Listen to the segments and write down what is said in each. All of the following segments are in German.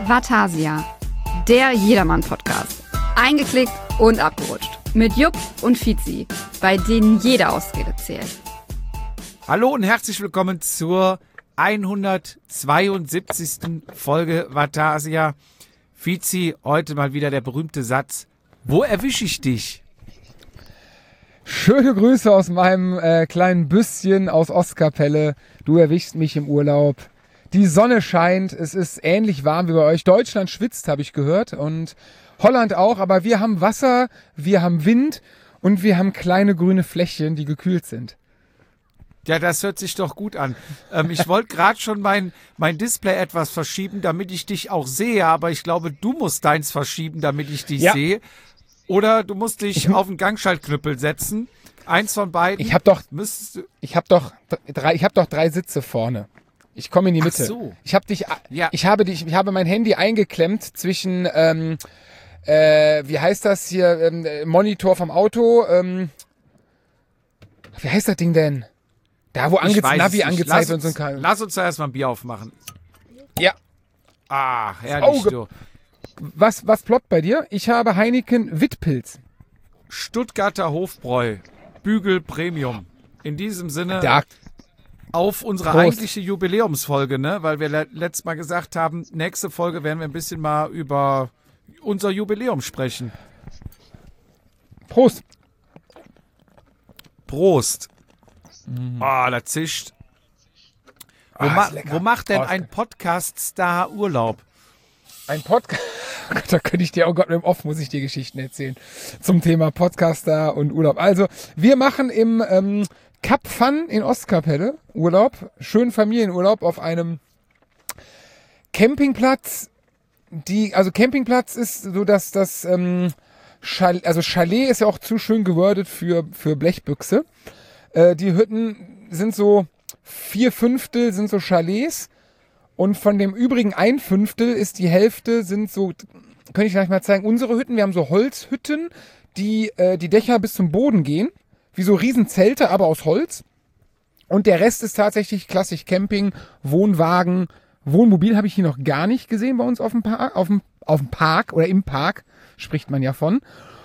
Vatasia, der Jedermann-Podcast. Eingeklickt und abgerutscht. Mit Jupp und Fizi, bei denen jede Ausrede zählt. Hallo und herzlich willkommen zur 172. Folge Vatasia. Fizi, heute mal wieder der berühmte Satz: Wo erwische ich dich? Schöne Grüße aus meinem kleinen Büsschen aus Ostkapelle. Du erwischst mich im Urlaub. Die Sonne scheint, es ist ähnlich warm wie bei euch. Deutschland schwitzt, habe ich gehört, und Holland auch. Aber wir haben Wasser, wir haben Wind und wir haben kleine grüne Flächen, die gekühlt sind. Ja, das hört sich doch gut an. Ich wollte gerade schon mein Display etwas verschieben, damit ich dich auch sehe. Aber ich glaube, du musst deins verschieben, damit ich dich sehe. Oder du musst dich auf den Gangschaltknüppel setzen. Eins von beiden. Ich habe doch 3 Sitze vorne. Ich komme in die Mitte. Ach so. Ich habe mein Handy eingeklemmt zwischen wie heißt das hier, Monitor vom Auto, wie heißt das Ding denn? Da, wo Navi angezeigt wird und so ein Lass uns da erstmal ein Bier aufmachen. Ja. Ach, herrlich, du. Was ploppt bei dir? Ich habe Heineken Witpilz. Stuttgarter Hofbräu. Bügel Premium. In diesem Sinne auf unsere Prost. eigentliche Jubiläumsfolge, ne? Weil wir letztes Mal gesagt haben, nächste Folge werden wir ein bisschen mal über unser Jubiläum sprechen. Prost. Prost. Da zischt. Wo macht denn ein Podcast-Star Urlaub? Ein Podcast, da könnte ich dir, oh Gott, im Off muss ich dir Geschichten erzählen zum Thema Podcaster und Urlaub. Also, wir machen im Cap Fun in Ostkapelle Urlaub, schönen Familienurlaub auf einem Campingplatz. Campingplatz ist so, dass das Chalet ist ja auch zu schön gewordet für Blechbüchse. Die Hütten sind so 4/5 sind so Chalets. Und von dem übrigen 1/5 ist die Hälfte, sind so, könnte ich gleich mal zeigen, unsere Hütten. Wir haben so Holzhütten, die Dächer bis zum Boden gehen. Wie so Riesenzelte, aber aus Holz. Und der Rest ist tatsächlich klassisch Camping, Wohnwagen. Wohnmobil habe ich hier noch gar nicht gesehen bei uns auf dem Park oder im Park, spricht man ja von.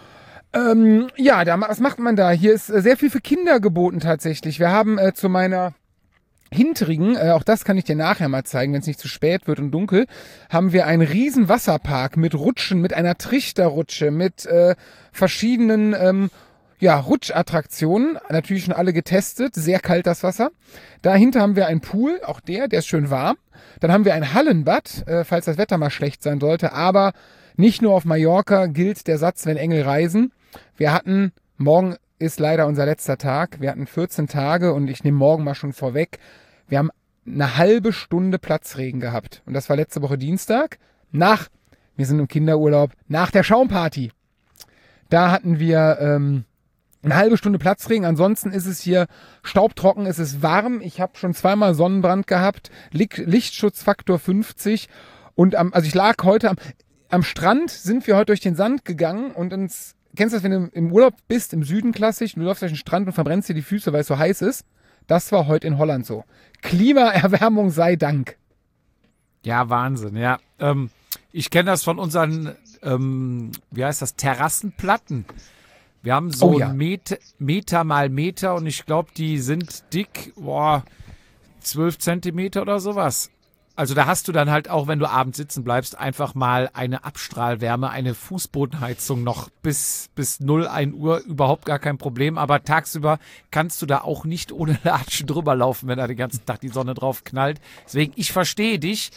Was macht man da? Hier ist sehr viel für Kinder geboten tatsächlich. Wir haben zu meiner hinterigen, auch das kann ich dir nachher mal zeigen, wenn es nicht zu spät wird und dunkel, haben wir einen riesen Wasserpark mit Rutschen, mit einer Trichterrutsche, mit verschiedenen Rutschattraktionen, natürlich schon alle getestet, sehr kalt das Wasser. Dahinter haben wir einen Pool, auch der ist schön warm. Dann haben wir ein Hallenbad, falls das Wetter mal schlecht sein sollte, aber nicht nur auf Mallorca gilt der Satz, wenn Engel reisen. Morgen ist leider unser letzter Tag. Wir hatten 14 Tage und ich nehme morgen mal schon vorweg. Wir haben eine halbe Stunde Platzregen gehabt. Und das war letzte Woche Dienstag. Wir sind im Kinderurlaub, nach der Schaumparty. Da hatten wir eine halbe Stunde Platzregen. Ansonsten ist es hier staubtrocken, es ist warm. Ich habe schon zweimal Sonnenbrand gehabt. Lichtschutzfaktor 50. Und ich lag heute am Strand, sind wir heute durch den Sand gegangen und kennst du das, wenn du im Urlaub bist, im Süden klassisch, und du läufst durch den Strand und verbrennst dir die Füße, weil es so heiß ist? Das war heute in Holland so. Klimaerwärmung sei Dank. Ja, Wahnsinn, ja. Ich kenne das von unseren, Terrassenplatten. Wir haben so Meter mal Meter und ich glaube, die sind dick, 12 Zentimeter oder sowas. Also da hast du dann halt auch, wenn du abends sitzen bleibst, einfach mal eine Abstrahlwärme, eine Fußbodenheizung noch bis 1 Uhr, überhaupt gar kein Problem. Aber tagsüber kannst du da auch nicht ohne Latschen drüber laufen, wenn da den ganzen Tag die Sonne drauf knallt. Deswegen, ich verstehe dich.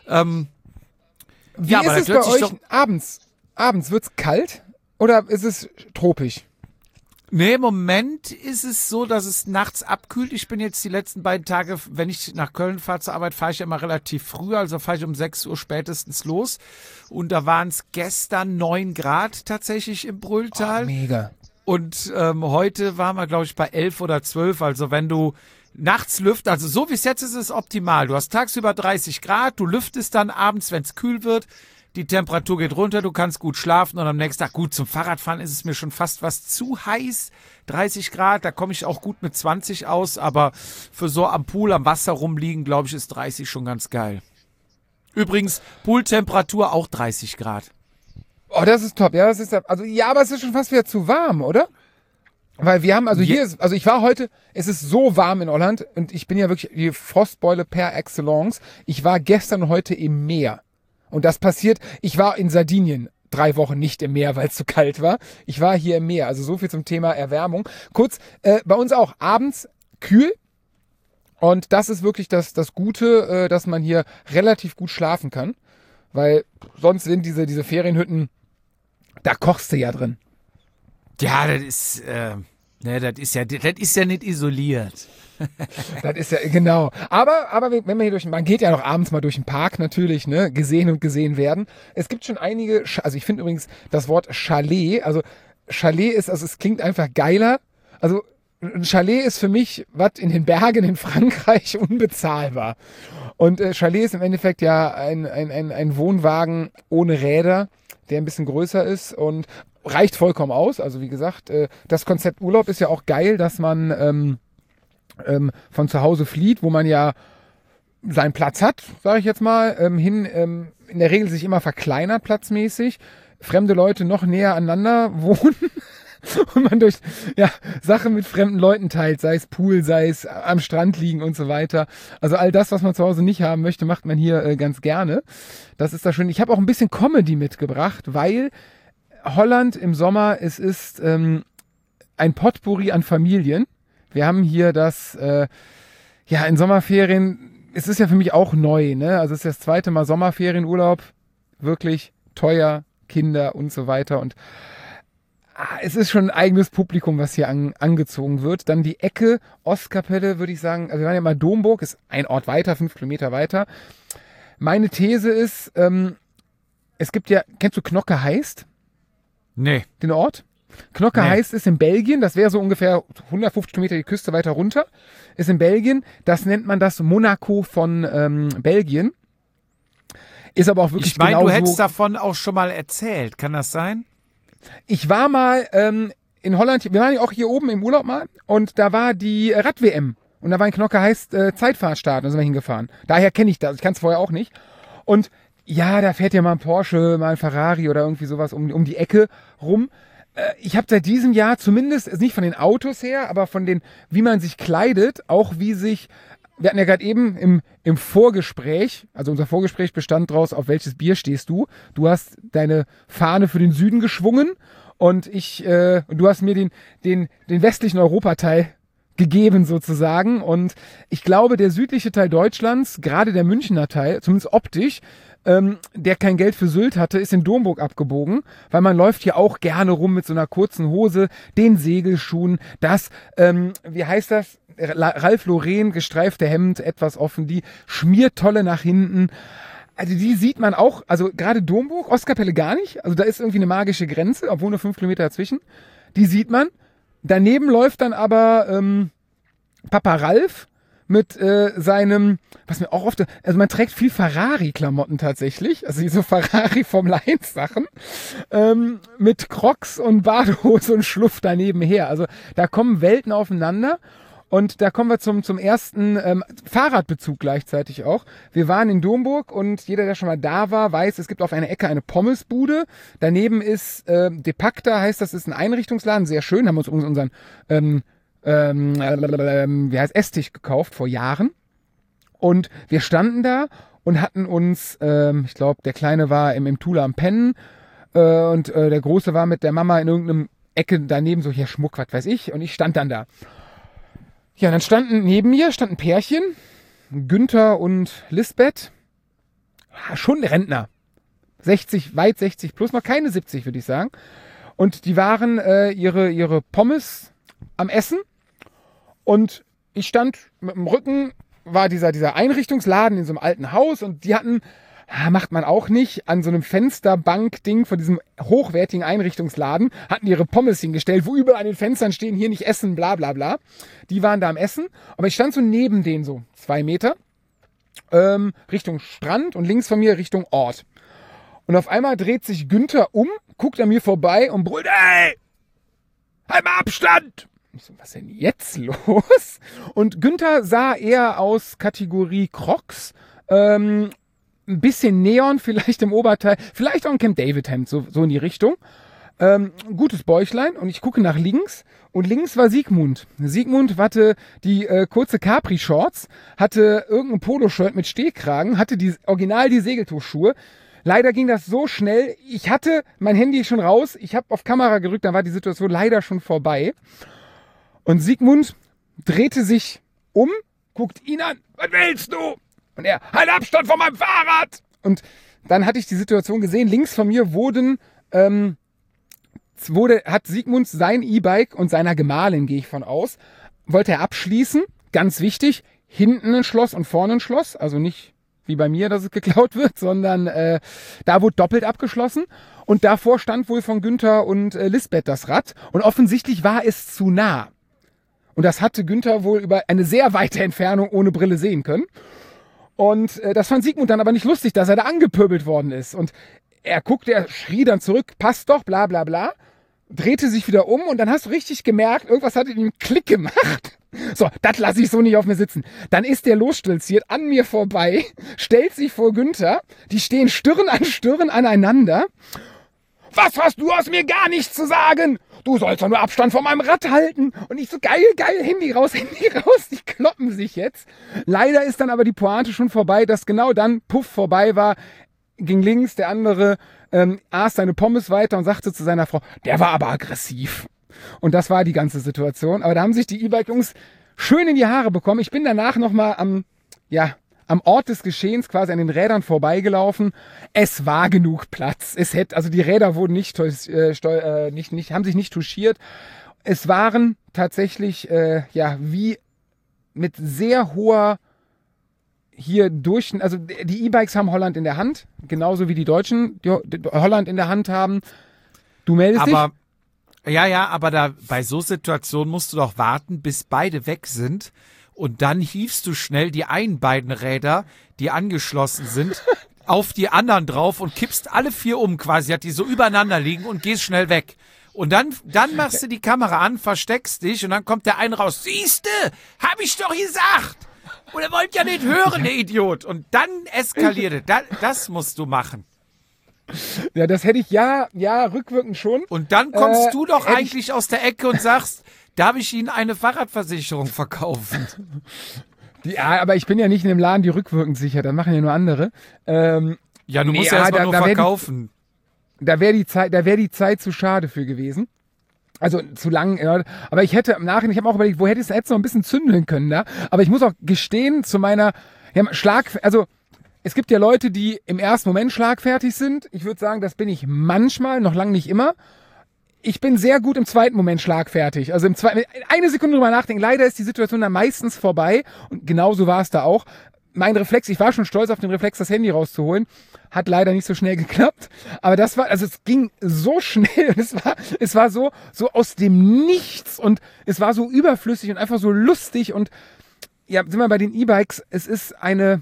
Wie ist es bei euch abends? Abends wird's kalt oder ist es tropisch? Nee, im Moment ist es so, dass es nachts abkühlt. Ich bin jetzt die letzten beiden Tage, wenn ich nach Köln fahre zur Arbeit, fahre ich ja immer relativ früh, also fahre ich um 6 Uhr spätestens los. Und da waren es gestern 9 Grad tatsächlich im Brühltal. Oh, mega. Und heute waren wir, glaube ich, bei 11 oder 12. Also wenn du nachts lüftest, also so wie es jetzt ist, ist es optimal. Du hast tagsüber 30 Grad, du lüftest dann abends, wenn es kühl wird. Die Temperatur geht runter, du kannst gut schlafen und am nächsten Tag, gut, zum Fahrradfahren ist es mir schon fast was zu heiß. 30 Grad, da komme ich auch gut mit 20 aus, aber für so am Pool, am Wasser rumliegen, glaube ich, ist 30 schon ganz geil. Übrigens, Pooltemperatur auch 30 Grad. Oh, das ist top. Ja, das ist also ja, aber es ist schon fast wieder zu warm, oder? Weil wir haben, also hier ist, also ich war heute, es ist so warm in Holland und ich bin ja wirklich die Frostbeule per excellence. Ich war gestern und heute im Meer. Und das passiert, ich war in Sardinien 3 Wochen nicht im Meer, weil es zu kalt war. Ich war hier im Meer, also so viel zum Thema Erwärmung. Kurz, bei uns auch abends kühl. Und das ist wirklich das Gute, dass man hier relativ gut schlafen kann. Weil sonst sind diese Ferienhütten, da kochst du ja drin. Ja, das ist ja nicht isoliert. Das ist ja, genau. Aber wenn man hier man geht ja noch abends mal durch den Park natürlich, ne, gesehen und gesehen werden. Es gibt schon einige, also ich finde übrigens das Wort Chalet, also Chalet ist, also es klingt einfach geiler. Also ein Chalet ist für mich, was in den Bergen in Frankreich unbezahlbar. Und Chalet ist im Endeffekt ja ein Wohnwagen ohne Räder, der ein bisschen größer ist und reicht vollkommen aus. Also wie gesagt, das Konzept Urlaub ist ja auch geil, dass man von zu Hause flieht, wo man ja seinen Platz hat, sage ich jetzt mal, in der Regel sich immer verkleinert platzmäßig, fremde Leute noch näher aneinander wohnen und man durch Sachen mit fremden Leuten teilt, sei es Pool, sei es am Strand liegen und so weiter. Also all das, was man zu Hause nicht haben möchte, macht man hier ganz gerne. Das ist da schön. Ich habe auch ein bisschen Comedy mitgebracht, weil Holland im Sommer, es ist ein Potpourri an Familien. Wir haben hier das, in Sommerferien, es ist ja für mich auch neu, ne? Also es ist das 2. Mal Sommerferienurlaub, wirklich teuer, Kinder und so weiter. Und es ist schon ein eigenes Publikum, was hier angezogen wird. Dann die Ecke, Ostkapelle, würde ich sagen, also wir waren ja mal Domburg, ist ein Ort weiter, 5 Kilometer weiter. Meine These ist, es gibt ja, kennst du Knocke Heist? Nee. Den Ort? Knocke Heist ist in Belgien, das wäre so ungefähr 150 Kilometer die Küste weiter runter, ist in Belgien, das nennt man das Monaco von Belgien. Ist aber auch wirklich ich meine, genauso. Du hättest davon auch schon mal erzählt, kann das sein? Ich war mal in Holland, wir waren ja auch hier oben im Urlaub mal und da war die Rad-WM und da war in Knocke Heist Zeitfahrstart und sind wir hingefahren. Daher kenne ich das, ich kann es vorher auch nicht. Und ja, da fährt ja mal ein Porsche, mal ein Ferrari oder irgendwie sowas um die Ecke rum. Ich habe seit diesem Jahr zumindest, nicht von den Autos her, aber von den, wie man sich kleidet, auch wie sich, wir hatten ja gerade eben im Vorgespräch, also unser Vorgespräch bestand daraus, auf welches Bier stehst du. Du hast deine Fahne für den Süden geschwungen und du hast mir den westlichen Europateil gegeben sozusagen. Und ich glaube, der südliche Teil Deutschlands, gerade der Münchner Teil, zumindest optisch, der kein Geld für Sylt hatte, ist in Domburg abgebogen, weil man läuft hier auch gerne rum mit so einer kurzen Hose, den Segelschuhen, das, wie heißt das? Ralph Lauren, gestreifte Hemd, etwas offen, die Schmiertolle nach hinten. Also die sieht man auch, also gerade Domburg, Ostkapelle gar nicht, also da ist irgendwie eine magische Grenze, obwohl nur 5 Kilometer dazwischen. Die sieht man. Daneben läuft dann aber Papa Ralf mit seinem, was mir auch oft, also man trägt viel Ferrari-Klamotten tatsächlich, also diese Ferrari Formel 1 Sachen, mit Crocs und Badehose und Schluff daneben her. Also da kommen Welten aufeinander. Und da kommen wir zum ersten Fahrradbezug gleichzeitig auch. Wir waren in Domburg und jeder, der schon mal da war, weiß, es gibt auf einer Ecke eine Pommesbude. Daneben ist Depacta, heißt das ist ein Einrichtungsladen, sehr schön. Haben uns unseren Esstisch gekauft vor Jahren. Und wir standen da und hatten uns, ich glaube, der Kleine war im Tula am Pennen und der Große war mit der Mama in irgendeinem Ecke daneben, so hier Schmuck, was weiß ich. Und ich stand dann da. Ja, dann standen neben mir ein Pärchen, Günther und Lisbeth, schon Rentner, 60, weit 60 plus, noch keine 70, würde ich sagen. Und die waren ihre Pommes am Essen und ich stand mit dem Rücken, war dieser Einrichtungsladen in so einem alten Haus und die hatten, macht man auch nicht, an so einem Fensterbank-Ding von diesem hochwertigen Einrichtungsladen, hatten ihre Pommes hingestellt, wo überall an den Fenstern stehen, hier nicht essen, bla bla bla. Die waren da am Essen, aber ich stand so neben denen so 2 Meter, Richtung Strand und links von mir Richtung Ort. Und auf einmal dreht sich Günther um, guckt an mir vorbei und brüllt, ey, halt mal Abstand! Ich so, was ist denn jetzt los? Und Günther sah eher aus Kategorie Crocs, ein bisschen Neon vielleicht im Oberteil, vielleicht auch ein Camp David Hemd, so in die Richtung. Gutes Bäuchlein und ich gucke nach links und links war Sigmund. Sigmund hatte die kurze Capri-Shorts, hatte irgendein Poloshirt mit Stehkragen, hatte die Segeltuchschuhe. Leider ging das so schnell, ich hatte mein Handy schon raus, ich habe auf Kamera gedrückt, dann war die Situation leider schon vorbei. Und Sigmund drehte sich um, guckt ihn an, was willst du? Und er, halt Abstand von meinem Fahrrad! Und dann hatte ich die Situation gesehen, links von mir hat Sigmund sein E-Bike und seiner Gemahlin, gehe ich von aus, wollte er abschließen, ganz wichtig, hinten ein Schloss und vorne ein Schloss, also nicht wie bei mir, dass es geklaut wird, sondern da wurde doppelt abgeschlossen und davor stand wohl von Günther und Lisbeth das Rad und offensichtlich war es zu nah. Und das hatte Günther wohl über eine sehr weite Entfernung ohne Brille sehen können. Und das fand Sigmund dann aber nicht lustig, dass er da angepöbelt worden ist. Und er schrie dann zurück, passt doch, bla bla bla, drehte sich wieder um und dann hast du richtig gemerkt, irgendwas hat in ihm Klick gemacht. So, das lasse ich so nicht auf mir sitzen. Dann ist der losstolziert an mir vorbei, stellt sich vor Günther, die stehen Stirn an Stirn aneinander. Was hast du aus mir gar nichts zu sagen? Du sollst doch nur Abstand von meinem Rad halten. Und ich so, geil, Handy raus, die kloppen sich jetzt. Leider ist dann aber die Pointe schon vorbei, dass genau dann, puff, vorbei war, ging links, der andere aß seine Pommes weiter und sagte zu seiner Frau, der war aber aggressiv. Und das war die ganze Situation. Aber da haben sich die E-Bike-Jungs schön in die Haare bekommen. Ich bin danach nochmal am Ort des Geschehens quasi an den Rädern vorbeigelaufen. Es war genug Platz. Also die Räder wurden haben sich nicht touchiert. Es waren tatsächlich, wie mit sehr hoher also die E-Bikes haben Holland in der Hand, genauso wie die Deutschen die Holland in der Hand haben. Du meldest dich? Ja, aber bei so Situationen musst du doch warten, bis beide weg sind. Und dann hiefst du schnell die beiden Räder, die angeschlossen sind, auf die anderen drauf und kippst alle 4 um quasi, hat die so übereinander liegen und gehst schnell weg. Und dann machst du die Kamera an, versteckst dich und dann kommt der eine raus. Siehste, hab ich doch gesagt. Und er wollte ja nicht hören, der Idiot. Und dann eskalierte. Das musst du machen. Ja, das hätte ich ja rückwirkend schon. Und dann kommst du doch eigentlich aus der Ecke und sagst, darf ich Ihnen eine Fahrradversicherung verkaufen? Ja, aber ich bin ja nicht in dem Laden, die rückwirkend sichert. Das machen ja nur andere. Ja, du musst ja erstmal nur verkaufen. Da wäre die Zeit zu schade für gewesen. Also zu lang, ja. Aber ich hätte im Nachhinein, ich habe auch überlegt, wo hätte es jetzt noch ein bisschen zündeln können da. Aber ich muss auch gestehen, zu meiner also es gibt ja Leute, die im ersten Moment schlagfertig sind. Ich würde sagen, das bin ich manchmal, noch lange nicht immer. Ich bin sehr gut im zweiten Moment schlagfertig. Also eine Sekunde drüber nachdenken. Leider ist die Situation dann meistens vorbei. Und genauso war es da auch. Mein Reflex, ich war schon stolz auf den Reflex, das Handy rauszuholen. Hat leider nicht so schnell geklappt. Aber es ging so schnell. Es war so aus dem Nichts und es war so überflüssig und einfach so lustig. Und ja, sind wir bei den E-Bikes. Es ist eine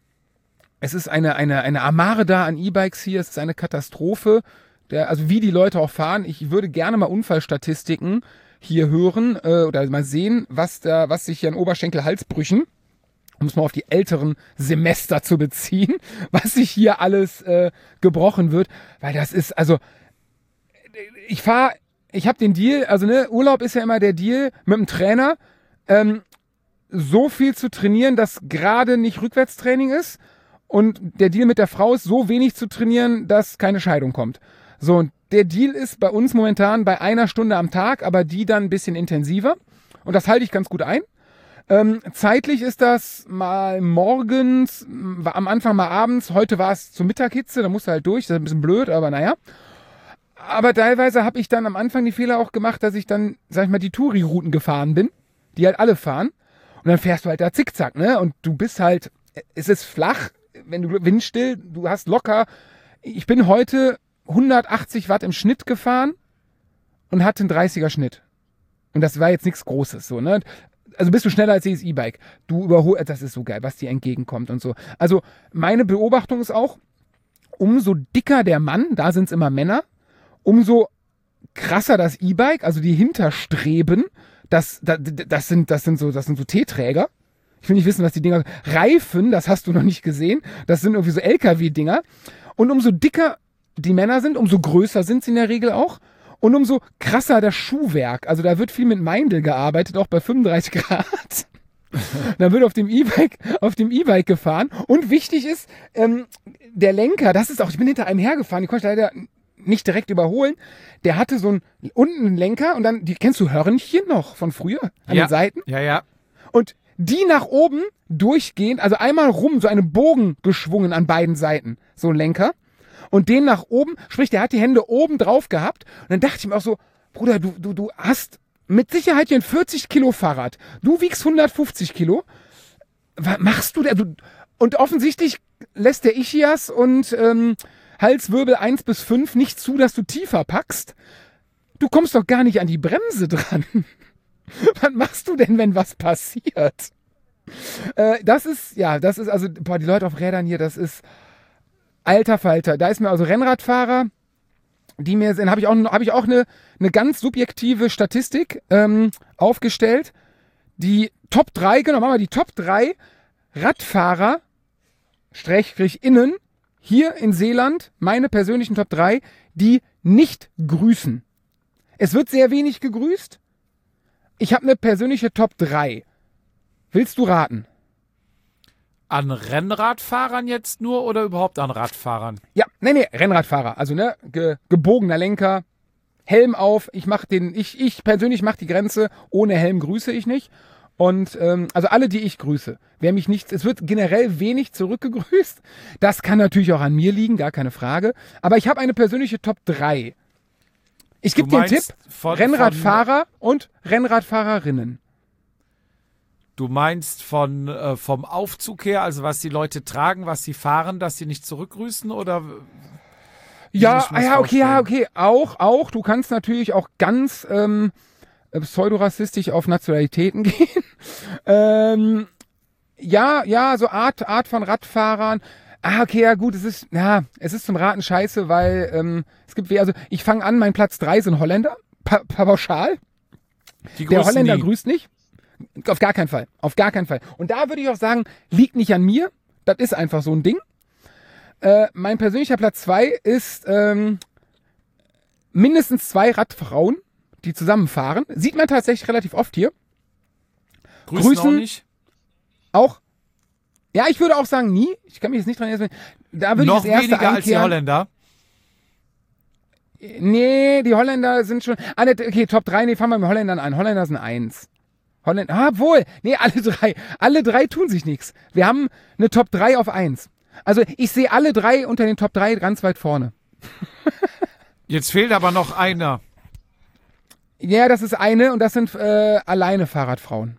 Amare da an E-Bikes hier. Es ist eine Katastrophe. Also wie die Leute auch fahren. Ich würde gerne mal Unfallstatistiken hier hören oder mal sehen, was sich hier an Oberschenkel-Halsbrüchen, um es mal auf die älteren Semester zu beziehen, was sich hier alles gebrochen wird. Weil das ist, also ich habe den Deal, also Urlaub ist ja immer der Deal mit dem Trainer, so viel zu trainieren, dass gerade nicht Rückwärtstraining ist und der Deal mit der Frau ist, so wenig zu trainieren, dass keine Scheidung kommt. So, und der Deal ist bei uns momentan bei 1 Stunde am Tag, aber die dann ein bisschen intensiver. Und das halte ich ganz gut ein. Zeitlich ist das mal morgens, am Anfang mal abends. Heute war es zur Mittaghitze, da musst du halt durch. Das ist ein bisschen blöd, aber naja. Aber teilweise habe ich dann am Anfang die Fehler auch gemacht, dass ich dann, sag ich mal, die Touri-Routen gefahren bin, die halt alle fahren. Und dann fährst du halt da zickzack, ne? Und du bist halt, es ist flach, wenn du windstill, du hast locker. Ich bin heute 180 Watt im Schnitt gefahren und hatte einen 30er Schnitt. Und das war jetzt nichts Großes, so, ne? Also bist du schneller als jedes E-Bike. Das ist so geil, was dir entgegenkommt und so. Also meine Beobachtung ist auch, umso dicker der Mann, da sind es immer Männer, umso krasser das E-Bike, also die Hinterstreben, das sind so T-Träger. Ich will nicht wissen, was die Dinger... Reifen, das hast du noch nicht gesehen. Das sind irgendwie so LKW-Dinger. Und umso dicker die Männer sind, umso größer sind sie in der Regel auch. Und umso krasser das Schuhwerk. Also da wird viel mit Meindl gearbeitet, auch bei 35 Grad. Dann wird auf dem E-Bike gefahren. Und wichtig ist, der Lenker, das ist auch, ich bin hinter einem hergefahren, die konnte ich leider nicht direkt überholen. Der hatte so unten einen Lenker und dann, kennst du Hörnchen noch von früher an den Seiten? Ja. Und die nach oben durchgehend, also einmal rum, so einen Bogen geschwungen an beiden Seiten, so ein Lenker. Und den nach oben, sprich, der hat die Hände oben drauf gehabt. Und dann dachte ich mir auch so, Bruder, du hast mit Sicherheit hier ein 40 Kilo Fahrrad. Du wiegst 150 Kilo. Was machst du da? Und offensichtlich lässt der Ichias und Halswirbel 1 bis 5 nicht zu, dass du tiefer packst. Du kommst doch gar nicht an die Bremse dran. Was machst du denn, wenn was passiert? Das ist, also, die Leute auf Rädern hier, das ist alter Falter. Da ist mir also Rennradfahrer, die mir sind, habe ich auch eine ganz subjektive Statistik aufgestellt. Die Top 3, genau, machen wir die Top 3 Radfahrer, /innen, hier in Seeland, meine persönlichen Top 3, die nicht grüßen. Es wird sehr wenig gegrüßt. Ich habe eine persönliche Top 3. Willst du raten? An Rennradfahrern jetzt nur oder überhaupt an Radfahrern? Ja, nee, Rennradfahrer. Also gebogener Lenker, Helm auf. Ich persönlich mache die Grenze, ohne Helm grüße ich nicht. Und also alle, die ich grüße. Es wird generell wenig zurückgegrüßt. Das kann natürlich auch an mir liegen, gar keine Frage. Aber ich habe eine persönliche Top 3. Ich gebe dir einen Tipp, Rennradfahrer und Rennradfahrerinnen. Du meinst vom Aufzug her, also was die Leute tragen, was sie fahren, dass sie nicht zurückgrüßen oder? Okay. Auch. Du kannst natürlich auch ganz pseudorassistisch auf Nationalitäten gehen. So Art von Radfahrern. Es ist zum Raten scheiße, weil ich fange an, mein Platz 3 sind Holländer, pauschal. Der Holländer grüßt nicht. Auf gar keinen Fall. Und da würde ich auch sagen, liegt nicht an mir. Das ist einfach so ein Ding. Mein persönlicher Platz 2 ist mindestens 2 Radfrauen, die zusammenfahren. Sieht man tatsächlich relativ oft hier. Grüßen auch nicht? Auch. Ja, ich würde auch sagen, nie. Ich kann mich jetzt nicht dran erinnern. Da würde noch ich das erste weniger als die Holländer? Nee, die Holländer sind schon... Okay, Top 3, fangen wir mit Holländern an. Holländer sind 1. Alle drei tun sich nichts. Wir haben eine Top 3 auf 1. Also ich sehe alle 3 unter den Top 3 ganz weit vorne. Jetzt fehlt aber noch einer. Ja, das ist eine und das sind alleine Fahrradfrauen.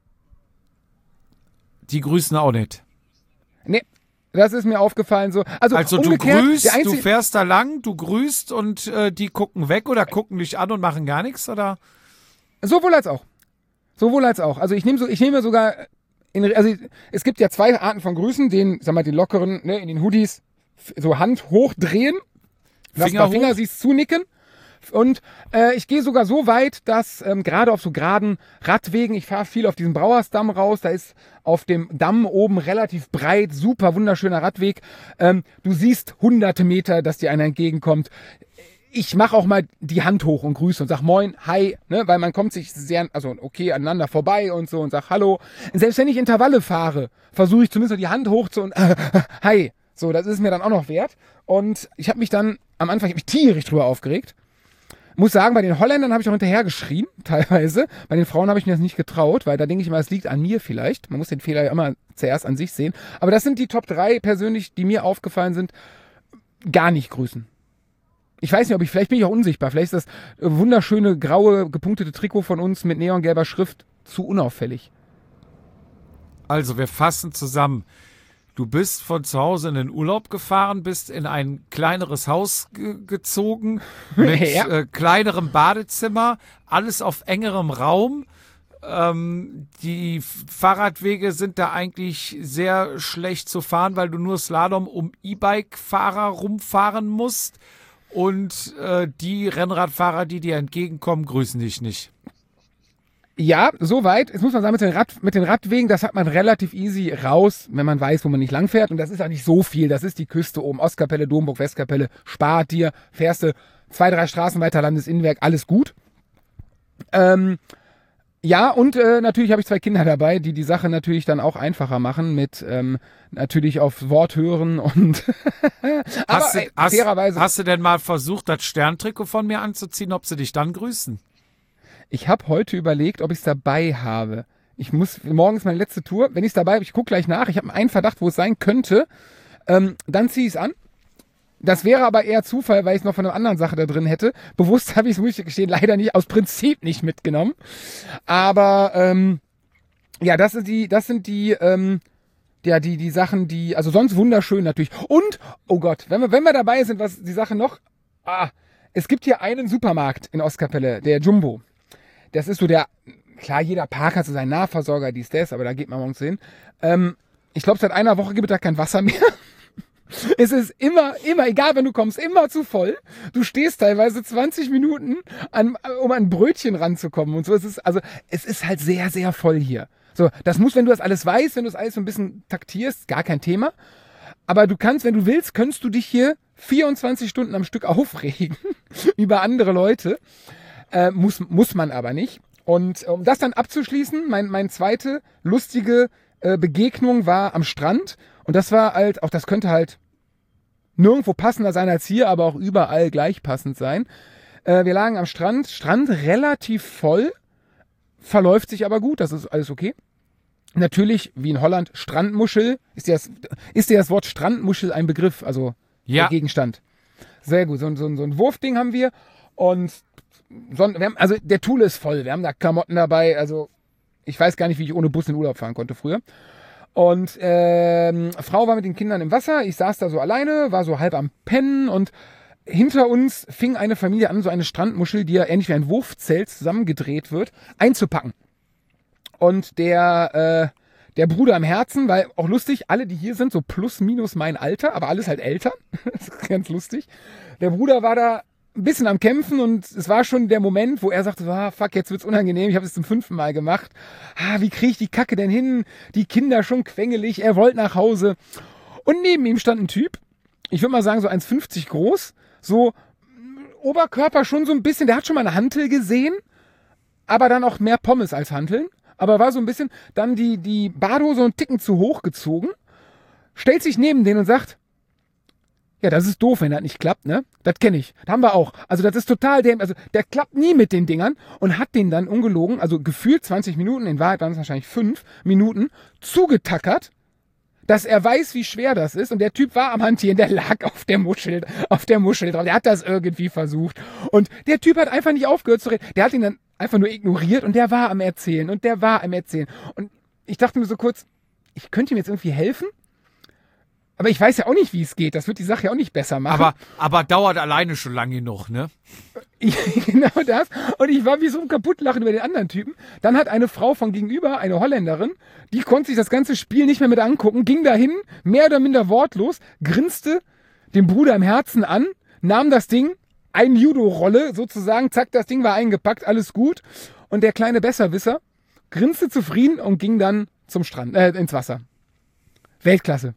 Die grüßen auch nicht. Nee, das ist mir aufgefallen so. Also du grüßt, du fährst da lang, du grüßt und die gucken weg oder gucken dich an und machen gar nichts, oder? Sowohl als auch. Also ich nehme sogar, es gibt ja 2 Arten von Grüßen, den lockeren, in den Hoodies, so Hand hochdrehen, Finger siehst zunicken. Und ich gehe sogar so weit, dass gerade auf so geraden Radwegen, ich fahre viel auf diesen Brauersdamm raus, da ist auf dem Damm oben relativ breit, super wunderschöner Radweg. Du siehst hunderte Meter, dass dir einer entgegenkommt. Ich mache auch mal die Hand hoch und grüße und sag Moin, Hi, weil man kommt sich aneinander vorbei und so und sag Hallo. Und selbst wenn ich Intervalle fahre, versuche ich zumindest die Hand hoch zu und Hi. So, das ist mir dann auch noch wert. Und ich habe mich dann am Anfang tierisch drüber aufgeregt. Muss sagen, bei den Holländern habe ich auch hinterher geschrien, teilweise. Bei den Frauen habe ich mir das nicht getraut, weil da denke ich mal, es liegt an mir vielleicht. Man muss den Fehler ja immer zuerst an sich sehen. Aber das sind die Top 3 persönlich, die mir aufgefallen sind. Gar nicht grüßen. Ich weiß nicht, vielleicht bin ich auch unsichtbar. Vielleicht ist das wunderschöne, graue, gepunktete Trikot von uns mit neongelber Schrift zu unauffällig. Also, wir fassen zusammen. Du bist von zu Hause in den Urlaub gefahren, bist in ein kleineres Haus gezogen mit kleinerem Badezimmer, alles auf engerem Raum. Die Fahrradwege sind da eigentlich sehr schlecht zu fahren, weil du nur Slalom um E-Bike-Fahrer rumfahren musst. Und die Rennradfahrer, die dir entgegenkommen, grüßen dich nicht. Ja, soweit. Jetzt muss man sagen, mit den Radwegen, das hat man relativ easy raus, wenn man weiß, wo man nicht lang fährt. Und das ist auch nicht so viel. Das ist die Küste oben. Ostkapelle, Domburg, Westkapelle, spart dir, fährst du 2, 3 Straßen weiter, Landesinnenwerk, alles gut. Ja, und natürlich habe ich 2 Kinder dabei, die Sache natürlich dann auch einfacher machen mit natürlich auf Wort hören und fairerweise. Hast du denn mal versucht, das Sterntrikot von mir anzuziehen, ob sie dich dann grüßen? Ich habe heute überlegt, ob ich es dabei habe. Morgen ist meine letzte Tour. Wenn ich es dabei habe, ich gucke gleich nach. Ich habe einen Verdacht, wo es sein könnte. Dann ziehe ich es an. Das wäre aber eher Zufall, weil ich es noch von einer anderen Sache da drin hätte. Bewusst habe ich es, muss ich gestehen, leider nicht, aus Prinzip nicht mitgenommen. Aber ja, das sind die Sachen, die, also sonst wunderschön natürlich. Und, oh Gott, wenn wir dabei sind, was die Sache noch, es gibt hier einen Supermarkt in Ostkapelle, der Jumbo. Das ist so klar, jeder Park hat so seinen Nahversorger, das, aber da geht man morgens hin. Ich glaube, seit einer Woche gibt es da kein Wasser mehr. Es ist immer, egal wenn du kommst, immer zu voll. Du stehst teilweise 20 Minuten, um an ein Brötchen ranzukommen und so. Es ist halt sehr, sehr voll hier. So, wenn du das alles weißt, wenn du das alles so ein bisschen taktierst, gar kein Thema. Aber du kannst, wenn du willst, könntest du dich hier 24 Stunden am Stück aufregen über andere Leute. Muss man aber nicht. Und um das dann abzuschließen, meine zweite lustige Begegnung war am Strand. Und das war halt, auch das könnte halt nirgendwo passender sein als hier, aber auch überall gleich passend sein. Wir lagen am Strand relativ voll, verläuft sich aber gut, das ist alles okay. Natürlich, wie in Holland, Strandmuschel. Ist dir das Wort Strandmuschel ein Begriff, also ja. Der Gegenstand? Sehr gut, so ein Wurfding haben wir. Und also der Thule ist voll, wir haben da Klamotten dabei, also ich weiß gar nicht, wie ich ohne Bus in den Urlaub fahren konnte früher. Und Frau war mit den Kindern im Wasser, ich saß da so alleine, war so halb am Pennen und hinter uns fing eine Familie an, so eine Strandmuschel, die ja ähnlich wie ein Wurfzelt zusammengedreht wird, einzupacken. Und der Bruder am Herzen, weil auch lustig, alle, die hier sind, so plus minus mein Alter, aber alles halt Eltern, das ist ganz lustig. Der Bruder war da ein bisschen am Kämpfen und es war schon der Moment, wo er sagte, fuck, jetzt wird's unangenehm, ich habe es zum 5. Mal gemacht. Wie kriege ich die Kacke denn hin? Die Kinder schon quengelig, er wollte nach Hause. Und neben ihm stand ein Typ, ich würde mal sagen so 1,50 groß, so Oberkörper schon so ein bisschen, der hat schon mal eine Hantel gesehen, aber dann auch mehr Pommes als Hanteln. Aber war so ein bisschen, dann die Badehose einen Ticken zu hoch gezogen, stellt sich neben den und sagt, ja, das ist doof, wenn das nicht klappt, ne? Das kenne ich. Das haben wir auch. Also das ist total also der klappt nie mit den Dingern und hat den dann ungelogen, also gefühlt 20 Minuten, in Wahrheit waren es wahrscheinlich 5 Minuten, zugetackert, dass er weiß, wie schwer das ist. Und der Typ war am Hantieren, der lag auf der Muschel drauf. Der hat das irgendwie versucht. Und der Typ hat einfach nicht aufgehört zu reden. Der hat ihn dann einfach nur ignoriert und der war am Erzählen. Und ich dachte mir so kurz, ich könnte ihm jetzt irgendwie helfen. Aber ich weiß ja auch nicht, wie es geht. Das wird die Sache ja auch nicht besser machen. Aber dauert alleine schon lange genug, ne? Genau das. Und ich war wie so ein Kaputtlachen über den anderen Typen. Dann hat eine Frau von gegenüber, eine Holländerin, die konnte sich das ganze Spiel nicht mehr mit angucken, ging dahin, mehr oder minder wortlos, grinste den Bruder im Herzen an, nahm das Ding, ein Judo-Rolle sozusagen, zack, das Ding war eingepackt, alles gut. Und der kleine Besserwisser grinste zufrieden und ging dann zum Strand, ins Wasser. Weltklasse.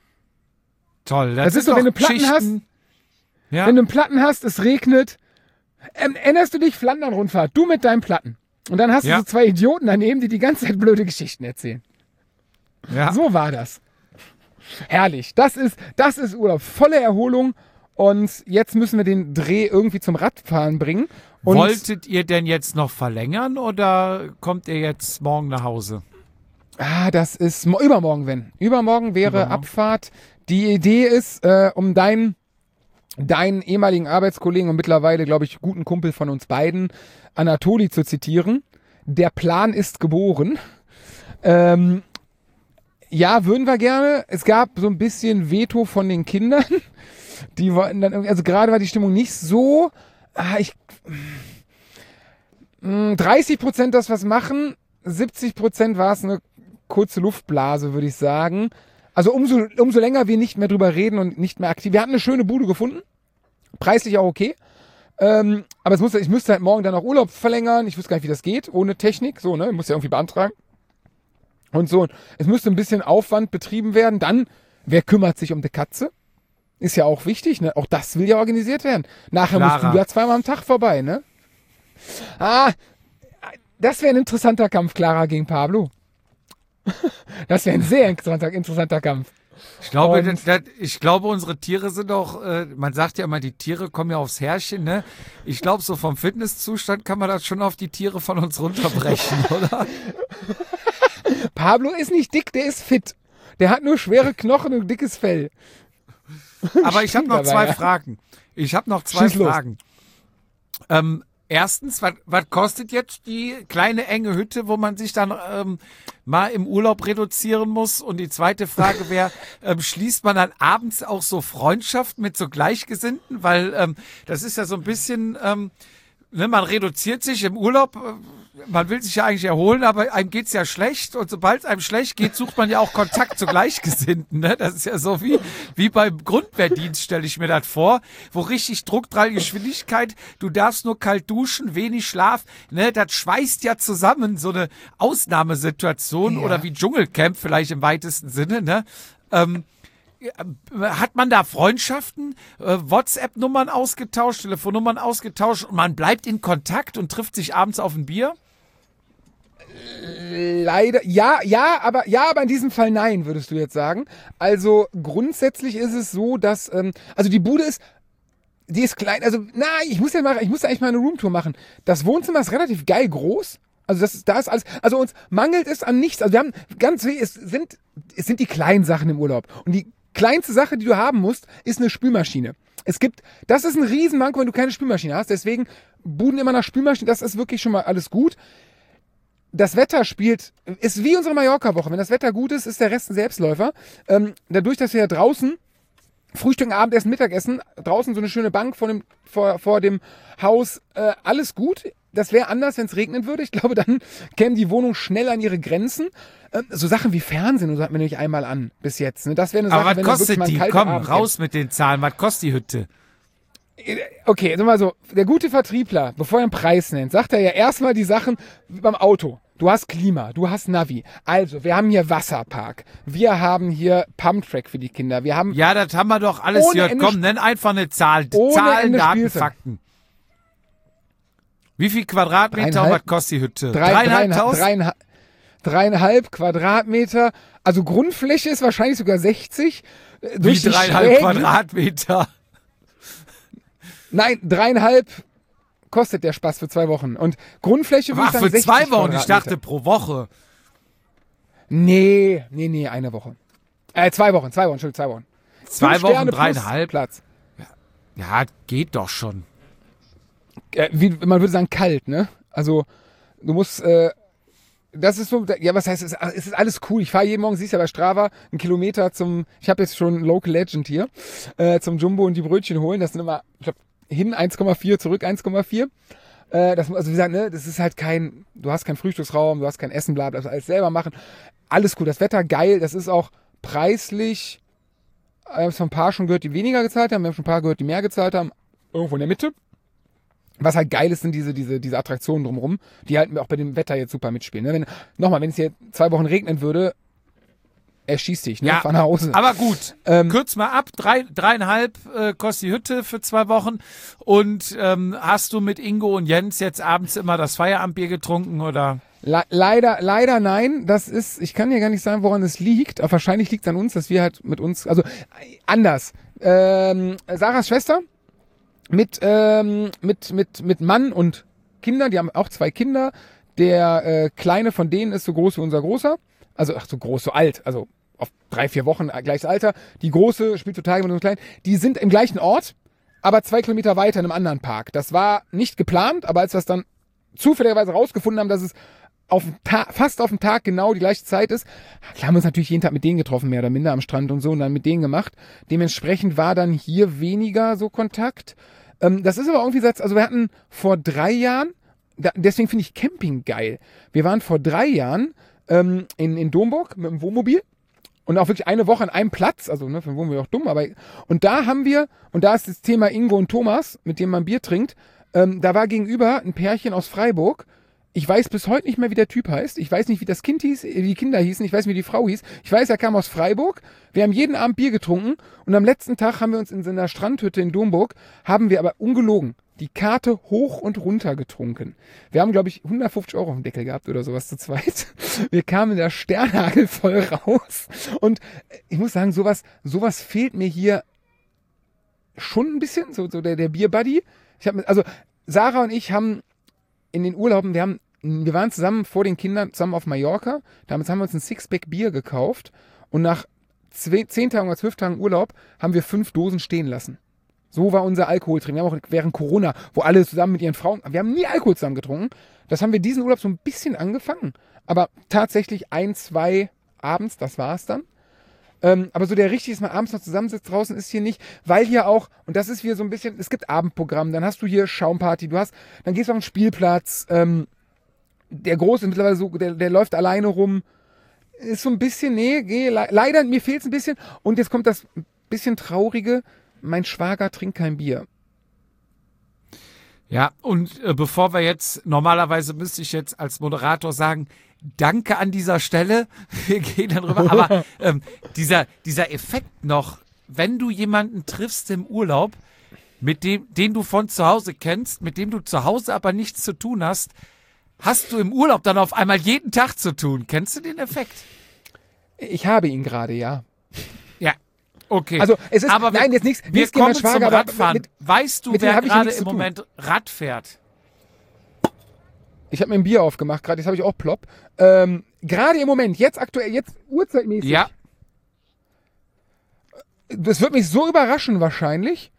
Toll. Das ist so, wenn du Platten hast, ja. Wenn du einen Platten hast, es regnet, erinnerst du dich, Flandern-Rundfahrt, du mit deinen Platten. Und dann hast du so 2 Idioten daneben, die ganze Zeit blöde Geschichten erzählen. Ja. So war das. Herrlich. Das ist Urlaub. Volle Erholung. Und jetzt müssen wir den Dreh irgendwie zum Radfahren bringen. Und wolltet ihr denn jetzt noch verlängern oder kommt ihr jetzt morgen nach Hause? Das ist übermorgen, wenn. Übermorgen wäre Abfahrt. Die Idee ist, um deinen ehemaligen Arbeitskollegen und mittlerweile, glaube ich, guten Kumpel von uns beiden, Anatoli, zu zitieren. Der Plan ist geboren. Ja, würden wir gerne. Es gab so ein bisschen Veto von den Kindern. Die wollten dann irgendwie, also gerade war die Stimmung nicht so. 30% das was machen, 70% war es eine kurze Luftblase, würde ich sagen. Also umso länger wir nicht mehr drüber reden und nicht mehr aktiv. Wir hatten eine schöne Bude gefunden, preislich auch okay. Aber ich müsste halt morgen dann auch Urlaub verlängern. Ich wüsste gar nicht, wie das geht, ohne Technik. So, ne? Ich muss ja irgendwie beantragen. Und so. Es müsste ein bisschen Aufwand betrieben werden. Dann, wer kümmert sich um die Katze? Ist ja auch wichtig, ne? Auch das will ja organisiert werden. Nachher musst du ja zweimal am Tag vorbei, ne? Das wäre ein interessanter Kampf, Clara gegen Pablo. Das wäre ein sehr interessanter Kampf. Ich glaube, unsere Tiere sind auch, man sagt ja immer, die Tiere kommen ja aufs Härchen, ne? Ich glaube, so vom Fitnesszustand kann man das schon auf die Tiere von uns runterbrechen, oder? Pablo ist nicht dick, der ist fit. Der hat nur schwere Knochen und dickes Fell. Aber ich habe noch zwei Fragen. Erstens, was kostet jetzt die kleine enge Hütte, wo man sich dann mal im Urlaub reduzieren muss? Und die zweite Frage wäre, schließt man dann abends auch so Freundschaften mit so Gleichgesinnten? Weil das ist ja so ein bisschen, man reduziert sich im Urlaub, man will sich ja eigentlich erholen, aber einem geht's ja schlecht. Und sobald es einem schlecht geht, sucht man ja auch Kontakt zu Gleichgesinnten. Ne? Das ist ja so wie beim Grundwehrdienst, stelle ich mir das vor, wo richtig Druck, Geschwindigkeit, du darfst nur kalt duschen, wenig Schlaf. Ne? Das schweißt ja zusammen, so eine Ausnahmesituation oder wie Dschungelcamp vielleicht im weitesten Sinne. Ne? Hat man da Freundschaften, WhatsApp-Nummern ausgetauscht, Telefonnummern ausgetauscht und man bleibt in Kontakt und trifft sich abends auf ein Bier? Leider, aber in diesem Fall nein, würdest du jetzt sagen. Also grundsätzlich ist es so, dass, also die Bude die ist klein, also ich muss eigentlich mal eine Roomtour machen. Das Wohnzimmer ist relativ geil groß. Also da ist alles, also uns mangelt es an nichts. Also wir haben es sind die kleinen Sachen im Urlaub. Und die kleinste Sache, die du haben musst, ist eine Spülmaschine. Das ist ein Riesenmanko, wenn du keine Spülmaschine hast. Deswegen Buden immer nach Spülmaschine, das ist wirklich schon mal alles gut. Das Wetter ist wie unsere Mallorca-Woche. Wenn das Wetter gut ist, ist der Rest ein Selbstläufer. Dadurch, dass wir ja draußen Frühstück, Abendessen, Mittagessen, draußen so eine schöne Bank vor dem Haus, alles gut. Das wäre anders, wenn es regnen würde. Ich glaube, dann käme die Wohnung schnell an ihre Grenzen. So Sachen wie Fernsehen, so hatten wir nämlich einmal an bis jetzt. Ne? Das wäre eine Sache, aber was kostet die? Komm, raus mit den Zahlen. Was kostet die Hütte? Okay, sag mal so, der gute Vertriebler, bevor er einen Preis nennt, sagt er ja erstmal die Sachen wie beim Auto. Du hast Klima, du hast Navi. Also, wir haben hier Wasserpark. Wir haben hier Pumptrack für die Kinder. Wir haben das haben wir doch alles hier. Komm, nenn einfach eine Zahl. Zahlen, Daten, Fakten. Wie viel Quadratmeter und was kostet die Hütte? 3,5 Quadratmeter. Also Grundfläche ist wahrscheinlich sogar 60. Wie 3,5 Quadratmeter? Nein, 3,5 kostet der Spaß für 2 Wochen. Und Grundfläche würde ich sagen 60 für 2 Wochen? Ich dachte pro Woche. Nee, eine Woche. 2 Wochen, Entschuldigung, 2 Wochen. 2 Wochen, 3,5 Platz. Ja, geht doch schon. Man würde sagen kalt, ne? Also, du musst, das ist so, ja, was heißt, es ist alles cool. Ich fahre jeden Morgen, siehst ja bei Strava, 1 Kilometer ich habe jetzt schon einen Local Legend hier, zum Jumbo und die Brötchen holen. Das sind immer, ich glaube, hin 1,4, zurück 1,4. Also wie gesagt, ne, das ist halt du hast keinen Frühstücksraum, du hast kein Essen, bla, bla, alles selber machen. Alles cool, das Wetter geil, das ist auch preislich, wir haben es von ein paar schon gehört, die weniger gezahlt haben, wir haben schon ein paar gehört, die mehr gezahlt haben, irgendwo in der Mitte. Was halt geil ist, sind diese Attraktionen drumherum, die halt auch bei dem Wetter jetzt super mitspielen. Ne? Wenn es hier 2 Wochen regnen würde, erschießt dich, ne? Ja, fahr nach Hause. Aber gut, kürz mal ab, 3,5 kostet die Hütte für 2 Wochen. Und hast du mit Ingo und Jens jetzt abends immer das Feierabendbier getrunken, oder? Leider nein. Ich kann dir gar nicht sagen, woran es liegt. Aber wahrscheinlich liegt es an uns, dass wir halt mit uns, also anders. Sarahs Schwester mit Mann und Kindern, die haben auch 2 Kinder. Der Kleine von denen ist so groß wie unser Großer. Also, so groß, so alt. Also auf 3-4 Wochen gleiches Alter. Die Große spielt total mit uns Kleinen. Die sind im gleichen Ort, aber 2 Kilometer weiter in einem anderen Park. Das war nicht geplant, aber als wir es dann zufälligerweise rausgefunden haben, dass es fast auf dem Tag genau die gleiche Zeit ist, haben wir uns natürlich jeden Tag mit denen getroffen, mehr oder minder am Strand und so, und dann mit denen gemacht. Dementsprechend war dann hier weniger so Kontakt. Das ist aber irgendwie, also wir hatten vor 3 Jahren, deswegen finde ich Camping geil. Wir waren vor 3 Jahren in Domburg mit dem Wohnmobil Und auch wirklich eine Woche an einem Platz, also ne, dann wurden wir auch dumm, aber und da haben wir, und da ist das Thema Ingo und Thomas, mit dem man Bier trinkt, da war gegenüber ein Pärchen aus Freiburg. Ich weiß bis heute nicht mehr, wie der Typ heißt. Ich weiß nicht, wie das Kind hieß, wie die Kinder hießen. Ich weiß nicht, wie die Frau hieß. Ich weiß, er kam aus Freiburg. Wir haben jeden Abend Bier getrunken. Und am letzten Tag haben wir uns in so einer Strandhütte in Domburg, haben wir aber ungelogen die Karte hoch und runter getrunken. Wir haben, glaube ich, 150 € auf dem Deckel gehabt oder sowas zu zweit. Wir kamen da sternhagelvoll raus. Und ich muss sagen, sowas fehlt mir hier schon ein bisschen. So der Bierbuddy. Also Sarah und ich haben in den Urlauben, wir waren zusammen vor den Kindern zusammen auf Mallorca. Damals haben wir uns ein Sixpack Bier gekauft und nach 10 Tagen oder 12 Tagen Urlaub haben wir 5 Dosen stehen lassen. So war unser Alkoholtrinken. Wir haben auch während Corona, wo alle zusammen mit ihren Frauen, wir haben nie Alkohol zusammen getrunken. Das haben wir diesen Urlaub so ein bisschen angefangen. Aber tatsächlich 1, 2 abends, das war's dann. Aber so der richtige, dass man abends noch zusammensitzt draußen, ist hier nicht, weil hier auch, und das ist hier so ein bisschen, es gibt Abendprogramm, dann hast du hier Schaumparty, dann gehst du auf den Spielplatz, der Große ist mittlerweile so, der läuft alleine rum, ist so ein bisschen, leider, mir fehlt's ein bisschen, und jetzt kommt das bisschen Traurige, mein Schwager trinkt kein Bier. Ja, und bevor wir jetzt, normalerweise müsste ich jetzt als Moderator sagen, danke an dieser Stelle, wir gehen dann rüber, aber dieser Effekt noch, wenn du jemanden triffst im Urlaub, den du von zu Hause kennst, mit dem du zu Hause aber nichts zu tun hast, hast du im Urlaub dann auf einmal jeden Tag zu tun. Kennst du den Effekt? Ich habe ihn gerade, ja. Ja. Okay. Also es ist, aber nein, jetzt nichts wir gegen kommen meinen Schwager, zum Radfahren. Weißt du, wer gerade im Moment Rad fährt? Ich habe mir ein Bier aufgemacht, gerade jetzt habe ich auch plopp. Gerade im Moment, jetzt aktuell, jetzt uhrzeitmäßig. Ja. Das wird mich so überraschen wahrscheinlich.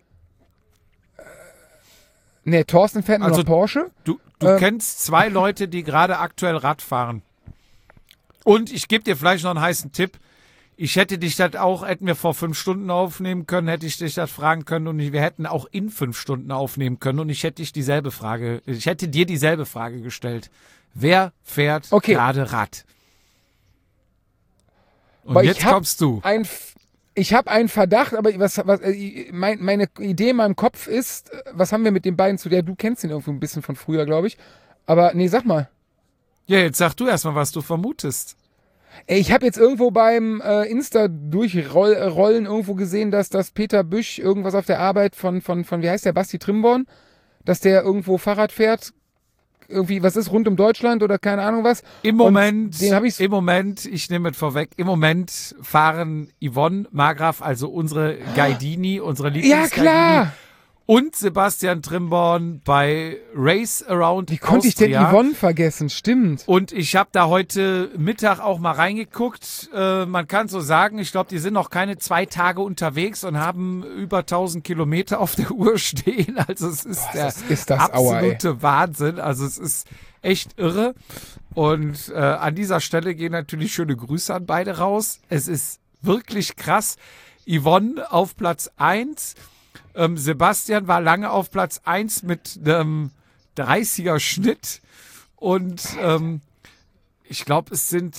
Ne, Thorsten fährt nur noch Porsche. Du kennst 2 Leute, die gerade aktuell Rad fahren. Und ich gebe dir vielleicht noch einen heißen Tipp. Hätten wir vor 5 Stunden aufnehmen können, hätte ich dich das fragen können und wir hätten auch in 5 Stunden aufnehmen können und ich hätte dir dieselbe Frage gestellt. Wer fährt gerade Rad? Und aber jetzt kommst du. Ich habe einen Verdacht, aber meine Idee in meinem Kopf ist, was haben wir mit den beiden zu der, du kennst ihn irgendwo ein bisschen von früher, glaube ich. Aber nee, sag mal. Ja, jetzt sag du erstmal, was du vermutest. Ich habe jetzt irgendwo beim Insta-Durchrollen irgendwo gesehen, dass Peter Büsch irgendwas auf der Arbeit von wie heißt der, Basti Trimborn, dass der irgendwo Fahrrad fährt, irgendwie, was ist, rund um Deutschland oder keine Ahnung was. Im Moment, ich nehme es vorweg, im Moment fahren Yvonne Margraf, also unsere Gaidini, unsere Lieblings-Gaidini. Ja, klar! Und Sebastian Trimborn bei Race Around Wie konnte ich denn Yvonne vergessen? Stimmt. Und ich habe da heute Mittag auch mal reingeguckt. Man kann so sagen, ich glaube, die sind noch keine 2 Tage unterwegs und haben über 1000 Kilometer auf der Uhr stehen. Also es ist absolute Wahnsinn. Also es ist echt irre. Und an dieser Stelle gehen natürlich schöne Grüße an beide raus. Es ist wirklich krass. Yvonne auf Platz 1. Sebastian war lange auf Platz 1 mit einem 30er Schnitt und ich glaube, es sind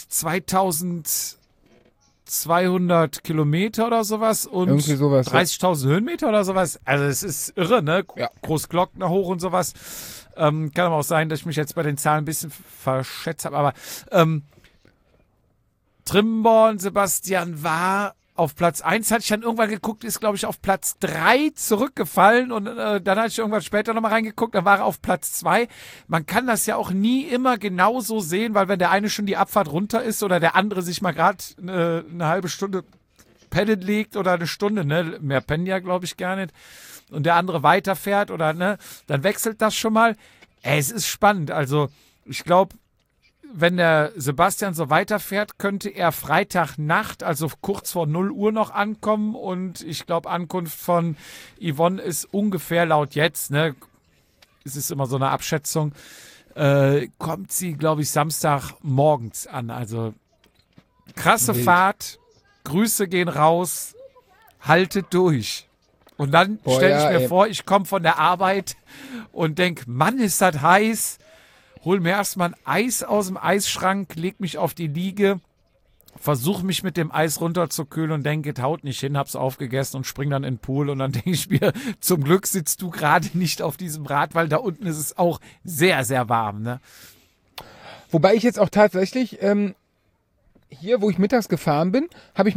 2200 Kilometer oder sowas und 30.000 Höhenmeter oder sowas. Also es ist irre, ne? Ja. Großglockner hoch und sowas. Kann aber auch sein, dass ich mich jetzt bei den Zahlen ein bisschen verschätzt habe, aber Trimborn, Sebastian war auf Platz 1, hatte ich dann irgendwann geguckt, ist, glaube ich, auf Platz 3 zurückgefallen und dann hatte ich irgendwann später nochmal reingeguckt, dann war er auf Platz 2. Man kann das ja auch nie immer genauso sehen, weil wenn der eine schon die Abfahrt runter ist oder der andere sich mal gerade eine halbe Stunde pennen legt oder eine Stunde, ne, mehr pennen ja, glaube ich, gar nicht, und der andere weiterfährt oder, ne, dann wechselt das schon mal. Es ist spannend, also ich glaube, wenn der Sebastian so weiterfährt, könnte er Freitagnacht, also kurz vor 0 Uhr noch ankommen und ich glaube, Ankunft von Yvonne ist ungefähr laut jetzt, ne, es ist immer so eine Abschätzung, kommt sie, glaube ich, Samstag morgens an, also krasse Fahrt, Grüße gehen raus, haltet durch. Und dann stelle ich mir vor, ich komme von der Arbeit und denke, Mann, ist das heiß. Hol mir erstmal ein Eis aus dem Eisschrank, leg mich auf die Liege versuche mich mit dem Eis runterzukühlen und denke, haut nicht hin, hab's aufgegessen und spring dann in den Pool. Und dann denke ich mir, zum Glück sitzt du gerade nicht auf diesem Rad, weil da unten ist es auch sehr, sehr warm. Ne? Wobei ich jetzt auch tatsächlich, hier, wo ich mittags gefahren bin,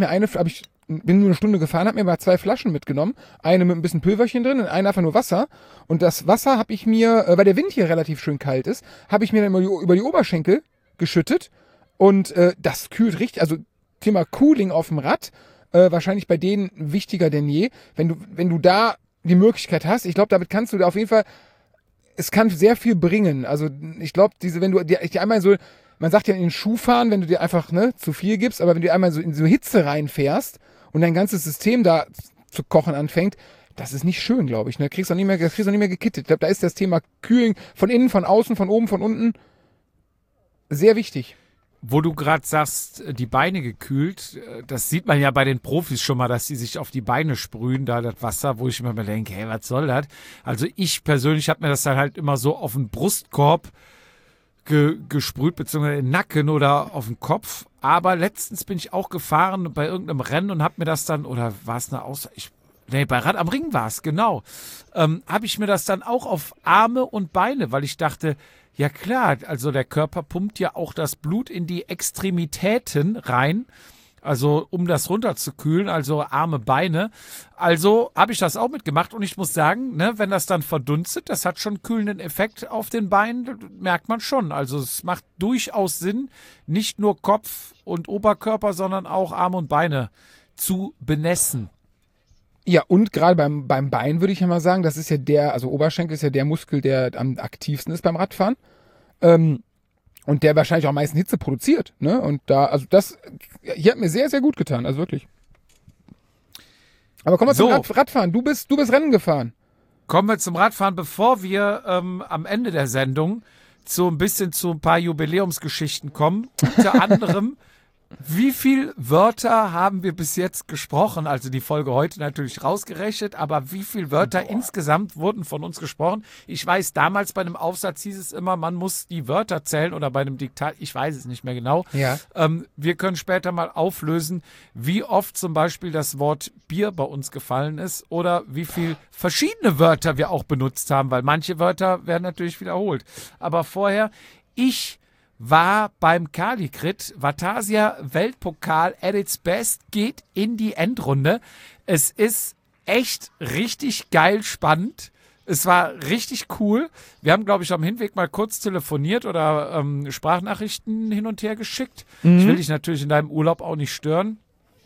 bin nur eine Stunde gefahren, habe mir mal 2 Flaschen mitgenommen. Eine mit ein bisschen Pülverchen drin und eine einfach nur Wasser. Und das Wasser habe ich mir, weil der Wind hier relativ schön kalt ist, habe ich mir dann über die Oberschenkel geschüttet. Und das kühlt richtig, also Thema Cooling auf dem Rad, wahrscheinlich bei denen wichtiger denn je. Wenn du da die Möglichkeit hast, ich glaube, damit kannst du da auf jeden Fall, es kann sehr viel bringen. Also ich glaube, wenn du dir einmal so, man sagt ja in den Schuh fahren, wenn du dir einfach zu viel gibst, aber wenn du einmal so in so Hitze reinfährst und dein ganzes System da zu kochen anfängt, das ist nicht schön, glaube ich. Ne? Kriegst du auch nicht mehr gekittet. Ich glaube, da ist das Thema Kühlen von innen, von außen, von oben, von unten sehr wichtig. Wo du gerade sagst, die Beine gekühlt, das sieht man ja bei den Profis schon mal, dass die sich auf die Beine sprühen, da das Wasser, wo ich immer mal denke, hey, was soll das? Also ich persönlich habe mir das dann halt immer so auf den Brustkorb gesprüht, beziehungsweise in den Nacken oder auf den Kopf. Aber letztens bin ich auch gefahren bei irgendeinem Rennen und habe mir das dann, oder war es eine bei Rad am Ring war es, genau. Habe ich mir das dann auch auf Arme und Beine, weil ich dachte, ja klar, also der Körper pumpt ja auch das Blut in die Extremitäten rein, also um das runterzukühlen, also Arme, Beine. Also habe ich das auch mitgemacht und ich muss sagen, ne, wenn das dann verdunstet, das hat schon einen kühlenden Effekt auf den Beinen, merkt man schon. Also es macht durchaus Sinn, nicht nur Kopf und Oberkörper, sondern auch Arme und Beine zu benässen. Ja, und gerade beim Bein würde ich ja mal sagen, das ist ja also Oberschenkel ist ja der Muskel, der am aktivsten ist beim Radfahren. Und der wahrscheinlich auch am meisten Hitze produziert. Ne? Und hier hat mir sehr, sehr gut getan, also wirklich. Aber kommen wir zum Radfahren. Du bist Rennen gefahren. Kommen wir zum Radfahren, bevor wir am Ende der Sendung zu ein paar Jubiläumsgeschichten kommen. Unter anderem, wie viele Wörter haben wir bis jetzt gesprochen? Also die Folge heute natürlich rausgerechnet, aber wie viele Wörter insgesamt wurden von uns gesprochen? Ich weiß, damals bei einem Aufsatz hieß es immer, man muss die Wörter zählen oder bei einem Diktat, ich weiß es nicht mehr genau. Ja. Wir können später mal auflösen, wie oft zum Beispiel das Wort Bier bei uns gefallen ist oder wie viele verschiedene Wörter wir auch benutzt haben, weil manche Wörter werden natürlich wiederholt. Aber vorher, ich war beim Calicrit, Vatasia Weltpokal at its best, geht in die Endrunde. Es ist echt richtig geil spannend. Es war richtig cool. Wir haben, glaube ich, am Hinweg mal kurz telefoniert oder Sprachnachrichten hin und her geschickt. Mhm. Ich will dich natürlich in deinem Urlaub auch nicht stören.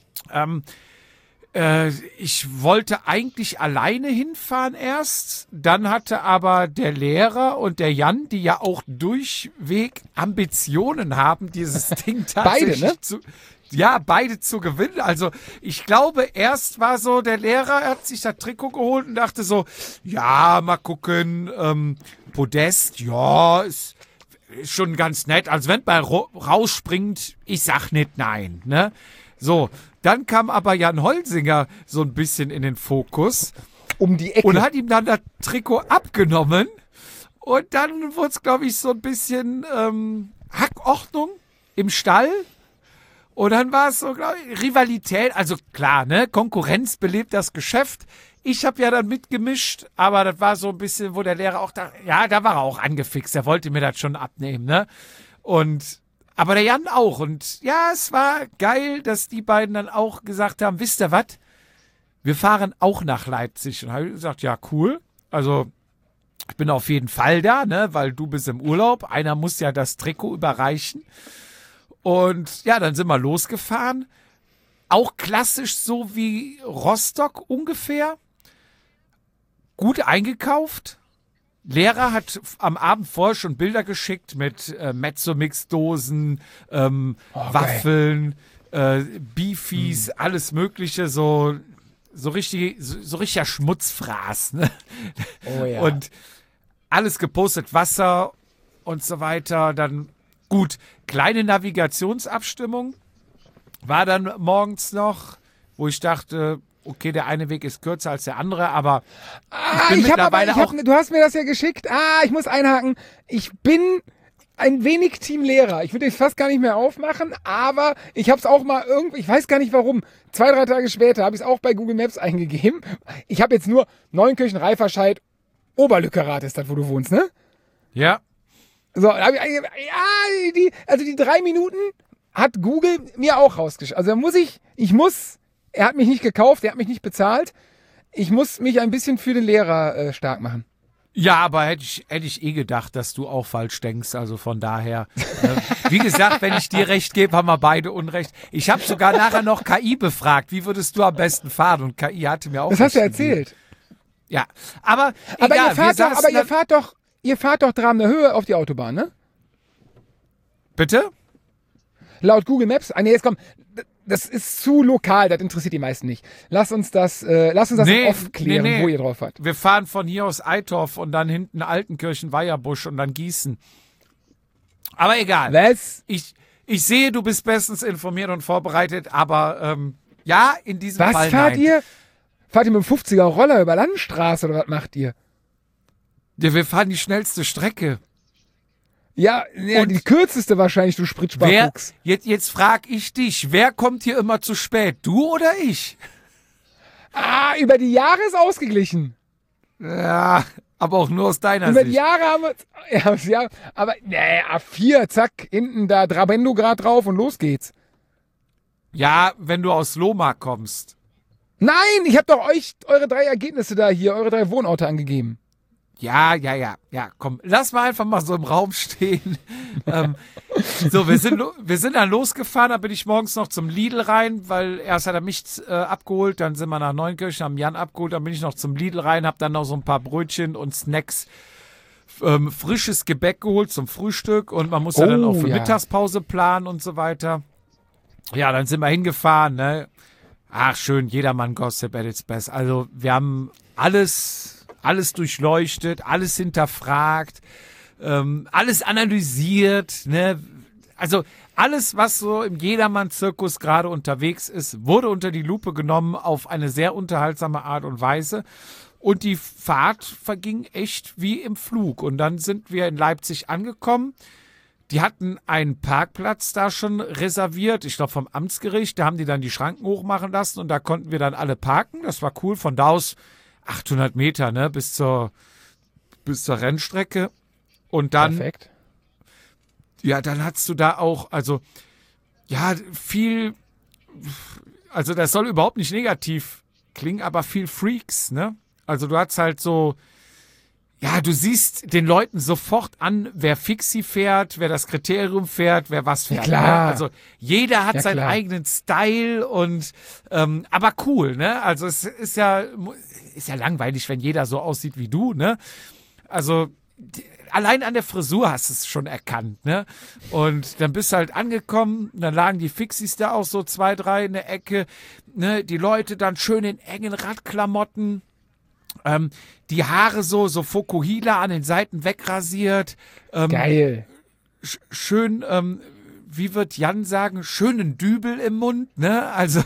Ich wollte eigentlich alleine hinfahren erst, dann hatte aber der Lehrer und der Jan, die ja auch durchweg Ambitionen haben, dieses Ding tatsächlich beide zu gewinnen. Also ich glaube, erst war so, der Lehrer hat sich das Trikot geholt und dachte so, ja, mal gucken, Podest, ja, ist schon ganz nett. Also wenn man rausspringt, ich sag nicht nein, ne? So, dann kam aber Jan Holsinger so ein bisschen in den Fokus. Um die Ecke. Und hat ihm dann das Trikot abgenommen. Und dann wurde es, glaube ich, so ein bisschen Hackordnung im Stall. Und dann war es so, glaube ich, Rivalität. Also klar, ne, Konkurrenz belebt das Geschäft. Ich habe ja dann mitgemischt, aber das war so ein bisschen, wo der Lehrer auch da war er auch angefixt. Er wollte mir das schon abnehmen, ne? Aber der Jan auch. Und ja, es war geil, dass die beiden dann auch gesagt haben, wisst ihr was? Wir fahren auch nach Leipzig. Und habe ich gesagt, ja, cool. Also ich bin auf jeden Fall da, ne, weil du bist im Urlaub. Einer muss ja das Trikot überreichen. Und ja, dann sind wir losgefahren. Auch klassisch so wie Rostock ungefähr. Gut eingekauft. Lehrer hat am Abend vorher schon Bilder geschickt mit Mezzomix-Dosen, Waffeln, Beefies, alles Mögliche, so richtiger Schmutzfraß. Ne? Oh ja. Und alles gepostet, Wasser und so weiter. Dann gut, kleine Navigationsabstimmung war dann morgens noch, wo ich dachte, okay, der eine Weg ist kürzer als der andere, aber du hast mir das ja geschickt. Ich muss einhaken. Ich bin ein wenig Team Lehrer. Ich würde es fast gar nicht mehr aufmachen, aber ich habe es auch mal irgendwie, ich weiß gar nicht warum, 2-3 Tage später habe ich es auch bei Google Maps eingegeben. Ich habe jetzt nur Neunkirchen, Reiferscheid, Oberlückerath ist das, wo du wohnst, ne? Ja. So, da habe ich eingegeben, ja, die 3 Minuten hat Google mir auch rausgeschickt. Also er hat mich nicht gekauft, er hat mich nicht bezahlt. Ich muss mich ein bisschen für den Lehrer stark machen. Ja, aber hätte ich eh gedacht, dass du auch falsch denkst. Also von daher, wie gesagt, wenn ich dir recht gebe, haben wir beide Unrecht. Ich habe sogar nachher noch KI befragt. Wie würdest du am besten fahren? Und KI hatte mir auch das hast du erzählt. Ja, aber egal, ihr fahrt doch Dramen der Höhe auf die Autobahn, ne? Bitte? Laut Google Maps. Nee, jetzt komm. Das ist zu lokal, das interessiert die meisten nicht. Lass uns das oft klären, wo ihr drauf fahrt. Wir fahren von hier aus Eitorf und dann hinten Altenkirchen, Weierbusch und dann Gießen. Aber egal. Was? Ich sehe, du bist bestens informiert und vorbereitet, aber ja, in diesem Fall Was fahrt ihr? Fahrt ihr mit dem 50er Roller über Landstraße oder was macht ihr? Ja, wir fahren die schnellste Strecke. Ja, die kürzeste wahrscheinlich, du Spritsparfuchs. Jetzt frag ich dich, wer kommt hier immer zu spät, du oder ich? Über die Jahre ist ausgeglichen. Ja, aber auch nur aus deiner Sicht. Über die Jahre haben wir, ja, aber, A4, zack, hinten da Trabendo grad drauf und los geht's. Ja, wenn du aus Lohmar kommst. Nein, ich hab doch euch eure 3 Ergebnisse da hier, eure 3 Wohnorte angegeben. Ja, komm, lass mal einfach mal so im Raum stehen. So, wir sind dann losgefahren, da bin ich morgens noch zum Lidl rein, weil erst hat er mich abgeholt, dann sind wir nach Neunkirchen, haben Jan abgeholt, dann bin ich noch zum Lidl rein, hab dann noch so ein paar Brötchen und Snacks, frisches Gebäck geholt zum Frühstück und man muss ja dann auch für Mittagspause planen und so weiter. Ja, dann sind wir hingefahren, ne? Ach, schön, jedermann Gossip at its best. Also, wir haben alles durchleuchtet, alles hinterfragt, alles analysiert, ne? Also alles, was so im Jedermann-Zirkus gerade unterwegs ist, wurde unter die Lupe genommen auf eine sehr unterhaltsame Art und Weise. Und die Fahrt verging echt wie im Flug. Und dann sind wir in Leipzig angekommen. Die hatten einen Parkplatz da schon reserviert, ich glaube vom Amtsgericht. Da haben die dann die Schranken hochmachen lassen und da konnten wir dann alle parken. Das war cool. Von da aus 800 Meter, ne, bis zur Rennstrecke. Und dann, perfekt. Ja, dann hast du da auch, also, ja, viel, also das soll überhaupt nicht negativ klingen, aber viel Freaks, ne? Also du hast halt so, ja, du siehst den Leuten sofort an, wer Fixie fährt, wer das Kriterium fährt, wer was fährt. Ja, klar. Ne? Also jeder hat seinen eigenen Style und aber cool, ne? Also es ist ja langweilig, wenn jeder so aussieht wie du, ne? Also allein an der Frisur hast du es schon erkannt, ne? Und dann bist du halt angekommen, dann lagen die Fixies da auch so 2, 3 in der Ecke, ne? Die Leute dann schön in engen Radklamotten. Die Haare so Fokuhila an den Seiten wegrasiert. Geil. Schön, wie wird Jan sagen, schönen Dübel im Mund, ne? Also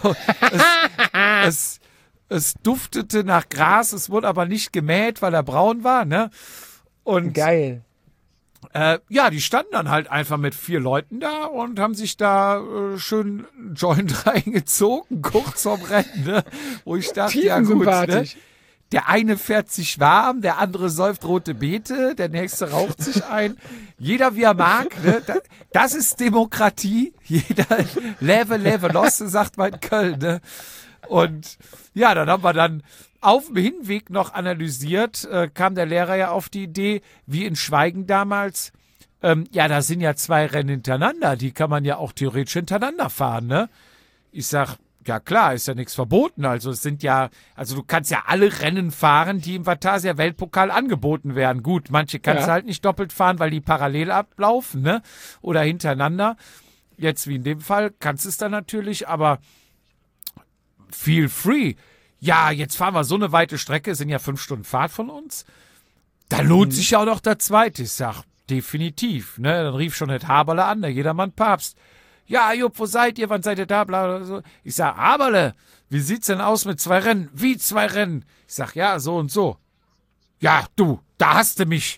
es duftete nach Gras, es wurde aber nicht gemäht, weil er braun war, ne? Und geil. Ja, die standen dann halt einfach mit 4 Leuten da und haben sich da schön einen Joint reingezogen, kurz vorm Rennen, ne? Wo ich dachte, ja gut, ne? Der eine fährt sich warm, der andere säuft rote Beete, der nächste raucht sich ein. Jeder wie er mag. Ne? Das ist Demokratie. Jeder leve losse, sagt man in Köln. Ne? Und ja, dann haben wir dann auf dem Hinweg noch analysiert, kam der Lehrer ja auf die Idee, wie in Schweigen damals, ja, da sind ja 2 Rennen hintereinander, die kann man ja auch theoretisch hintereinander fahren. Ne? Ich sag, ja klar, ist ja nichts verboten. Also es sind ja, also du kannst ja alle Rennen fahren, die im Vatasia Weltpokal angeboten werden. Gut, manche kannst du halt nicht doppelt fahren, weil die parallel ablaufen, ne? Oder hintereinander. Jetzt wie in dem Fall kannst du es dann natürlich, aber feel free. Ja, jetzt fahren wir so eine weite Strecke, sind ja 5 Stunden Fahrt von uns. Da lohnt sich ja auch noch der zweite. Ich sag, definitiv, ne? Dann rief schon das Haberle an, der Jedermann Papst. Ja, Jupp, wo seid ihr? Wann seid ihr da? Bla, bla, so. Ich sag, Haberle, wie sieht's denn aus mit 2 Rennen? Wie 2 Rennen? Ich sag, ja, so und so. Ja, du, da hast du mich.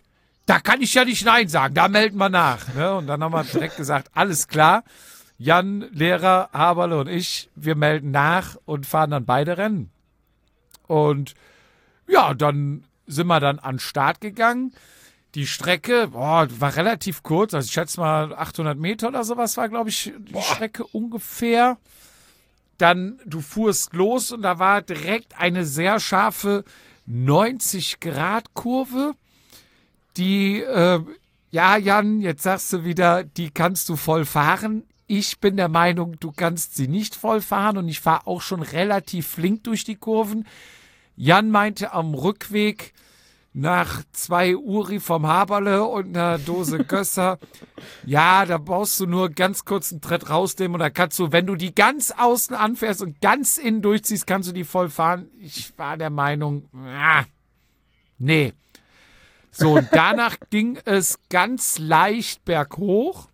da kann ich ja nicht Nein sagen, da melden wir nach. Ne? Und dann haben wir direkt gesagt, alles klar, Jan, Lehrer, Haberle und ich, wir melden nach und fahren dann beide Rennen. Und ja, dann sind wir dann an den Start gegangen. Die Strecke war relativ kurz, also ich schätze mal 800 Meter oder sowas war, glaube ich, die Strecke ungefähr. Dann, du fuhrst los und da war direkt eine sehr scharfe 90-Grad-Kurve. Die, ja, Jan, jetzt sagst du wieder, die kannst du voll fahren. Ich bin der Meinung, du kannst sie nicht voll fahren und ich fahre auch schon relativ flink durch die Kurven. Jan meinte am Rückweg nach 2 Uri vom Haberle und einer Dose Gösser, ja, da brauchst du nur ganz kurz einen Tritt rausnehmen und da kannst du, wenn du die ganz außen anfährst und ganz innen durchziehst, kannst du die voll fahren. Ich war der Meinung, nee. So, und danach ging es ganz leicht berghoch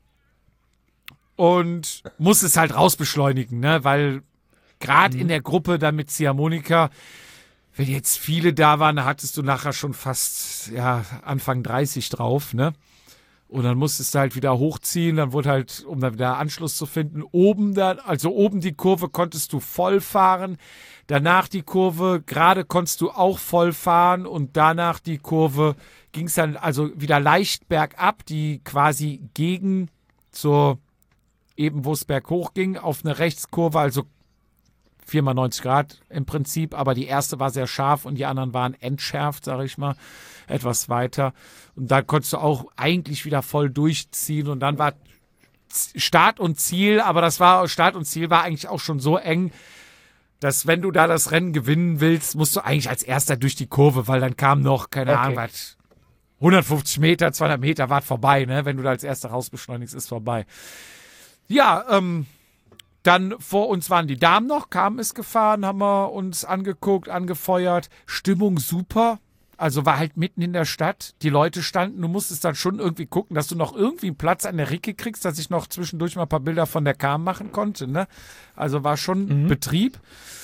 und musste es halt rausbeschleunigen, ne, weil gerade in der Gruppe dann mit Ziehharmonika, wenn jetzt viele da waren, da hattest du nachher schon fast, ja, Anfang 30 drauf, ne? Und dann musstest du halt wieder hochziehen, dann wurde halt, um da wieder Anschluss zu finden, oben die Kurve konntest du voll fahren, danach die Kurve, gerade konntest du auch voll fahren und danach die Kurve ging es dann also wieder leicht bergab, die quasi gegen zur, eben wo es berghoch ging, auf eine Rechtskurve, also 4x90 Grad im Prinzip, aber die erste war sehr scharf und die anderen waren entschärft, sage ich mal, etwas weiter. Und da konntest du auch eigentlich wieder voll durchziehen und dann war Start und Ziel, aber Start und Ziel war eigentlich auch schon so eng, dass wenn du da das Rennen gewinnen willst, musst du eigentlich als Erster durch die Kurve, weil dann kam noch, keine Ahnung, was, 150 Meter, 200 Meter war vorbei, ne? Wenn du da als Erster rausbeschleunigst, ist vorbei. Ja, dann vor uns waren die Damen noch, kamen es gefahren, haben wir uns angeguckt, angefeuert. Stimmung super, also war halt mitten in der Stadt. Die Leute standen, du musstest dann schon irgendwie gucken, dass du noch irgendwie einen Platz an der Ricke kriegst, dass ich noch zwischendurch mal ein paar Bilder von der Kahn machen konnte. Ne? Also war schon Betrieb.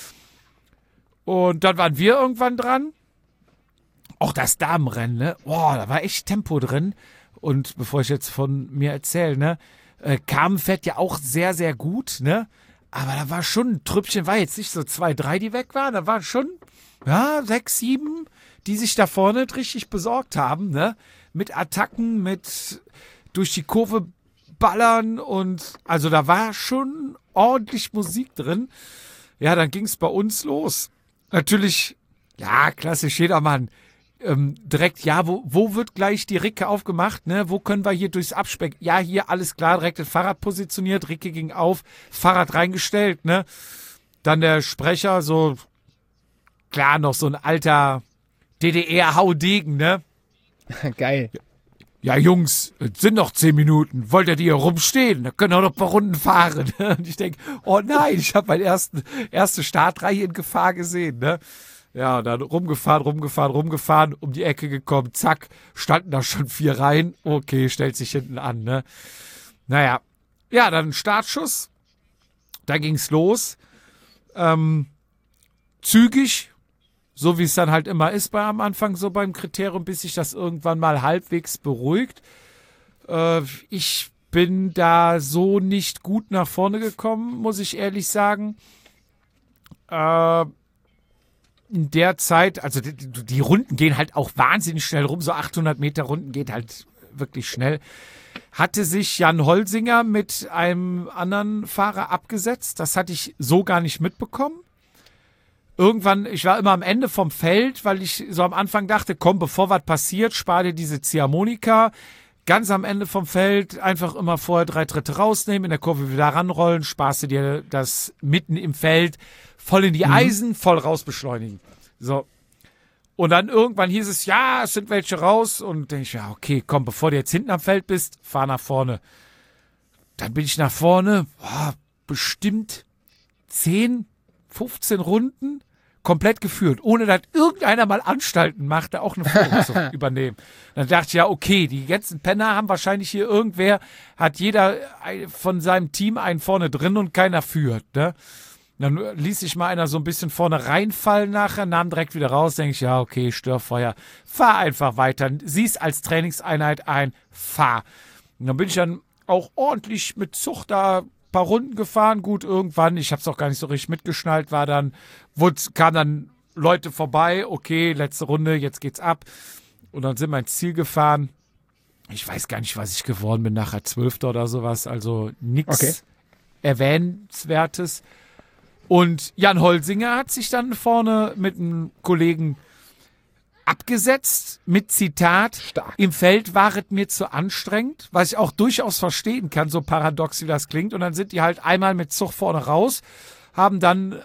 Und dann waren wir irgendwann dran. Auch das Damenrennen, ne? Boah, da war echt Tempo drin. Und bevor ich jetzt von mir erzähle, ne? Carmen fährt ja auch sehr, sehr gut, ne? Aber da war schon ein Trüppchen, war jetzt nicht so 2, 3, die weg waren, da waren schon, ja, 6, 7, die sich da vorne richtig besorgt haben, ne? Mit Attacken, mit durch die Kurve ballern und, also da war schon ordentlich Musik drin. Ja, dann ging es bei uns los. Natürlich, ja, klassisch jedermann. Direkt, ja, wo wird gleich die Ricke aufgemacht, ne? Wo können wir hier durchs Abspeck? Ja, hier, alles klar, direkt das Fahrrad positioniert, Ricke ging auf, Fahrrad reingestellt, ne? Dann der Sprecher, so, klar, noch so ein alter DDR-Haudegen, ne? Geil. Ja, Jungs, es sind noch 10 Minuten. Wollt ihr die hier rumstehen? Da können wir noch ein paar Runden fahren. Und ich denke, oh nein, ich habe meine erste Startreihe in Gefahr gesehen, ne? Ja, dann rumgefahren, um die Ecke gekommen, zack, standen da schon 4 Reihen. Okay, stellt sich hinten an, ne? Naja, ja, dann Startschuss. Da ging's los. Zügig, so wie es dann halt immer ist am Anfang, so beim Kriterium, bis sich das irgendwann mal halbwegs beruhigt. Ich bin da so nicht gut nach vorne gekommen, muss ich ehrlich sagen. In der Zeit, also die Runden gehen halt auch wahnsinnig schnell rum, so 800 Meter Runden geht halt wirklich schnell. Hatte sich Jan Holsinger mit einem anderen Fahrer abgesetzt, das hatte ich so gar nicht mitbekommen. Irgendwann, ich war immer am Ende vom Feld, weil ich so am Anfang dachte, komm, bevor was passiert, spar dir diese Ziehharmonika. Ganz am Ende vom Feld einfach immer vorher 3 Tritte rausnehmen, in der Kurve wieder ranrollen, sparst du dir das mitten im Feld, voll in die Eisen, voll rausbeschleunigen. So. Und dann irgendwann hieß es, ja, es sind welche raus. Und denke ich, ja, okay, komm, bevor du jetzt hinten am Feld bist, fahr nach vorne. Dann bin ich nach vorne, bestimmt 10, 15 Runden komplett geführt, ohne dass irgendeiner mal Anstalten machte, auch eine Führung zu übernehmen. Dann dachte ich, ja, okay, die ganzen Penner haben wahrscheinlich hier hat jeder von seinem Team einen vorne drin und keiner führt, ne? Dann ließ sich mal einer so ein bisschen vorne reinfallen nachher, nahm direkt wieder raus, denke ich, ja, okay, Störfeuer, fahr einfach weiter. Sieh's als Trainingseinheit ein, fahr. Und dann bin ich dann auch ordentlich mit Zucht da ein paar Runden gefahren. Gut, irgendwann, ich habe es auch gar nicht so richtig mitgeschnallt, kamen dann Leute vorbei, okay, letzte Runde, jetzt geht's ab. Und dann sind wir ins Ziel gefahren. Ich weiß gar nicht, was ich geworden bin, nachher 12. oder sowas, also nichts Erwähnenswertes. Und Jan Holsinger hat sich dann vorne mit einem Kollegen abgesetzt mit Zitat, Stark. Im Feld war es mir zu anstrengend, was ich auch durchaus verstehen kann, so paradox wie das klingt. Und dann sind die halt einmal mit Zug vorne raus, haben dann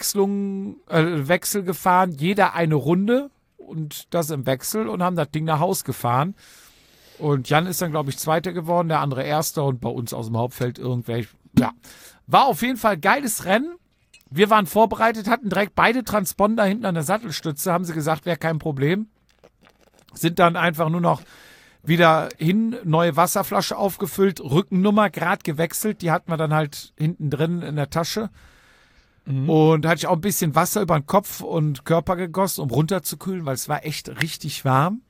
Wechsel gefahren, jeder eine Runde und das im Wechsel und haben das Ding nach Haus gefahren. Und Jan ist dann, glaube ich, Zweiter geworden, der andere Erster und bei uns aus dem Hauptfeld irgendwelche. Ja, war auf jeden Fall ein geiles Rennen. Wir waren vorbereitet, hatten direkt beide Transponder hinten an der Sattelstütze, haben sie gesagt, wäre kein Problem. Sind dann einfach nur noch wieder hin, neue Wasserflasche aufgefüllt, Rückennummer gerade gewechselt, die hatten wir dann halt hinten drin in der Tasche. Und da hatte ich auch ein bisschen Wasser über den Kopf und Körper gegossen, um runterzukühlen, weil es war echt richtig warm.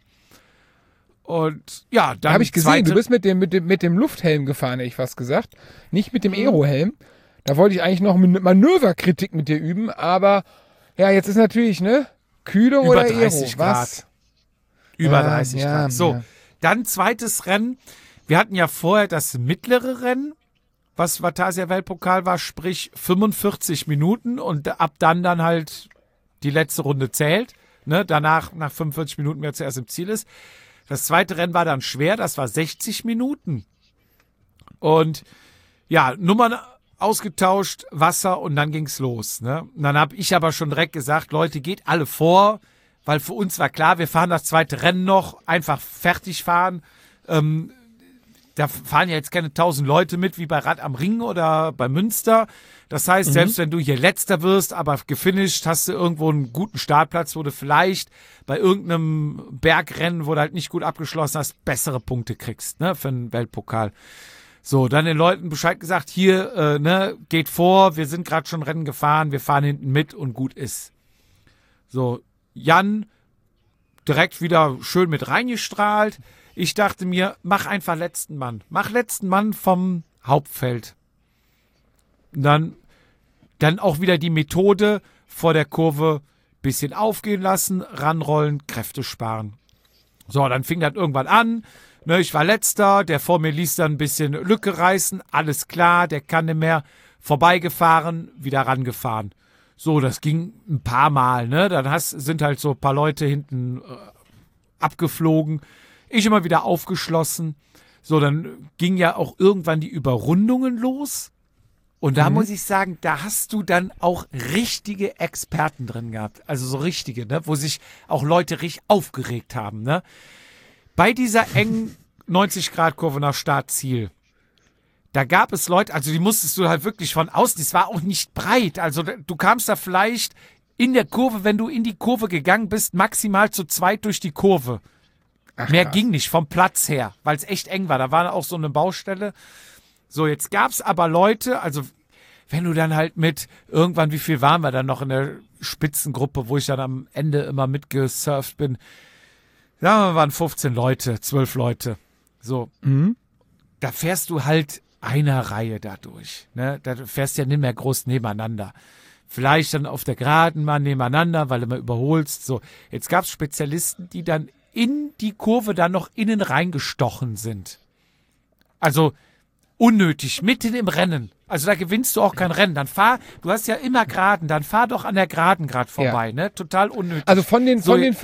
Und ja, dann habe ich gesehen, du bist mit dem Lufthelm gefahren, hätte ich fast gesagt. Nicht mit dem Aerohelm. Da wollte ich eigentlich noch eine Manöverkritik mit dir üben, aber ja, jetzt ist natürlich, ne? Kühlung über oder 30 Aero? Grad. Was? Über 30 ja, Grad. So, ja. dann zweites Rennen. Wir hatten ja vorher das mittlere Rennen, was Vatasia Weltpokal war, sprich 45 Minuten und ab dann halt die letzte Runde zählt. Ne? Danach, nach 45 Minuten, wer zuerst im Ziel ist. Das zweite Rennen war dann schwer, das war 60 Minuten. Und ja, Nummern ausgetauscht, Wasser und dann ging's los. Ne? Und dann habe ich aber schon direkt gesagt, Leute, geht alle vor, weil für uns war klar, wir fahren das zweite Rennen noch, einfach fertig fahren. Da fahren ja jetzt keine 1000 Leute mit, wie bei Rad am Ring oder bei Münster. Das heißt, selbst wenn du hier Letzter wirst, aber gefinisht, hast du irgendwo einen guten Startplatz, wo du vielleicht bei irgendeinem Bergrennen, wo du halt nicht gut abgeschlossen hast, bessere Punkte kriegst, ne, für einen Weltpokal. So, dann den Leuten Bescheid gesagt, hier, geht vor, wir sind gerade schon Rennen gefahren, wir fahren hinten mit und gut ist. So, Jan direkt wieder schön mit reingestrahlt. Ich dachte mir, mach einfach letzten Mann. Mach letzten Mann vom Hauptfeld. Dann auch wieder die Methode vor der Kurve bisschen aufgehen lassen, ranrollen, Kräfte sparen. So, dann fing das irgendwann an. Ne, ich war Letzter, der vor mir ließ dann ein bisschen Lücke reißen. Alles klar, der kann nicht mehr. Vorbeigefahren, wieder rangefahren. So, das ging ein paar Mal. Ne? Dann sind halt so ein paar Leute hinten abgeflogen. Ich immer wieder aufgeschlossen. So, dann ging ja auch irgendwann die Überrundungen los. Und da muss ich sagen, da hast du dann auch richtige Experten drin gehabt. Also so richtige, ne? Wo sich auch Leute richtig aufgeregt haben. Ne? Bei dieser engen 90-Grad-Kurve nach Startziel, da gab es Leute, also die musstest du halt wirklich von außen, das war auch nicht breit. Also du kamst da vielleicht in der Kurve, wenn du in die Kurve gegangen bist, maximal zu zweit durch die Kurve. Ach, Mehr krass. ging nicht vom Platz her, weil es echt eng war. Da war auch so eine Baustelle. So, jetzt gab es aber Leute, also wenn du dann halt irgendwann, wie viel waren wir dann noch in der Spitzengruppe, wo ich dann am Ende immer mitgesurft bin. Ja, waren 15 Leute, 12 Leute. So, da fährst du halt einer Reihe dadurch. Ne? Da fährst du ja nicht mehr groß nebeneinander. Vielleicht dann auf der Geraden mal nebeneinander, weil du mal überholst. So, jetzt gab es Spezialisten, die dann in die Kurve dann noch innen reingestochen sind. Also unnötig, mitten im Rennen. Also da gewinnst du auch kein Rennen. Du hast ja immer Geraden, dann fahr doch an der Geraden gerade vorbei, Ja. ne? Total unnötig. Also von den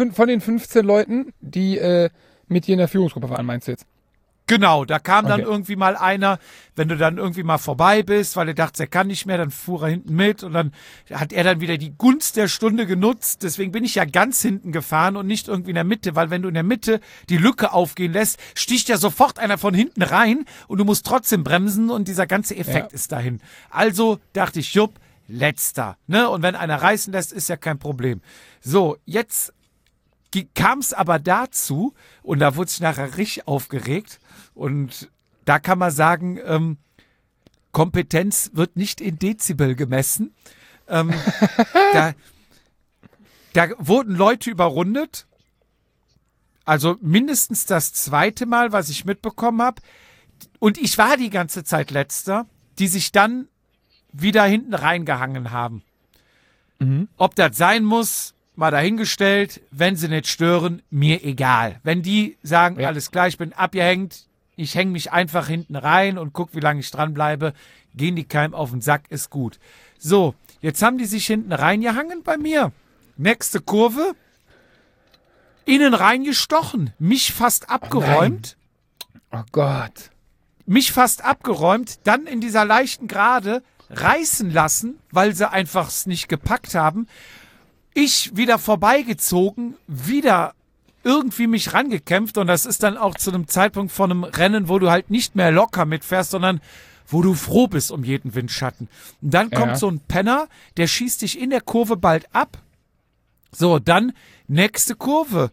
15 Leuten, die mit dir in der Führungsgruppe waren, meinst du jetzt? Genau, da kam dann Okay. irgendwie mal einer, wenn du dann irgendwie mal vorbei bist, weil er dachte, er kann nicht mehr, dann fuhr er hinten mit und dann hat er dann wieder die Gunst der Stunde genutzt. Deswegen bin ich ja ganz hinten gefahren und nicht irgendwie in der Mitte, weil wenn du in der Mitte die Lücke aufgehen lässt, sticht ja sofort einer von hinten rein und du musst trotzdem bremsen und dieser ganze Effekt ist dahin. Also dachte ich, Jupp, Letzter, ne? Und wenn einer reißen lässt, ist ja kein Problem. So, jetzt kam es aber dazu, und da wurde ich nachher richtig aufgeregt, und da kann man sagen, Kompetenz wird nicht in Dezibel gemessen, Da wurden Leute überrundet. Also mindestens das zweite Mal, was ich mitbekommen habe. Und ich war die ganze Zeit Letzter, die sich dann wieder hinten reingehangen haben. Ob das sein muss, mal dahingestellt. Wenn sie nicht stören, mir egal. Wenn die sagen, alles klar, ich bin abgehängt, ich hänge mich einfach hinten rein und guck, wie lange ich dranbleibe, gehen die keinem auf den Sack, ist gut. So, jetzt haben die sich hinten reingehangen bei mir. Nächste Kurve. Innen reingestochen, mich fast abgeräumt. Oh Gott. Mich fast abgeräumt, dann in dieser leichten Gerade reißen lassen, weil sie einfach es nicht gepackt haben. Ich wieder vorbeigezogen, wieder irgendwie mich rangekämpft und das ist dann auch zu einem Zeitpunkt von einem Rennen, wo du halt nicht mehr locker mitfährst, sondern wo du froh bist um jeden Windschatten. Und dann kommt so ein Penner, der schießt dich in der Kurve bald ab. So, dann nächste Kurve.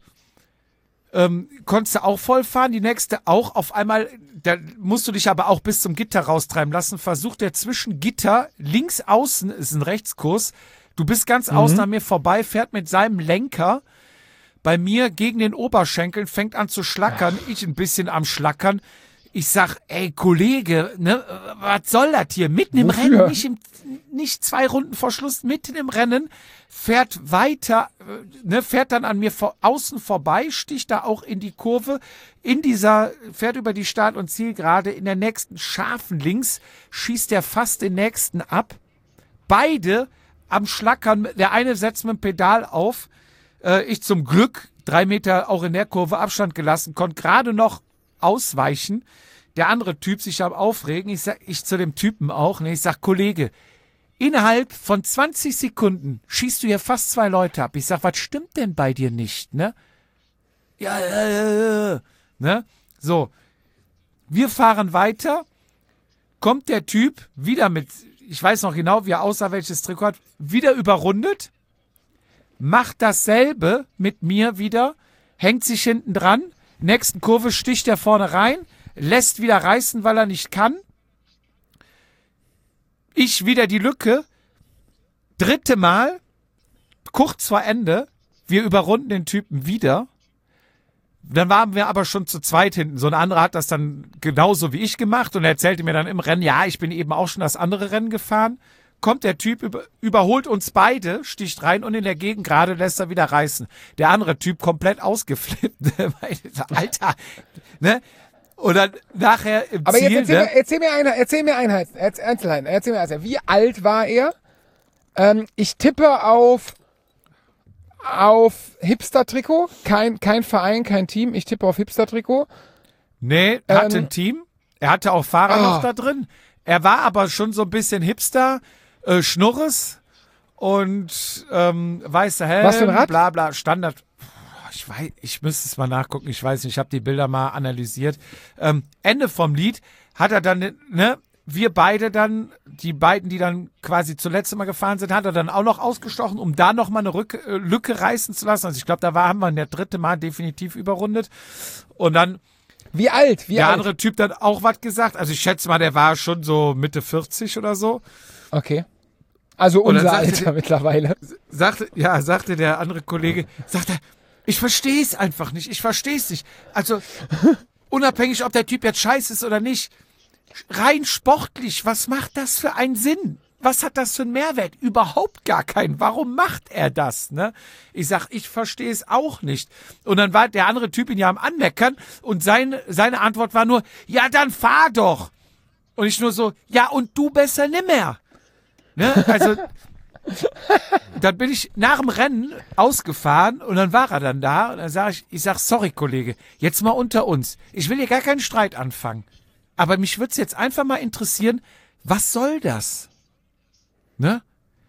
Konntest du auch voll fahren, die nächste auch. Auf einmal, da musst du dich aber auch bis zum Gitter raustreiben lassen. Versucht er zwischen Gitter, links außen, ist ein Rechtskurs, du bist ganz außen an mir vorbei, fährt mit seinem Lenker bei mir gegen den Oberschenkeln, fängt an zu schlackern, ich ein bisschen am Schlackern. Ich sag, ey Kollege, ne, was soll das hier? Mitten im Rennen, nicht 2 Runden vor Schluss, mitten im Rennen, fährt weiter, ne, fährt dann an mir außen vorbei, sticht da auch in die Kurve, fährt über die Start- und Zielgerade, in der nächsten scharfen links, schießt er fast den nächsten ab. Beide am Schlackern, der eine setzt mit dem Pedal auf, ich zum Glück 3 Meter auch in der Kurve Abstand gelassen, konnte gerade noch ausweichen. Der andere Typ sich am Aufregen. Ich zu dem Typen auch. Ne, ich sag, Kollege, innerhalb von 20 Sekunden schießt du hier fast 2 Leute ab. Ich sag, was stimmt denn bei dir nicht, ne? Ja. Ne? So. Wir fahren weiter. Kommt der Typ wieder mit, ich weiß noch genau, wie er aussah, welches Trikot hat, wieder überrundet. Macht dasselbe mit mir wieder. Hängt sich hinten dran. Nächsten Kurve sticht er vorne rein, lässt wieder reißen, weil er nicht kann. Ich wieder die Lücke. 3. Mal, kurz vor Ende, wir überrunden den Typen wieder. Dann waren wir aber schon zu zweit hinten. So ein anderer hat das dann genauso wie ich gemacht und er erzählte mir dann im Rennen, ja, ich bin eben auch schon das andere Rennen gefahren. Kommt der Typ, überholt uns beide, sticht rein und in der Gegend gerade lässt er wieder reißen. Der andere Typ komplett ausgeflippt. Alter, ne? Und dann nachher im Aber Ziel, jetzt erzähl mir Einzelheiten. Wie alt war er? Ich tippe auf Hipster-Trikot. Kein Verein, kein Team. Ich tippe auf Hipster-Trikot. Nee, hatte ein Team. Er hatte auch Fahrer noch da drin. Er war aber schon so ein bisschen Hipster. Schnurres und weißer Helm, was für ein Rad? Bla bla, Standard. Ich müsste es mal nachgucken, ich weiß nicht, ich habe die Bilder mal analysiert. Ende vom Lied hat er dann, ne, wir beide dann, die beiden, die dann quasi zuletzt immer gefahren sind, hat er dann auch noch ausgestochen, um da noch mal eine Lücke reißen zu lassen. Also ich glaube, haben wir der 3. Mal definitiv überrundet. Und dann Wie alt? Der andere Typ dann auch was gesagt. Also ich schätze mal, der war schon so Mitte 40 oder so. Okay. Also unser Alter mittlerweile. Sagte der andere Kollege, ich verstehe es einfach nicht, Also unabhängig, ob der Typ jetzt scheiße ist oder nicht, rein sportlich, was macht das für einen Sinn? Was hat das für einen Mehrwert? Überhaupt gar keinen. Warum macht er das? Ne? Ich sag, ich verstehe es auch nicht. Und dann war der andere Typ ihn ja am Anmeckern und seine Antwort war nur, ja, dann fahr doch. Und ich nur so, ja, und du besser nimmer. Ne? Also, dann bin ich nach dem Rennen ausgefahren und dann war er dann da und dann sage ich sag, sorry, Kollege, jetzt mal unter uns. Ich will hier gar keinen Streit anfangen. Aber mich würde es jetzt einfach mal interessieren, was soll das? Ne?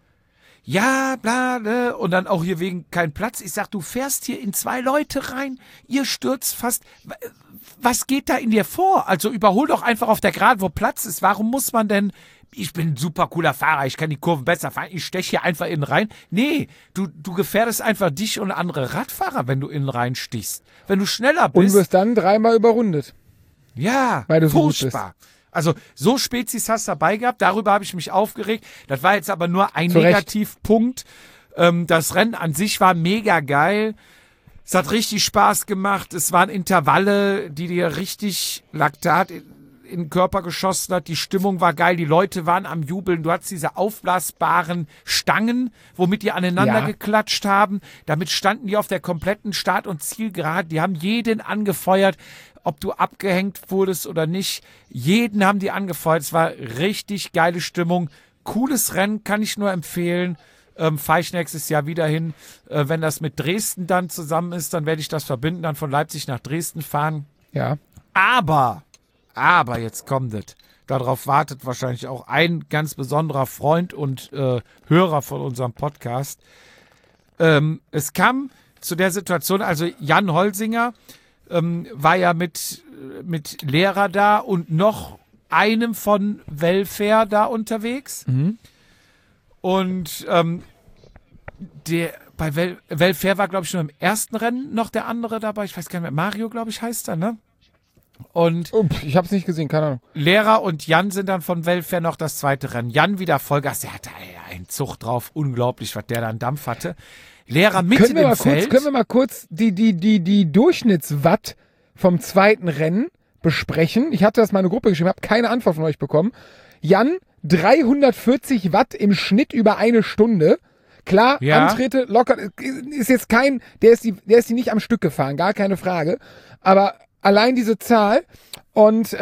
Ja, bla, ne? Und dann auch hier wegen kein Platz. Ich sag, du fährst hier in 2 Leute rein, ihr stürzt fast. Was geht da in dir vor? Also überhol doch einfach auf der Geraden, wo Platz ist. Warum muss man denn, ich bin ein super cooler Fahrer, ich kann die Kurven besser fahren, ich steche hier einfach innen rein. Nee, du gefährdest einfach dich und andere Radfahrer, wenn du innen reinstichst. Wenn du schneller bist. Und wirst dann 3 Mal überrundet. Ja, weil du so furchtbar. Also so Spezies hast du dabei gehabt, darüber habe ich mich aufgeregt. Das war jetzt aber nur ein Negativpunkt. Das Rennen an sich war mega geil. Es hat richtig Spaß gemacht. Es waren Intervalle, die dir richtig Laktat in den Körper geschossen hat. Die Stimmung war geil. Die Leute waren am Jubeln. Du hattest diese aufblasbaren Stangen, womit die aneinander geklatscht haben. Damit standen die auf der kompletten Start- und Zielgerade. Die haben jeden angefeuert, ob du abgehängt wurdest oder nicht. Jeden haben die angefeuert. Es war richtig geile Stimmung. Cooles Rennen, kann ich nur empfehlen. Fahre ich nächstes Jahr wieder hin. Wenn das mit Dresden dann zusammen ist, dann werde ich das verbinden, dann von Leipzig nach Dresden fahren. Ja. Aber jetzt kommt es. Darauf wartet wahrscheinlich auch ein ganz besonderer Freund und Hörer von unserem Podcast. Es kam zu der Situation, also Jan Holsinger war ja mit Lehrer da und noch einem von Welfare da unterwegs. Mhm. Und bei Welfare war, glaube ich, nur im ersten Rennen noch der andere dabei. Ich weiß gar nicht mehr. Mario, glaube ich, heißt er, ne? Und ich habe es nicht gesehen, keine Ahnung. Lehrer und Jan sind dann von Welfare noch das zweite Rennen. Jan wieder Vollgas, der hatte einen Zug drauf. Unglaublich, was der da an Dampf hatte. Lehrer mitten im Feld. Können wir mal kurz die Durchschnittswatt vom zweiten Rennen besprechen? Ich hatte das mal in eine Gruppe geschrieben, habe keine Antwort von euch bekommen. Jan, 340 Watt im Schnitt über eine Stunde. Klar, Antritte locker, ist jetzt der ist die nicht am Stück gefahren, gar keine Frage. Aber allein diese Zahl und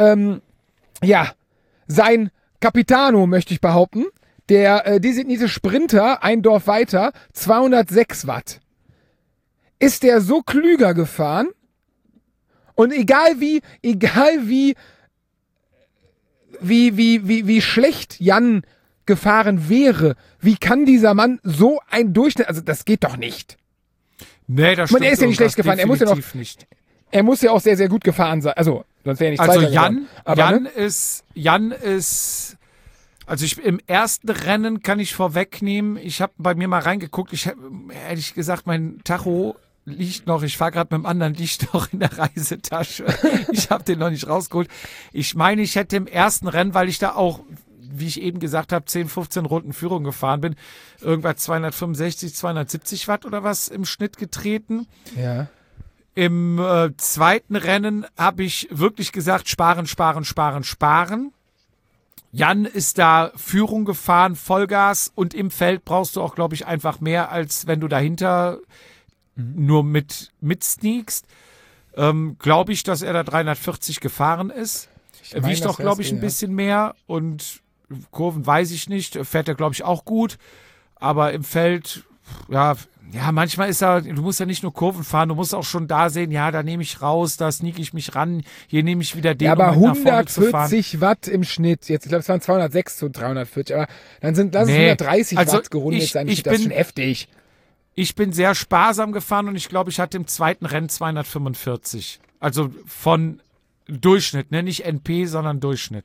sein Capitano, möchte ich behaupten, der designierte Sprinter, ein Dorf weiter, 206 Watt. Ist der so klüger gefahren? Und egal wie schlecht Jan gefahren wäre, wie kann dieser Mann so ein Durchschnitt, also das geht doch nicht. Nee, das stimmt. Er ist ja nicht schlecht gefahren, er muss ja auch sehr, sehr gut gefahren sein, also sonst wäre er nicht Zweiter geworden. Jan ist, also im ersten Rennen kann ich vorwegnehmen, ich habe bei mir mal reingeguckt, ehrlich gesagt, mein Tacho liegt noch, ich fahre gerade mit dem anderen, liegt noch in der Reisetasche. Ich habe den noch nicht rausgeholt. Ich meine, ich hätte im ersten Rennen, weil ich da auch, wie ich eben gesagt habe, 10, 15 Runden Führung gefahren bin, irgendwas 265, 270 Watt oder was im Schnitt getreten. Ja. Im zweiten Rennen habe ich wirklich gesagt, sparen. Jan ist da Führung gefahren, Vollgas, und im Feld brauchst du auch, glaube ich, einfach mehr, als wenn du dahinter nur mit sneakst. Glaube ich, dass er da 340 gefahren ist. Er wiegt auch, glaube ich, ein bisschen mehr, und Kurven weiß ich nicht. Fährt er, glaube ich, auch gut. Aber im Feld, ja, manchmal du musst ja nicht nur Kurven fahren, du musst auch schon da sehen, da nehme ich raus, da sneak ich mich ran, hier nehme ich wieder den, aber 140 Watt im Schnitt, jetzt, ich glaube, es waren 206 zu 340, aber dann lass es 130 Watt gerundet sein, das ist schon heftig. Ich bin sehr sparsam gefahren und ich glaube, ich hatte im zweiten Rennen 245. Also von Durchschnitt, ne? Nicht NP, sondern Durchschnitt.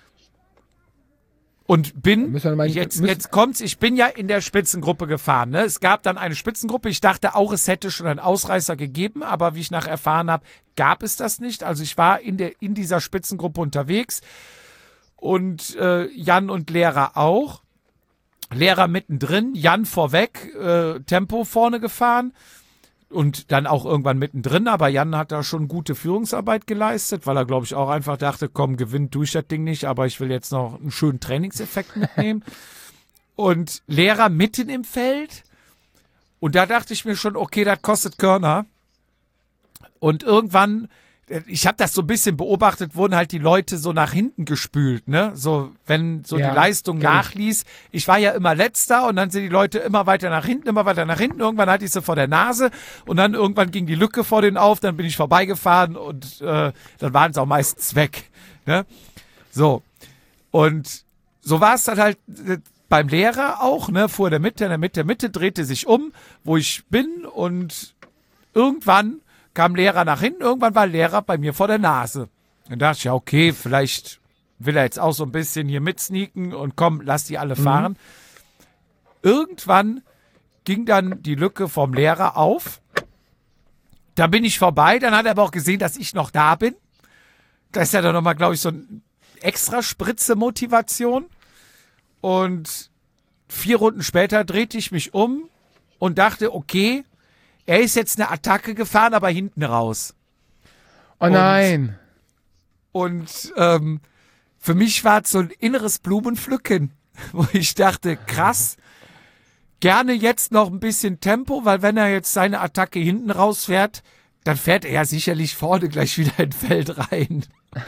Und jetzt kommt's, ich bin ja in der Spitzengruppe gefahren. Ne? Es gab dann eine Spitzengruppe. Ich dachte auch, es hätte schon einen Ausreißer gegeben, aber wie ich nachher erfahren habe, gab es das nicht. Also ich war in dieser Spitzengruppe unterwegs, und Jan und Lehrer auch. Lehrer mittendrin, Jan vorweg, Tempo vorne gefahren und dann auch irgendwann mittendrin, aber Jan hat da schon gute Führungsarbeit geleistet, weil er, glaube ich, auch einfach dachte, komm, gewinnt durch das Ding nicht, aber ich will jetzt noch einen schönen Trainingseffekt mitnehmen. Und Lehrer mitten im Feld, und da dachte ich mir schon, okay, das kostet Körner. Und irgendwann, ich habe das so ein bisschen beobachtet, wurden halt die Leute so nach hinten gespült, ne? So, wenn so die Leistung nachließ. Ich war ja immer Letzter, und dann sind die Leute immer weiter nach hinten. Irgendwann hatte ich sie vor der Nase, und dann irgendwann ging die Lücke vor denen auf, dann bin ich vorbeigefahren, und dann waren sie auch meistens weg, ne? So. Und so war es dann halt beim Lehrer auch, ne? Fuhr der Mitte, drehte sich um, wo ich bin, und irgendwann kam Lehrer nach hinten, irgendwann war Lehrer bei mir vor der Nase. Dann dachte ich, ja, okay, vielleicht will er jetzt auch so ein bisschen hier mitsneaken, und komm, lass die alle fahren. Irgendwann ging dann die Lücke vom Lehrer auf. Da bin ich vorbei, dann hat er aber auch gesehen, dass ich noch da bin. Da ist ja dann nochmal, glaube ich, so ein extra Spritze Motivation. Und 4 Runden später drehte ich mich um und dachte, okay, er ist jetzt eine Attacke gefahren, aber hinten raus. Oh nein. Und für mich war es so ein inneres Blumenpflücken, wo ich dachte, krass, gerne jetzt noch ein bisschen Tempo, weil wenn er jetzt seine Attacke hinten rausfährt, dann fährt er ja sicherlich vorne gleich wieder ins Feld rein.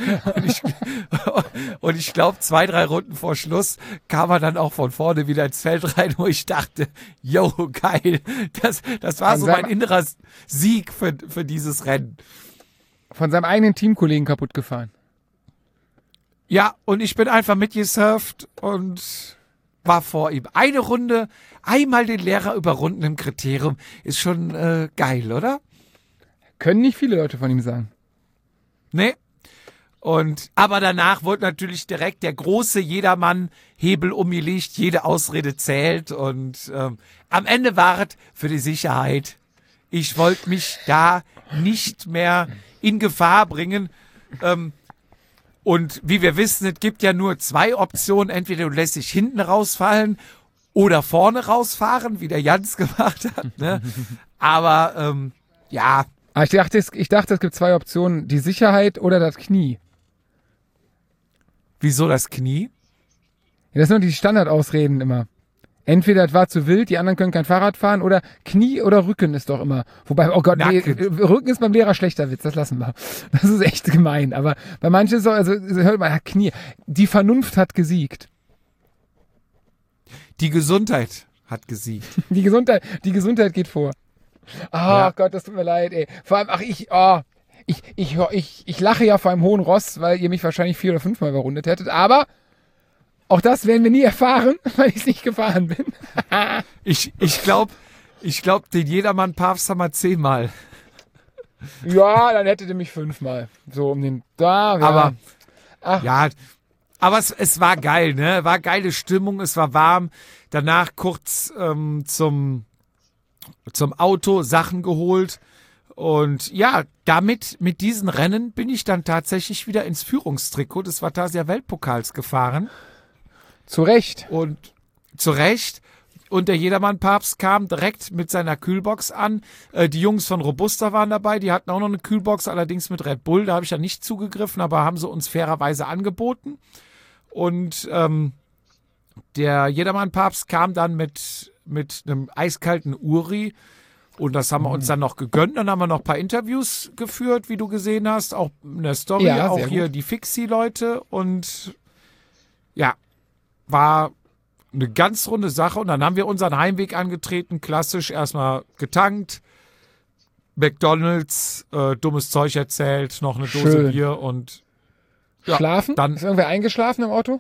Und ich glaube, 2, 3 Runden vor Schluss kam er dann auch von vorne wieder ins Feld rein, wo ich dachte, yo, geil, das war so mein innerer Sieg für dieses Rennen. Von seinem eigenen Teamkollegen kaputt gefahren. Ja, und ich bin einfach mitgesurft und war vor ihm. Eine Runde, einmal den Lehrer überrunden im Kriterium, ist schon geil, oder? Können nicht viele Leute von ihm sagen. Nee. Aber danach wurde natürlich direkt der große Jedermann-Hebel umgelegt, jede Ausrede zählt und am Ende war es für die Sicherheit. Ich wollte mich da nicht mehr in Gefahr bringen. Und wie wir wissen, es gibt ja nur 2 Optionen. Entweder du lässt dich hinten rausfallen oder vorne rausfahren, wie der Jans gemacht hat. Ne? Aber ja. Ich dachte, es gibt 2 Optionen. Die Sicherheit oder das Knie. Wieso das Knie? Ja, das sind nur die Standardausreden immer. Entweder es war zu wild, die anderen können kein Fahrrad fahren oder Knie oder Rücken ist doch immer. Wobei, oh Gott, nee, Rücken ist beim Lehrer schlechter Witz, das lassen wir. Das ist echt gemein. Aber bei manchen ist es also hört man, Knie. Die Vernunft hat gesiegt. Die Gesundheit hat gesiegt. Die Gesundheit geht vor. Ja. Gott, das tut mir leid, ey. Vor allem, ich lache ja vor einem hohen Ross, weil ihr mich wahrscheinlich 4 oder 5 Mal überrundet hättet, aber auch das werden wir nie erfahren, weil ich es nicht gefahren bin. Ich glaube, den Jedermann-Papst haben wir 10 Mal. Ja, dann hättet ihr mich 5 Mal. So um den, da, ja. Aber es war geil, ne? War geile Stimmung, es war warm. Danach kurz zum Auto Sachen geholt. Und ja, mit diesen Rennen bin ich dann tatsächlich wieder ins Führungstrikot des Vatasia Weltpokals gefahren. Zu Recht. Und der Jedermann-Papst kam direkt mit seiner Kühlbox an. Die Jungs von Robusta waren dabei, die hatten auch noch eine Kühlbox, allerdings mit Red Bull. Da habe ich ja nicht zugegriffen, aber haben sie uns fairerweise angeboten. Und der Jedermann-Papst kam dann mit einem eiskalten Uri. Und das haben wir uns dann noch gegönnt. Dann haben wir noch ein paar Interviews geführt, wie du gesehen hast. Auch in der Story, ja, auch hier die Fixie-Leute. Und ja, war eine ganz runde Sache. Und dann haben wir unseren Heimweg angetreten. Klassisch erstmal getankt. McDonald's, dummes Zeug erzählt. Noch eine Dose Bier und ja, schlafen? Dann, ist irgendwer eingeschlafen im Auto?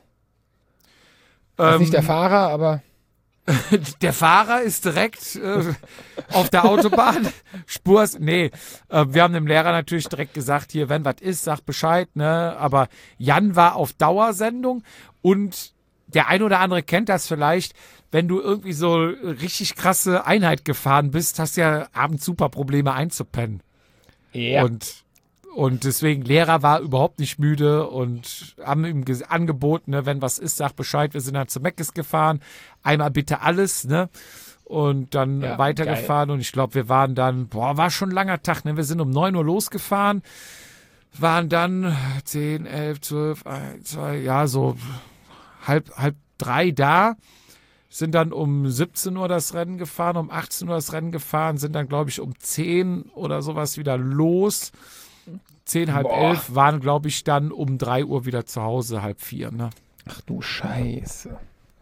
Ist nicht der Fahrer, aber... Der Fahrer ist direkt auf der Autobahn. Wir haben dem Lehrer natürlich direkt gesagt, hier, wenn was ist, sag Bescheid, ne? Aber Jan war auf Dauersendung und der ein oder andere kennt das vielleicht, wenn du irgendwie so richtig krasse Einheit gefahren bist, hast du ja abends super Probleme einzupennen. Ja. Und deswegen, Lehrer war überhaupt nicht müde und haben ihm angeboten, ne, wenn was ist, sag Bescheid. Wir sind dann zu Meckes gefahren. Einmal bitte alles, ne? Und dann weitergefahren. Geil. Und ich glaube, wir waren dann, war schon ein langer Tag, ne? Wir sind um 9 Uhr losgefahren, waren dann 10, 11, 12, 1, 2, ja, so halb 3 da. Sind dann um 17 Uhr das Rennen gefahren, um 18 Uhr das Rennen gefahren, sind dann, glaube ich, um 10 oder sowas wieder los. 10, halb 11 waren, glaube ich, dann um 3 Uhr wieder zu Hause, halb 4, ne? Ach du Scheiße.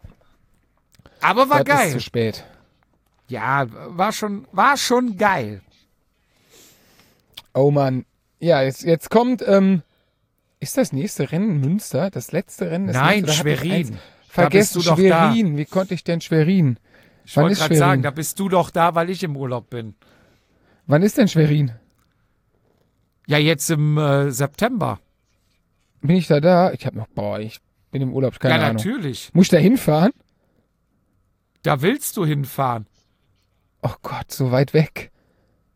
Aber war geil. Ist zu spät. Ja, war schon geil. Oh Mann. Ja, jetzt kommt, ist das nächste Rennen Münster? Das letzte Rennen ist Nein, Schwerin. Vergesst du Schwerin. Wie konnte ich denn Schwerin? Ich wollte gerade sagen, da bist du doch da, weil ich im Urlaub bin. Wann ist denn Schwerin? Ja, jetzt im September. Bin ich da? Ich bin im Urlaub, keine Ahnung. Ja, natürlich. Muss ich da hinfahren? Da willst du hinfahren. Oh Gott, so weit weg.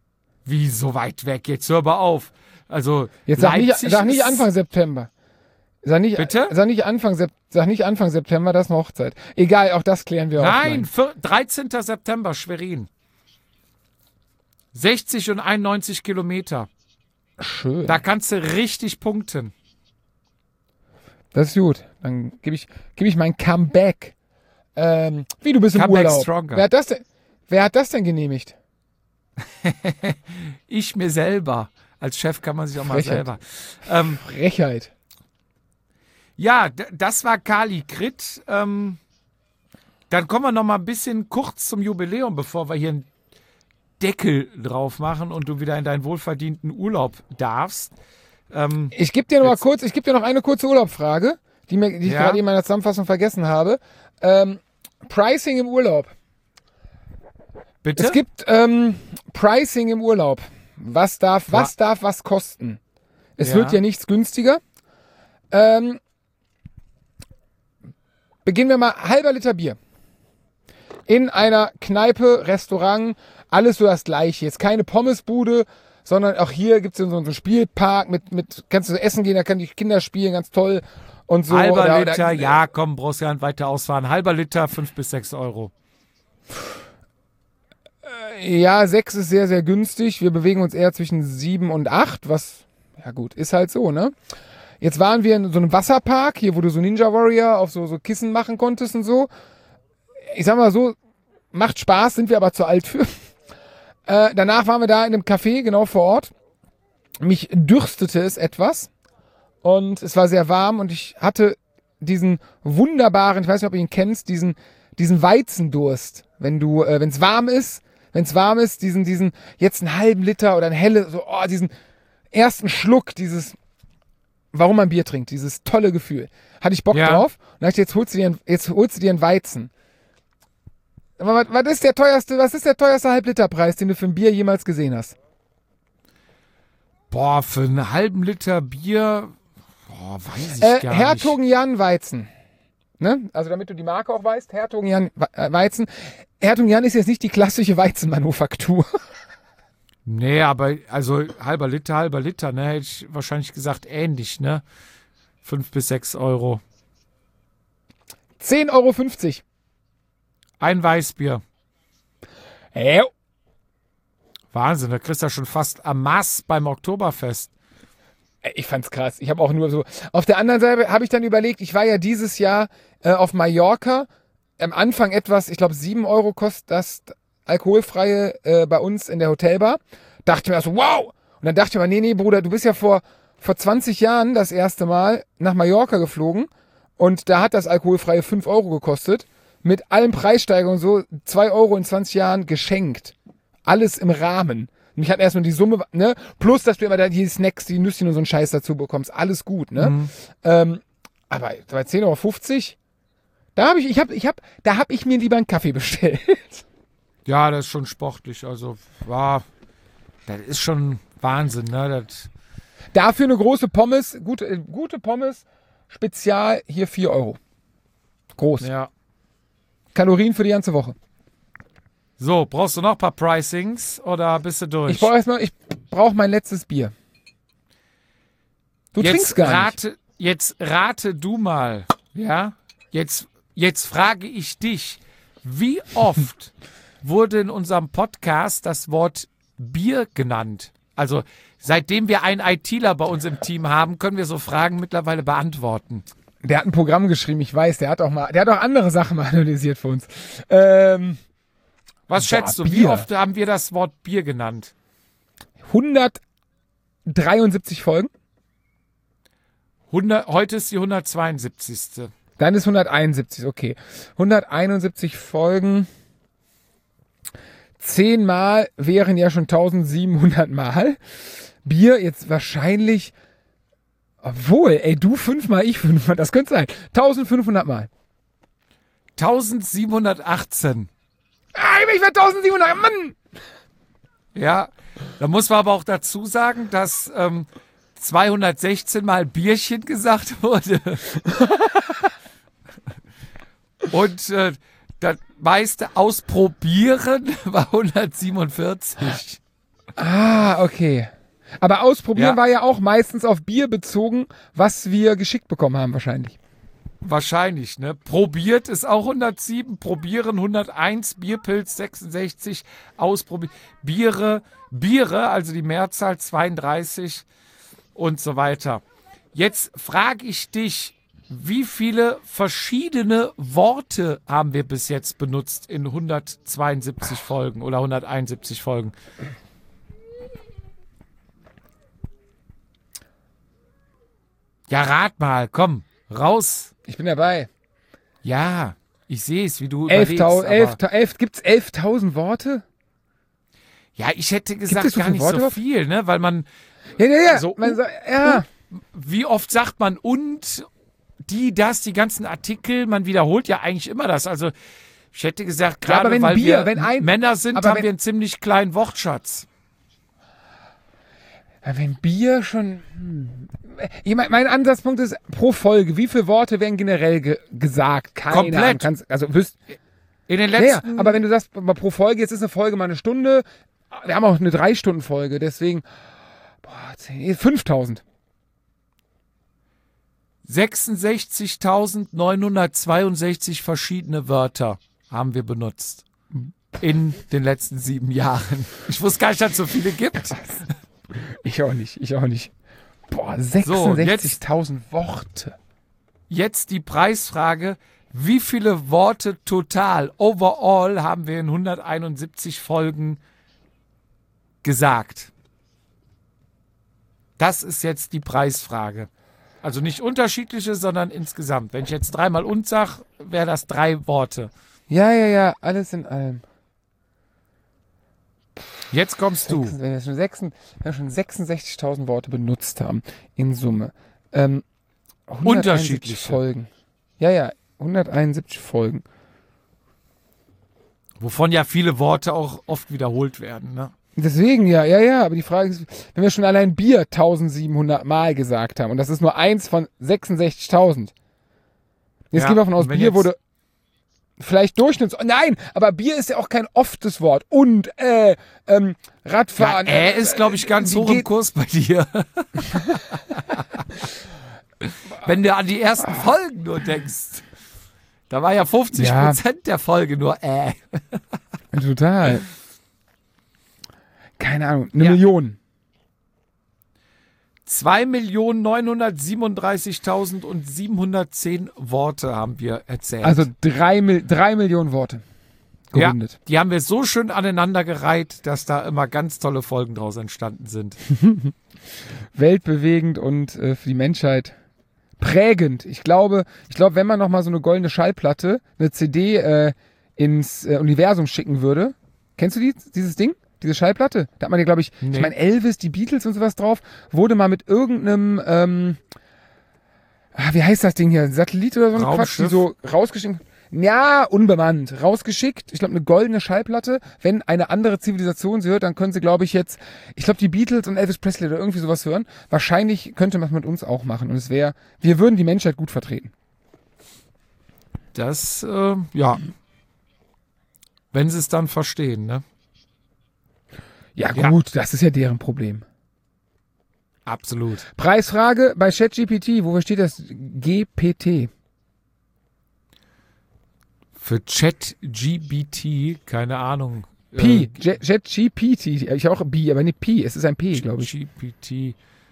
Wie so weit weg? Jetzt hör aber auf. Also jetzt sag nicht Anfang September. Bitte? Sag nicht Anfang September, das ist eine Hochzeit. Egal, auch das klären wir Nein, 13. September, Schwerin. 60 und 91 Kilometer. Schön. Da kannst du richtig punkten. Das ist gut. Dann gebe ich mein Comeback. Wie, du bist im Comeback Urlaub. stronger. Wer hat das denn genehmigt? Ich mir selber. Als Chef kann man sich auch mal selber. Frechheit. Ja, das war Kali Krit. Dann kommen wir noch mal ein bisschen kurz zum Jubiläum, bevor wir hier einen Deckel drauf machen und du wieder in deinen wohlverdienten Urlaub darfst. Ich gebe dir noch eine kurze Urlaubsfrage, die ich gerade in meiner Zusammenfassung vergessen habe. Pricing im Urlaub. Bitte? Es gibt Pricing im Urlaub. Was darf was kosten? Es wird ja nichts günstiger. Beginnen wir mal, halber Liter Bier. In einer Kneipe, Restaurant, alles so das Gleiche. Jetzt keine Pommesbude, sondern auch hier gibt es so einen Spielpark kannst du essen gehen, da können die Kinder spielen, ganz toll. Und so. Halber Liter, ja, komm, brauchst ja nicht weiter ausfahren. Halber Liter, 5 bis 6 Euro. Ja, 6 ist sehr, sehr günstig. Wir bewegen uns eher zwischen 7 und 8, was, ja gut, ist halt so, ne? Jetzt waren wir in so einem Wasserpark, hier, wo du so Ninja Warrior auf so Kissen machen konntest und so. Ich sag mal so, macht Spaß, sind wir aber zu alt für. Danach waren wir da in einem Café, genau vor Ort. Mich dürstete es etwas und es war sehr warm und ich hatte diesen wunderbaren, ich weiß nicht, ob du ihn kennst, diesen Weizendurst. Wenn es warm ist, diesen jetzt einen halben Liter oder einen helle, so, diesen ersten Schluck, warum man Bier trinkt, dieses tolle Gefühl. Hatte ich Bock drauf und dachte, jetzt holst du dir einen Weizen. Aber was ist der teuerste Halbliterpreis, den du für ein Bier jemals gesehen hast? Boah, für einen halben Liter Bier, weiß ich gar nicht. Hertogen-Jan Weizen. Ne? Also damit du die Marke auch weißt, Hertogen-Jan Weizen. Hertogen-Jan ist jetzt nicht die klassische Weizenmanufaktur. Nee, aber also halber Liter, ne? Hätte ich wahrscheinlich gesagt ähnlich, ne? 5 bis 6 Euro. 10,50 Euro. Ein Weißbier. Wahnsinn, da kriegst du ja schon fast am Maß beim Oktoberfest. Ich fand's krass. Ich habe auch nur so. Auf der anderen Seite habe ich dann überlegt, ich war ja dieses Jahr auf Mallorca. Am Anfang etwas, ich glaube 7 Euro kostet das alkoholfreie bei uns in der Hotelbar. Dachte mir so, wow! Und dann dachte ich mir, nee, Bruder, du bist ja vor 20 Jahren das erste Mal nach Mallorca geflogen und da hat das alkoholfreie 5 Euro gekostet. Mit allen Preissteigerungen so 2 Euro in 20 Jahren geschenkt. Alles im Rahmen. Mich hat erstmal die Summe, ne? Plus, dass du immer da die Snacks, die Nüsschen und so einen Scheiß dazu bekommst. Alles gut, ne? Mhm. Aber bei 10,50 Euro, da hab ich mir lieber einen Kaffee bestellt. Ja, das ist schon sportlich. Also, das ist schon Wahnsinn, ne? Dafür eine große Pommes, gute Pommes, Spezial, hier 4 Euro. Groß. Ja. Kalorien für die ganze Woche. So, brauchst du noch ein paar Pricings oder bist du durch? Ich brauche mein letztes Bier. Du trinkst gar nicht. Jetzt rate du mal, ja? Jetzt frage ich dich, wie oft wurde in unserem Podcast das Wort Bier genannt? Also, seitdem wir einen ITler bei uns im Team haben, können wir so Fragen mittlerweile beantworten. Der hat ein Programm geschrieben, ich weiß, der hat auch andere Sachen mal analysiert für uns. Was schätzt du, Bier. wie oft haben wir das Wort Bier genannt? 173 Folgen. Heute ist die 172. Dann ist 171, okay. 171 Folgen. 10 Mal wären ja schon 1700 Mal. Bier jetzt wahrscheinlich, obwohl, du 5 Mal, ich 5 Mal, das könnte sein. 1500 Mal. 1718. Ich war 1700, Mann! Ja, da muss man aber auch dazu sagen, dass 216 Mal Bierchen gesagt wurde. Und das meiste Ausprobieren war 147. Okay. Aber ausprobieren war ja auch meistens auf Bier bezogen, was wir geschickt bekommen haben wahrscheinlich. Wahrscheinlich, ne? Probiert ist auch 107, probieren 101, Bierpilz 66, ausprobieren. Biere, also die Mehrzahl 32 und so weiter. Jetzt frage ich dich, wie viele verschiedene Worte haben wir bis jetzt benutzt in 172 Folgen oder 171 Folgen? Ja, rat mal, komm, raus. Ich bin dabei. Ja, ich sehe es, wie du 11.000, gibt's 11.000 Worte? Ja, ich hätte gesagt, so gar nicht Worte so viel, ne, weil man... Ja. So, ja. Wie oft sagt man und, die ganzen Artikel, man wiederholt ja eigentlich immer das. Also, ich hätte gesagt, gerade weil wir Männer sind, haben wir einen ziemlich kleinen Wortschatz. Wenn Bier schon... Mein Ansatzpunkt ist pro Folge. Wie viele Worte werden generell gesagt? Keine Ahnung. In den letzten... Ja, aber wenn du sagst, pro Folge, jetzt ist eine Folge mal eine Stunde. Wir haben auch eine 3-Stunden-Folge, deswegen 5.000. 66.962 verschiedene Wörter haben wir benutzt. In den letzten 7 Jahren. Ich wusste gar nicht, dass es so viele gibt. Ich auch nicht. Boah, 66.000 Worte. Jetzt die Preisfrage. Wie viele Worte total, overall, haben wir in 171 Folgen gesagt? Das ist jetzt die Preisfrage. Also nicht unterschiedliche, sondern insgesamt. Wenn ich jetzt 3-mal und sage, wäre das 3 Worte. Ja, alles in allem. Jetzt kommst du. Wenn wir schon 66.000 Worte benutzt haben, in Summe. Unterschiedliche Folgen. Ja, 171 Folgen. Wovon ja viele Worte auch oft wiederholt werden, ne? Deswegen, ja, aber die Frage ist, wenn wir schon allein Bier 1700 Mal gesagt haben und das ist nur eins von 66.000. Jetzt gehen wir davon aus, Bier wurde vielleicht Nein, aber Bier ist ja auch kein oftes Wort. Und, Radfahren. Ja, ist, glaube ich, ganz hoch im Kurs bei dir. Wenn du an die ersten Folgen nur denkst. Da war ja 50% der Folge nur Total. Keine Ahnung, eine Million. 2.937.710 Worte haben wir erzählt. Also 3 Millionen Worte gerundet. Ja, die haben wir so schön aneinandergereiht, dass da immer ganz tolle Folgen draus entstanden sind. Weltbewegend und für die Menschheit prägend. Ich glaube, wenn man nochmal so eine goldene Schallplatte, eine CD ins Universum schicken würde. Kennst du dieses Ding? Diese Schallplatte? Da hat man ja, glaube ich, ich meine Elvis, die Beatles und sowas drauf, wurde mal mit irgendeinem, wie heißt das Ding hier? Satellit oder so ein Quatsch, die so rausgeschickt. Ja, unbemannt. Rausgeschickt. Ich glaube, eine goldene Schallplatte. Wenn eine andere Zivilisation sie hört, dann können sie, glaube ich, die Beatles und Elvis Presley oder irgendwie sowas hören. Wahrscheinlich könnte man es mit uns auch machen. Und wir würden die Menschheit gut vertreten. Das, ja. Wenn sie es dann verstehen, ne? Ja gut, das ist ja deren Problem. Absolut. Preisfrage bei ChatGPT, wofür steht das GPT? Für ChatGPT, keine Ahnung. ChatGPT, ich auch B, aber nicht P, es ist ein P, glaube ich. GPT,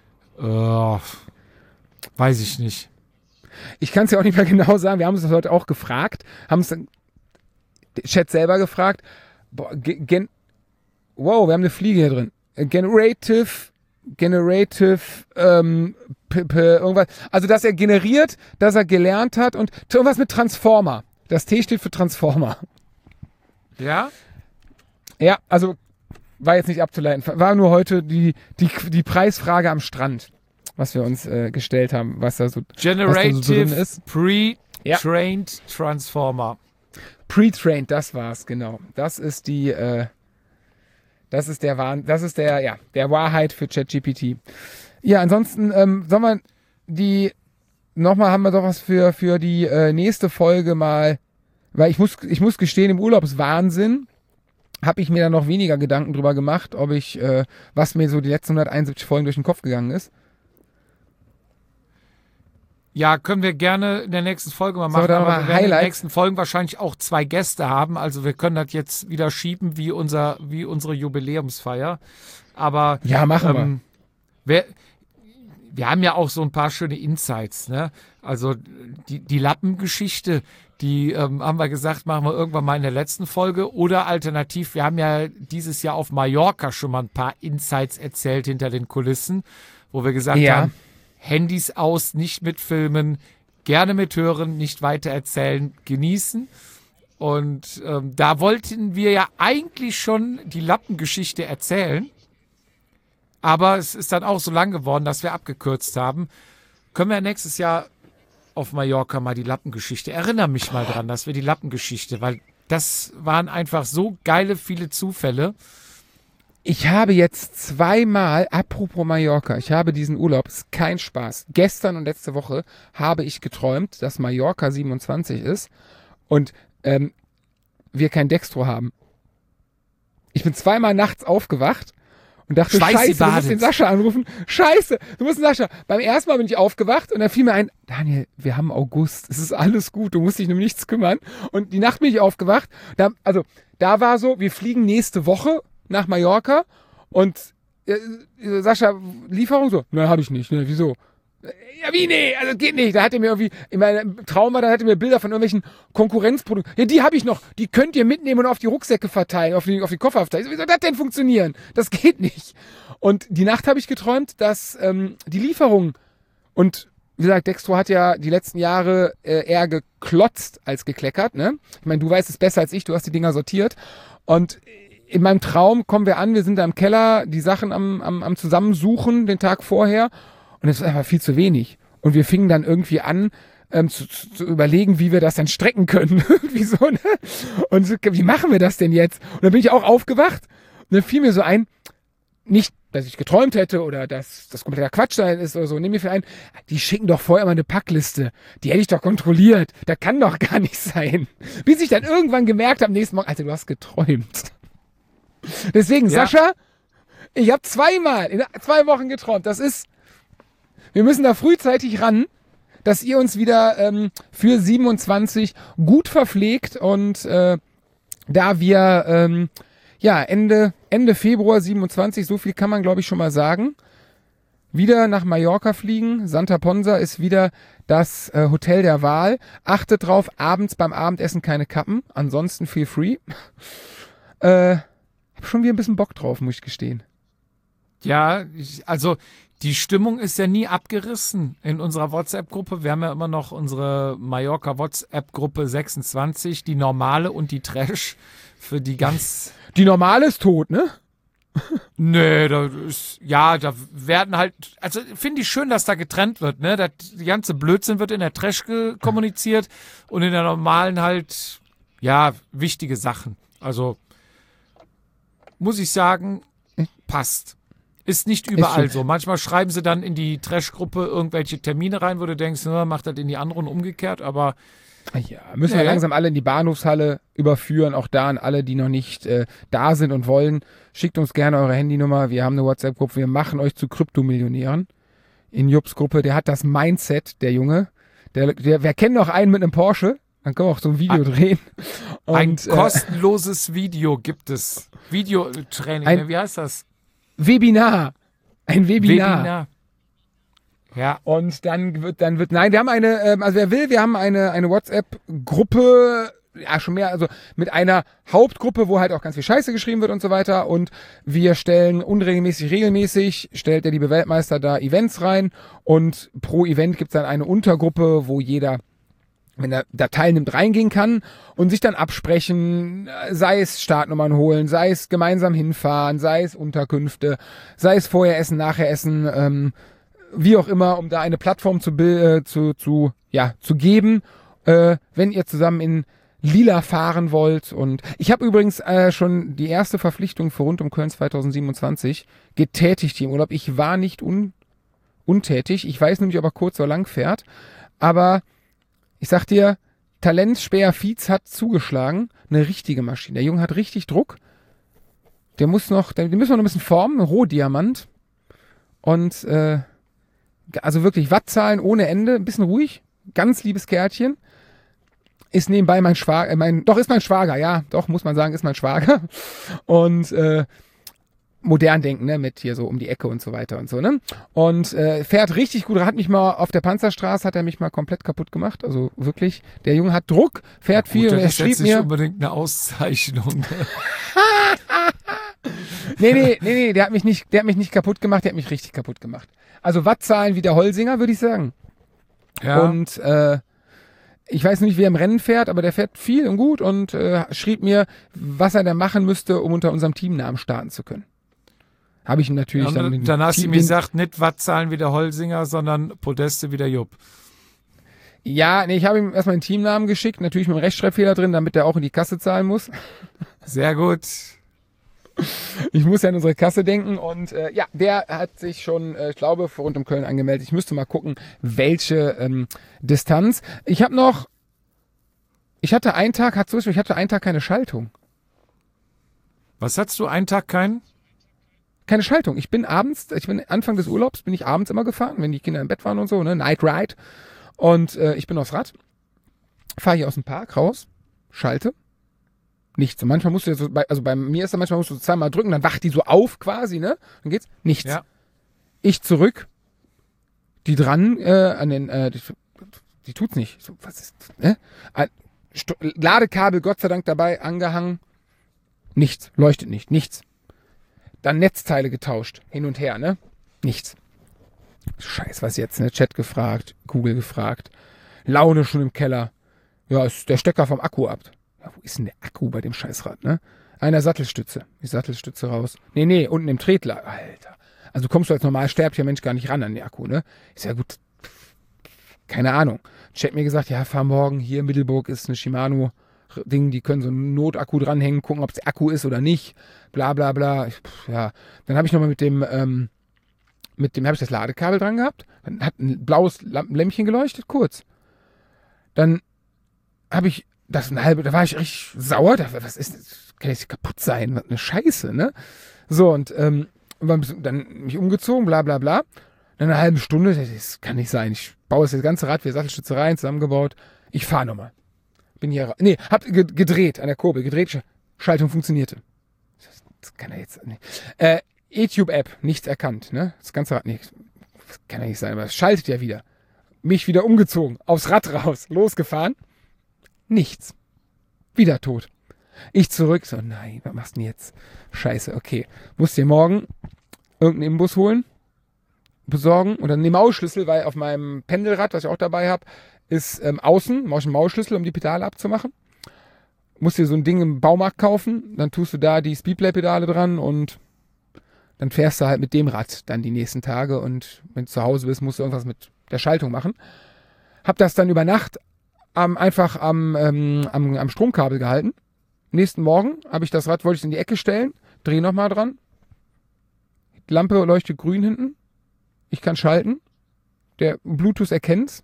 weiß ich nicht. Ich kann es ja auch nicht mehr genau sagen, wir haben es heute auch gefragt, haben es dann Chat selber gefragt. Boah, wow, wir haben eine Fliege hier drin. Generative, irgendwas. Also, dass er generiert, dass er gelernt hat und irgendwas mit Transformer. Das T steht für Transformer. Ja? Ja, also war jetzt nicht abzuleiten. War nur heute die Preisfrage am Strand, was wir uns gestellt haben, was da so drin ist. Pre-trained Transformer. Pre-trained, das war's, genau. Das ist der Wahrheit für ChatGPT. Ja, ansonsten haben wir doch was für die nächste Folge mal, weil ich muss gestehen, im Urlaubswahnsinn habe ich mir dann noch weniger Gedanken drüber gemacht, ob ich, was mir so die letzten 171 Folgen durch den Kopf gegangen ist. Ja, können wir gerne in der nächsten Folge mal machen, aber wir werden in den nächsten Folgen wahrscheinlich auch 2 Gäste haben, also wir können das jetzt wieder schieben wie unsere Jubiläumsfeier. Aber ja, machen wir haben ja auch so ein paar schöne Insights, ne? Also die Lappengeschichte, die haben wir gesagt, machen wir irgendwann mal in der letzten Folge. Oder alternativ, wir haben ja dieses Jahr auf Mallorca schon mal ein paar Insights erzählt hinter den Kulissen, wo wir gesagt haben, Handys aus, nicht mitfilmen, gerne mithören, nicht weiter erzählen, genießen. Und da wollten wir ja eigentlich schon die Lappengeschichte erzählen. Aber es ist dann auch so lang geworden, dass wir abgekürzt haben. Können wir nächstes Jahr auf Mallorca mal die Lappengeschichte. Erinnere mich mal dran, dass wir die Lappengeschichte, weil das waren einfach so geile, viele Zufälle. Ich habe jetzt 2-mal, apropos Mallorca, ich habe diesen Urlaub, ist kein Spaß. Gestern und letzte Woche habe ich geträumt, dass Mallorca 27 ist und wir kein Dextro haben. Ich bin 2-mal nachts aufgewacht und dachte, Scheiße, du musst den Sascha anrufen. Scheiße, du musst den Sascha. Beim ersten Mal bin ich aufgewacht und dann fiel mir ein, Daniel, wir haben August, es ist alles gut, du musst dich um nichts kümmern. Und die Nacht bin ich aufgewacht. Da war so, wir fliegen nächste Woche nach Mallorca und Sascha, Lieferung so, nein, habe ich nicht, ne, wieso? Ja, wie, nee, also geht nicht. Da hat er mir irgendwie, in meinem Trauma, da hat er mir Bilder von irgendwelchen Konkurrenzprodukten. Ja, die habe ich noch, die könnt ihr mitnehmen und auf die Rucksäcke verteilen, auf die Koffer verteilen. Wie soll das denn funktionieren? Das geht nicht. Und die Nacht habe ich geträumt, dass die Lieferung, und wie gesagt, Dextro hat ja die letzten Jahre eher geklotzt als gekleckert, ne? Ich meine, du weißt es besser als ich, du hast die Dinger sortiert. Und in meinem Traum kommen wir an, wir sind da im Keller, die Sachen am Zusammensuchen den Tag vorher. Und es ist einfach viel zu wenig. Und wir fingen dann irgendwie an, zu überlegen, wie wir das dann strecken können. Irgendwie so, ne? Und so, wie machen wir das denn jetzt? Und dann bin ich auch aufgewacht. Und dann fiel mir so ein, nicht, dass ich geträumt hätte oder dass das kompletter Quatsch sein ist oder so. Nimm mir für ein, die schicken doch vorher mal eine Packliste. Die hätte ich doch kontrolliert. Da kann doch gar nicht sein. Bis ich dann irgendwann gemerkt habe, am nächsten Morgen, Alter, du hast geträumt. Deswegen, ja. Sascha, ich habe 2-mal in 2 Wochen geträumt. Wir müssen da frühzeitig ran, dass ihr uns wieder für 27 gut verpflegt und da wir Ende Februar 27, so viel kann man glaube ich schon mal sagen, wieder nach Mallorca fliegen. Santa Ponsa ist wieder das Hotel der Wahl. Achtet drauf, abends beim Abendessen keine Kappen, ansonsten feel free. Hab schon wieder ein bisschen Bock drauf, muss ich gestehen. Ja, also die Stimmung ist ja nie abgerissen in unserer WhatsApp-Gruppe. Wir haben ja immer noch unsere Mallorca-WhatsApp-Gruppe 26, die normale und die Trash für die ganz... Die normale ist tot, ne? Nee, da werden halt, also finde ich schön, dass da getrennt wird, ne? Die ganze Blödsinn wird in der Trash kommuniziert und in der normalen halt, ja, wichtige Sachen. Also, muss ich sagen, passt. Ist nicht überall so. Manchmal schreiben sie dann in die Trash-Gruppe irgendwelche Termine rein, wo du denkst, macht das in die andere und umgekehrt, aber... Ja, müssen wir langsam alle in die Bahnhofshalle überführen, auch da an alle, die noch nicht da sind und wollen. Schickt uns gerne eure Handynummer, wir haben eine WhatsApp-Gruppe, wir machen euch zu Kryptomillionären. In Jupps Gruppe, der hat das Mindset, der Junge. Wir kennen noch einen mit einem Porsche, dann können wir auch so ein Video drehen. Und, ein kostenloses Wir gibt es. Videotraining, wie heißt das? Webinar. Ein Webinar. Ja. Und dann wird, nein, wir haben also wer will, wir haben eine WhatsApp-Gruppe, ja schon mehr, also mit einer Hauptgruppe, wo halt auch ganz viel Scheiße geschrieben wird und so weiter. Und wir stellen regelmäßig, stellt der liebe Weltmeister da Events rein. Und pro Event gibt's dann eine Untergruppe, wo jeder, wenn er da teilnimmt, reingehen kann und sich dann absprechen, sei es Startnummern holen, sei es gemeinsam hinfahren, sei es Unterkünfte, sei es vorher essen, nachher essen, wie auch immer, um da eine Plattform zu geben, wenn ihr zusammen in Lila fahren wollt. Und ich habe übrigens schon die erste Verpflichtung für rund um Köln 2027 getätigt hier im Urlaub. Ich war nicht untätig. Ich weiß nämlich, ob er kurz oder lang fährt. Aber ich sag dir, Talent Speer Fietz hat zugeschlagen. Eine richtige Maschine. Der Junge hat richtig Druck. Den müssen wir noch ein bisschen formen, ein Rohdiamant. Und also wirklich Wattzahlen ohne Ende, ein bisschen ruhig, ganz liebes Kärtchen. Ist nebenbei mein Schwager, ist mein Schwager, ja, doch, muss man sagen, ist mein Schwager. Und modern denken, ne, mit hier so um die Ecke und so weiter und so, ne? Und fährt richtig gut, hat mich mal auf der Panzerstraße, hat er mich mal komplett kaputt gemacht, also wirklich, der Junge hat Druck, fährt viel und er schrieb mir... nicht unbedingt eine Auszeichnung. Nee, der hat mich nicht kaputt gemacht, der hat mich richtig kaputt gemacht. Also Wattzahlen wie der Holsinger, würde ich sagen. Ja. Und ich weiß nicht, wie er im Rennen fährt, aber der fährt viel und gut und schrieb mir, was er da machen müsste, um unter unserem Teamnamen starten zu können. Habe ich ihm natürlich dann hast du ihm gesagt, nicht Wattzahlen wie der Holsinger, sondern Podeste wie der Jupp. Ja, nee, ich habe ihm erstmal den Teamnamen geschickt, natürlich mit einem Rechtschreibfehler drin, damit er auch in die Kasse zahlen muss. Sehr gut. Ich muss ja an unsere Kasse denken und der hat sich schon, ich glaube, vor rund um Köln angemeldet. Ich müsste mal gucken, welche Distanz. Ich hatte einen Tag keine Schaltung. Was hattest du, einen Tag keinen? Keine Schaltung. Ich bin Anfang des Urlaubs, bin ich abends immer gefahren, wenn die Kinder im Bett waren und so, ne, Night Ride. Und ich bin aufs Rad, fahre hier aus dem Park raus, schalte. Nichts. Und manchmal musst du bei mir ist da manchmal musst du zweimal drücken, dann wacht die so auf quasi, ne? Dann geht's. Nichts. Ja. Ich zurück, die dran, die tut's nicht. So, was ist, ne? Ladekabel Gott sei Dank dabei, angehangen. Nichts. Leuchtet nicht. Nichts. Dann Netzteile getauscht. Hin und her, ne? Nichts. Scheiß, was jetzt, ne? Chat gefragt, Google gefragt. Laune schon im Keller. Ja, ist der Stecker vom Akku ab. Ja, wo ist denn der Akku bei dem Scheißrad, ne? Einer Sattelstütze. Die Sattelstütze raus. Nee, unten im Tretlager. Alter. Also kommst du als normal sterblicher Mensch gar nicht ran an den Akku, ne? Ist ja gut. Keine Ahnung. Chat mir gesagt, ja, fahr morgen hier in Middelburg ist eine Shimano Ding, die können so einen Notakku dranhängen, gucken, ob es der Akku ist oder nicht, bla bla bla. Ja, dann habe ich nochmal mit dem habe ich das Ladekabel dran gehabt, dann hat ein blaues Lämpchen geleuchtet, kurz. Dann habe ich da war ich richtig sauer, was ist das? Kann jetzt kaputt sein, was eine Scheiße, ne? So, und dann mich umgezogen, bla bla bla. Dann eine halbe Stunde, das kann nicht sein, ich baue das ganze Rad, wir Sattelstütze rein, zusammengebaut, ich fahre nochmal. Bin hier, hab gedreht, an der Kurbel, Schaltung funktionierte. Das kann ja jetzt, nee. E-Tube-App, nichts erkannt, ne? Das ganze Rad, nee, das kann ja nicht sein, aber es schaltet ja wieder. Mich wieder umgezogen, aufs Rad raus, losgefahren, nichts. Wieder tot. Ich zurück, so, nein, was machst du denn jetzt? Scheiße, okay. Musst dir morgen irgendeinen Imbus holen, besorgen und dann den Mausschlüssel, weil auf meinem Pendelrad, was ich auch dabei habe, ist außen, mach ich einen Mausschlüssel, um die Pedale abzumachen. Musst dir so ein Ding im Baumarkt kaufen, dann tust du da die Speedplay-Pedale dran und dann fährst du halt mit dem Rad dann die nächsten Tage und wenn du zu Hause bist, musst du irgendwas mit der Schaltung machen. Hab das dann über Nacht einfach am Stromkabel gehalten. Nächsten Morgen habe ich das Rad, wollte ich in die Ecke stellen, dreh nochmal dran. Die Lampe leuchtet grün hinten. Ich kann schalten. Der Bluetooth erkennt's.